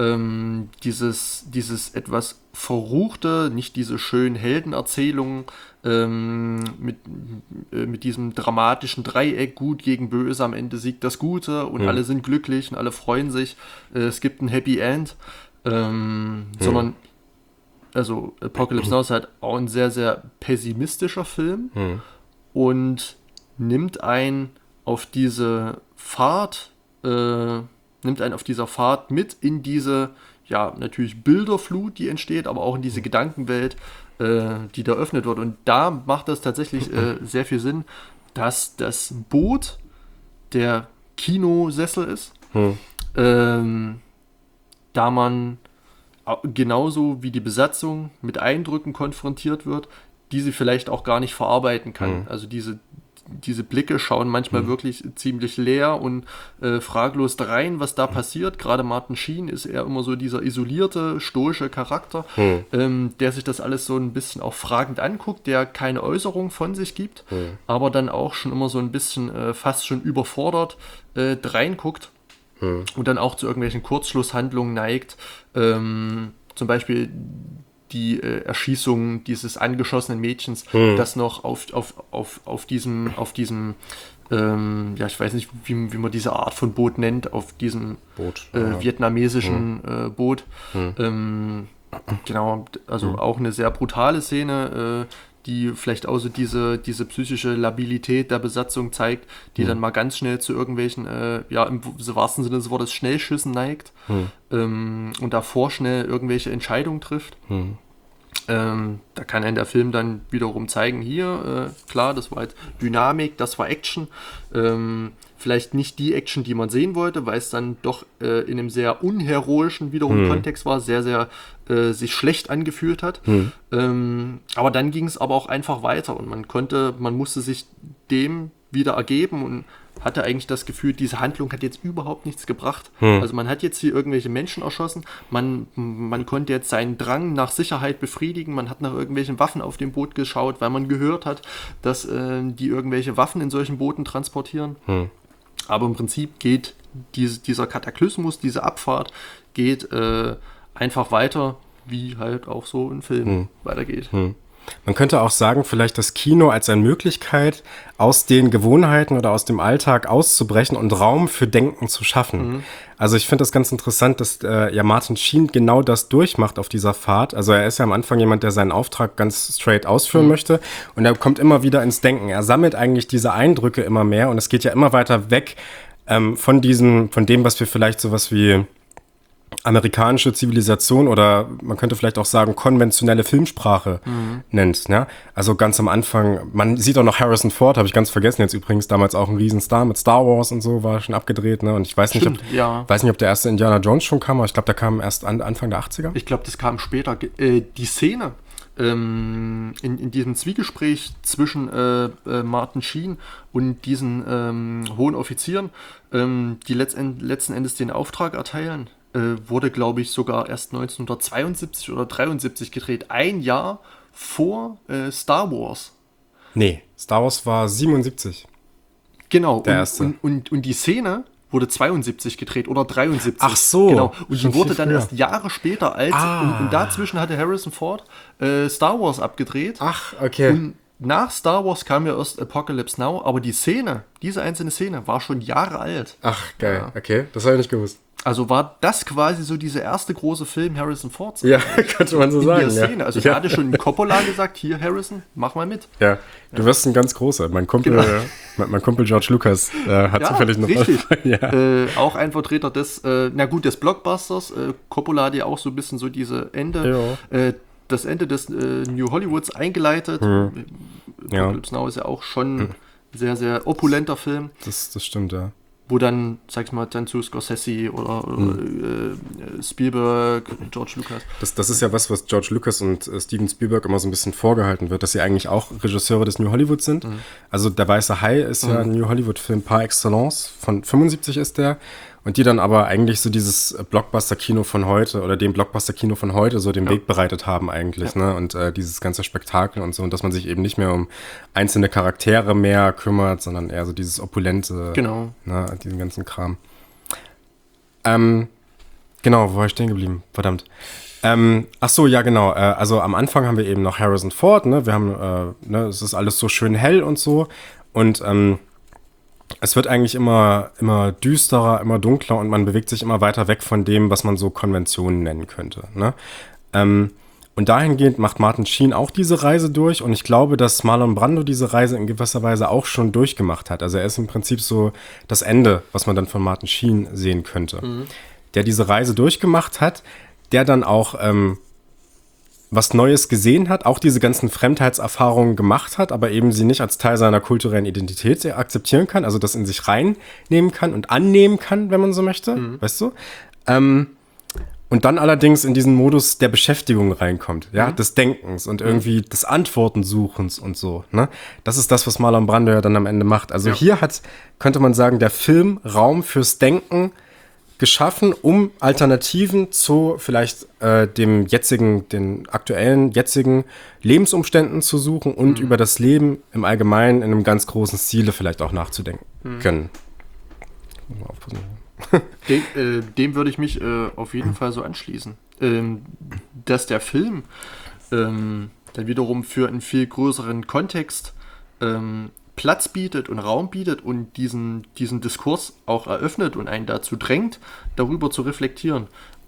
dieses etwas Verruchte, nicht diese schönen Heldenerzählungen mit diesem dramatischen Dreieck, gut gegen böse, am Ende siegt das Gute und alle sind glücklich und alle freuen sich, es gibt ein Happy End, sondern also Apocalypse Now ist halt auch ein sehr, sehr pessimistischer Film und nimmt einen auf dieser Fahrt mit in diese, ja, natürlich Bilderflut, die entsteht, aber auch in diese Gedankenwelt, die da öffnet wird. Und da macht das tatsächlich sehr viel Sinn, dass das Boot der Kinosessel ist, da man genauso wie die Besatzung mit Eindrücken konfrontiert wird, die sie vielleicht auch gar nicht verarbeiten kann. Also diese Blicke schauen manchmal wirklich ziemlich leer und fraglos da rein, was da passiert. Gerade Martin Sheen ist eher immer so dieser isolierte, stoische Charakter, der sich das alles so ein bisschen auch fragend anguckt, der keine Äußerung von sich gibt, aber dann auch schon immer so ein bisschen fast schon überfordert reinguckt und dann auch zu irgendwelchen Kurzschlusshandlungen neigt. Zum Beispiel die Erschießung dieses angeschossenen Mädchens, das noch auf diesem ich weiß nicht, wie man diese Art von Boot nennt, auf diesem vietnamesischen Boot. Genau, also auch eine sehr brutale Szene, die vielleicht auch so diese psychische Labilität der Besatzung zeigt, die dann mal ganz schnell zu irgendwelchen, im wahrsten Sinne des Wortes, Schnellschüssen neigt und davor schnell irgendwelche Entscheidungen trifft. Da kann einem der Film dann wiederum zeigen, hier, klar, das war jetzt Dynamik, das war Action, vielleicht nicht die Action, die man sehen wollte, weil es dann doch in einem sehr unheroischen wiederum Kontext war, sehr, sehr sich schlecht angefühlt hat. Aber dann ging es aber auch einfach weiter und man musste sich dem wieder ergeben und hatte eigentlich das Gefühl, diese Handlung hat jetzt überhaupt nichts gebracht. Also man hat jetzt hier irgendwelche Menschen erschossen, man konnte jetzt seinen Drang nach Sicherheit befriedigen, man hat nach irgendwelchen Waffen auf dem Boot geschaut, weil man gehört hat, dass die irgendwelche Waffen in solchen Booten transportieren. Aber im Prinzip geht dieser Kataklysmus, diese Abfahrt geht einfach weiter, wie halt auch so ein Film weitergeht. Man könnte auch sagen, vielleicht das Kino als eine Möglichkeit, aus den Gewohnheiten oder aus dem Alltag auszubrechen und Raum für Denken zu schaffen. Also ich finde das ganz interessant, dass Martin Sheen genau das durchmacht auf dieser Fahrt. Also er ist ja am Anfang jemand, der seinen Auftrag ganz straight ausführen möchte und er kommt immer wieder ins Denken. Er sammelt eigentlich diese Eindrücke immer mehr und es geht ja immer weiter weg von dem, was wir vielleicht sowas wie amerikanische Zivilisation oder man könnte vielleicht auch sagen konventionelle Filmsprache nennt. Ne? Also ganz am Anfang, man sieht auch noch Harrison Ford, habe ich ganz vergessen jetzt übrigens, damals auch ein Riesenstar mit Star Wars und so, war schon abgedreht. Ne? Und ich weiß nicht, ob der erste Indiana Jones schon kam, aber ich glaube, der kam erst Anfang der 80er. Ich glaube, das kam später. Die Szene in diesem Zwiegespräch zwischen Martin Sheen und diesen hohen Offizieren, die letzten Endes den Auftrag erteilen, wurde, glaube ich, sogar erst 1972 oder 73 gedreht. Ein Jahr vor Star Wars. Nee, Star Wars war 77. Genau. Der erste. Und die Szene wurde 72 gedreht oder 73. Ach so. Genau. Und die wurde dann erst Jahre später und dazwischen hatte Harrison Ford Star Wars abgedreht. Ach, okay. Und nach Star Wars kam ja erst Apocalypse Now, aber diese einzelne Szene war schon Jahre alt. Ach, geil. Ja. Okay, das habe ich nicht gewusst. Also war das quasi so dieser erste große Film Harrison Fords? Ja, könnte man so sagen. In der Szene. Also er hatte schon Coppola gesagt, hier Harrison, mach mal mit. Ja, du wirst ein ganz großer. Mein Kumpel George Lucas hat zufällig noch richtig. Auch ein Vertreter des Blockbusters. Coppola hat ja auch so ein bisschen so das Ende des New Hollywoods eingeleitet. Apocalypse Now ist ja auch schon ein sehr, sehr opulenter Film. Das stimmt, ja. Wo dann, sag ich mal, dann zu Scorsese oder Spielberg, George Lucas. Das ist ja was George Lucas und Steven Spielberg immer so ein bisschen vorgehalten wird, dass sie eigentlich auch Regisseure des New Hollywood sind. Also Der Weiße Hai ist ja ein New Hollywood-Film par excellence, von 75 ist der. Und die dann aber eigentlich so dieses Blockbuster-Kino von heute oder dem Blockbuster-Kino von heute so den Weg bereitet haben eigentlich, ne? Und dieses ganze Spektakel und so. Und dass man sich eben nicht mehr um einzelne Charaktere mehr kümmert, sondern eher so dieses opulente, ne? Diesen ganzen Kram. Genau, wo war ich stehen geblieben? Verdammt. Ach so, ja genau. Also am Anfang haben wir eben noch Harrison Ford, ne? Wir haben, es ist alles so schön hell und so. Und es wird eigentlich immer düsterer, immer dunkler und man bewegt sich immer weiter weg von dem, was man so Konventionen nennen könnte. Ne? Und dahingehend macht Martin Sheen auch diese Reise durch und ich glaube, dass Marlon Brando diese Reise in gewisser Weise auch schon durchgemacht hat. Also er ist im Prinzip so das Ende, was man dann von Martin Sheen sehen könnte. Der diese Reise durchgemacht hat, der dann auch was Neues gesehen hat, auch diese ganzen Fremdheitserfahrungen gemacht hat, aber eben sie nicht als Teil seiner kulturellen Identität akzeptieren kann, also das in sich reinnehmen kann und annehmen kann, wenn man so möchte, weißt du? Und und dann allerdings in diesen Modus der Beschäftigung reinkommt, ja, des Denkens und irgendwie des Antwortensuchens und so, ne? Das ist das, was Marlon Brando ja dann am Ende macht. Also hier könnte man sagen, der Film Raum fürs Denken geschaffen, um Alternativen zu vielleicht den aktuellen, jetzigen Lebensumständen zu suchen und über das Leben im Allgemeinen in einem ganz großen Stile vielleicht auch nachzudenken können. Mal aufpassen. Dem würde ich mich auf jeden Fall so anschließen. Dass der Film dann wiederum für einen viel größeren Kontext Platz bietet und Raum bietet und diesen Diskurs auch eröffnet und einen dazu drängt, darüber zu reflektieren.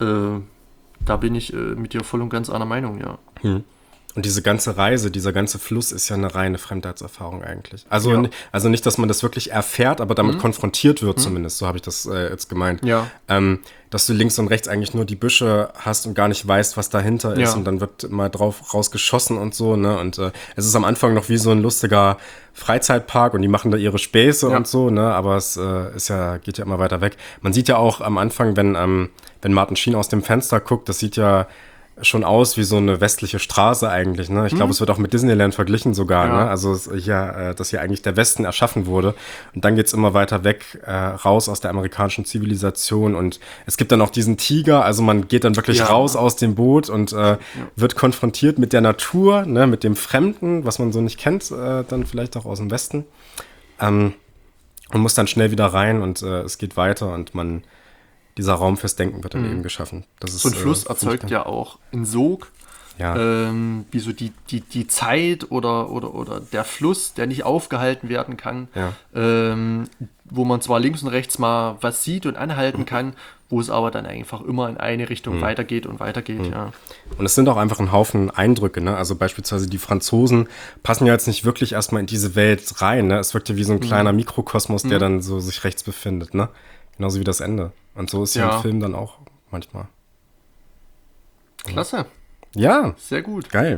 Da bin ich mit dir voll und ganz einer Meinung, ja. Und diese ganze Reise, dieser ganze Fluss ist ja eine reine Fremdheitserfahrung eigentlich. Also, also nicht, dass man das wirklich erfährt, aber damit konfrontiert wird zumindest, so habe ich das jetzt gemeint. Ja. Dass du links und rechts eigentlich nur die Büsche hast und gar nicht weißt, was dahinter ist und dann wird mal rausgeschossen und so, ne? Und es ist am Anfang noch wie so ein lustiger Freizeitpark und die machen da ihre Späße und so, ne? Aber es geht ja immer weiter weg. Man sieht ja auch am Anfang, wenn Martin Sheen aus dem Fenster guckt, das sieht ja schon aus wie so eine westliche Straße eigentlich, ne? Ich glaube, es wird auch mit Disneyland verglichen sogar, ne? Also dass hier eigentlich der Westen erschaffen wurde. Und dann geht's immer weiter weg, raus aus der amerikanischen Zivilisation. Und es gibt dann auch diesen Tiger, also man geht dann wirklich raus aus dem Boot und wird konfrontiert mit der Natur, ne? Mit dem Fremden, was man so nicht kennt, dann vielleicht auch aus dem Westen. Und muss dann schnell wieder rein und es geht weiter und dieser Raum fürs Denken wird dann eben geschaffen. Das ist, so ein Fluss erzeugt ja auch einen Sog, wie so die Zeit oder der Fluss, der nicht aufgehalten werden kann, wo man zwar links und rechts mal was sieht und anhalten kann, wo es aber dann einfach immer in eine Richtung weitergeht und weitergeht, ja. Und es sind auch einfach ein Haufen Eindrücke, ne? Also beispielsweise die Franzosen passen ja jetzt nicht wirklich erstmal in diese Welt rein, ne? Es wirkt ja wie so ein kleiner Mikrokosmos, der dann so sich rechts befindet, ne? Genauso wie das Ende. Und so ist ja im Film dann auch manchmal. Klasse. Ja. Sehr gut. Geil.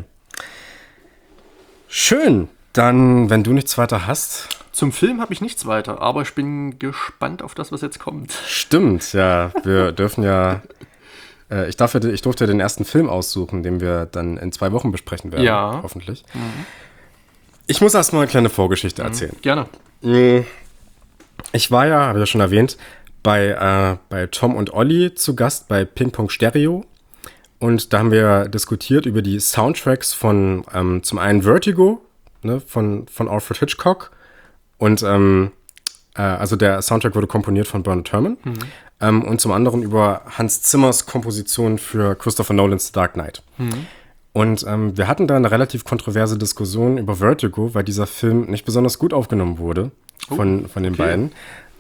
Schön. Dann, wenn du nichts weiter hast. Zum Film habe ich nichts weiter, aber ich bin gespannt auf das, was jetzt kommt. Stimmt, ja. Wir dürfen ja. Ich durfte den ersten Film aussuchen, den wir dann in 2 Wochen besprechen werden. Ja. Hoffentlich. Ich muss erstmal eine kleine Vorgeschichte erzählen. Gerne. Ich war ja, habe ich ja schon erwähnt, bei Tom und Olli zu Gast bei Ping Pong Stereo. Und da haben wir diskutiert über die Soundtracks von zum einen Vertigo, ne, von Alfred Hitchcock. Und also der Soundtrack wurde komponiert von Bernard Herrmann. Und zum anderen über Hans Zimmers Komposition für Christopher Nolans The Dark Knight. Und wir hatten da eine relativ kontroverse Diskussion über Vertigo, weil dieser Film nicht besonders gut aufgenommen wurde von den beiden.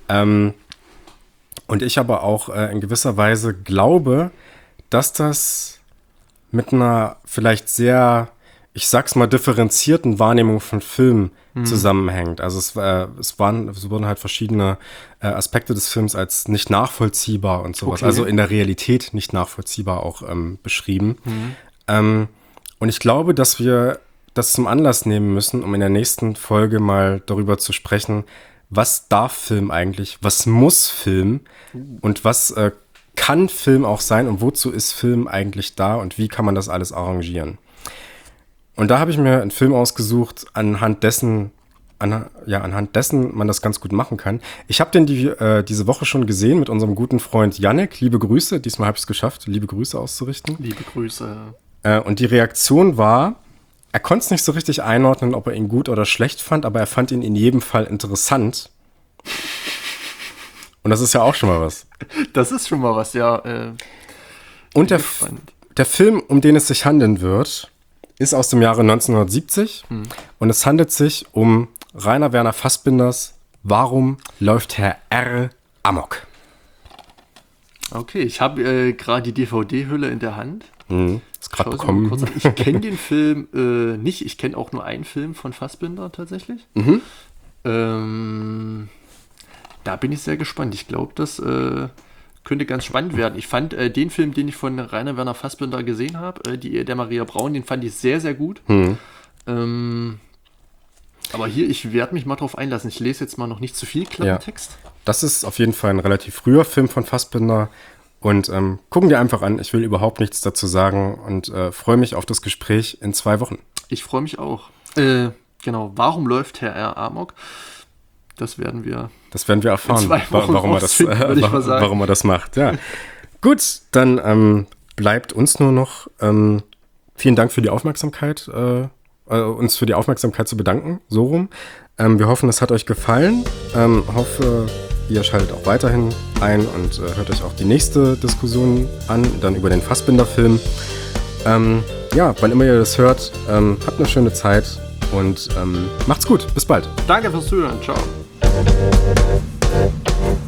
Und ich aber auch in gewisser Weise glaube, dass das mit einer vielleicht sehr, ich sag's mal, differenzierten Wahrnehmung von Film zusammenhängt. Also es wurden halt verschiedene Aspekte des Films als nicht nachvollziehbar und sowas, also in der Realität nicht nachvollziehbar auch beschrieben. Und ich glaube, dass wir das zum Anlass nehmen müssen, um in der nächsten Folge mal darüber zu sprechen, was darf Film eigentlich, was muss Film und was kann Film auch sein und wozu ist Film eigentlich da und wie kann man das alles arrangieren. Und da habe ich mir einen Film ausgesucht, anhand dessen man das ganz gut machen kann. Ich habe den diese Woche schon gesehen mit unserem guten Freund Yannick. Liebe Grüße, diesmal habe ich es geschafft, liebe Grüße auszurichten. Liebe Grüße. Und die Reaktion war, er konnte es nicht so richtig einordnen, ob er ihn gut oder schlecht fand, aber er fand ihn in jedem Fall interessant. Und das ist ja auch schon mal was. Das ist schon mal was, ja. Und der Film, um den es sich handeln wird, ist aus dem Jahre 1970 und es handelt sich um Rainer Werner Fassbinders Warum läuft Herr R. amok? Okay, ich habe gerade die DVD-Hülle in der Hand. Ist gerade bekommen. Ich kenne den Film nicht. Ich kenne auch nur einen Film von Fassbinder tatsächlich. Da bin ich sehr gespannt. Ich glaube, das könnte ganz spannend werden. Ich fand den Film, den ich von Rainer Werner Fassbinder gesehen habe, die Ehe der Maria Braun, den fand ich sehr, sehr gut. Aber hier, ich werde mich mal drauf einlassen. Ich lese jetzt mal noch nicht zu viel Klappentext. Das ist auf jeden Fall ein relativ früher Film von Fassbinder. Und gucken dir einfach an. Ich will überhaupt nichts dazu sagen und freue mich auf das Gespräch in 2 Wochen. Ich freue mich auch. Genau, warum läuft Herr R. Amok? Das werden wir erfahren, in 2 Wochen warum er das macht. Ja. Gut, dann bleibt uns nur noch vielen Dank für die Aufmerksamkeit, uns für die Aufmerksamkeit zu bedanken, so rum. Wir hoffen, es hat euch gefallen. Hoffe, ihr schaltet auch weiterhin ein und hört euch auch die nächste Diskussion an, dann über den Fassbinder-Film. Ja, wann immer ihr das hört, habt eine schöne Zeit und macht's gut. Bis bald. Danke fürs Zuhören. Ciao.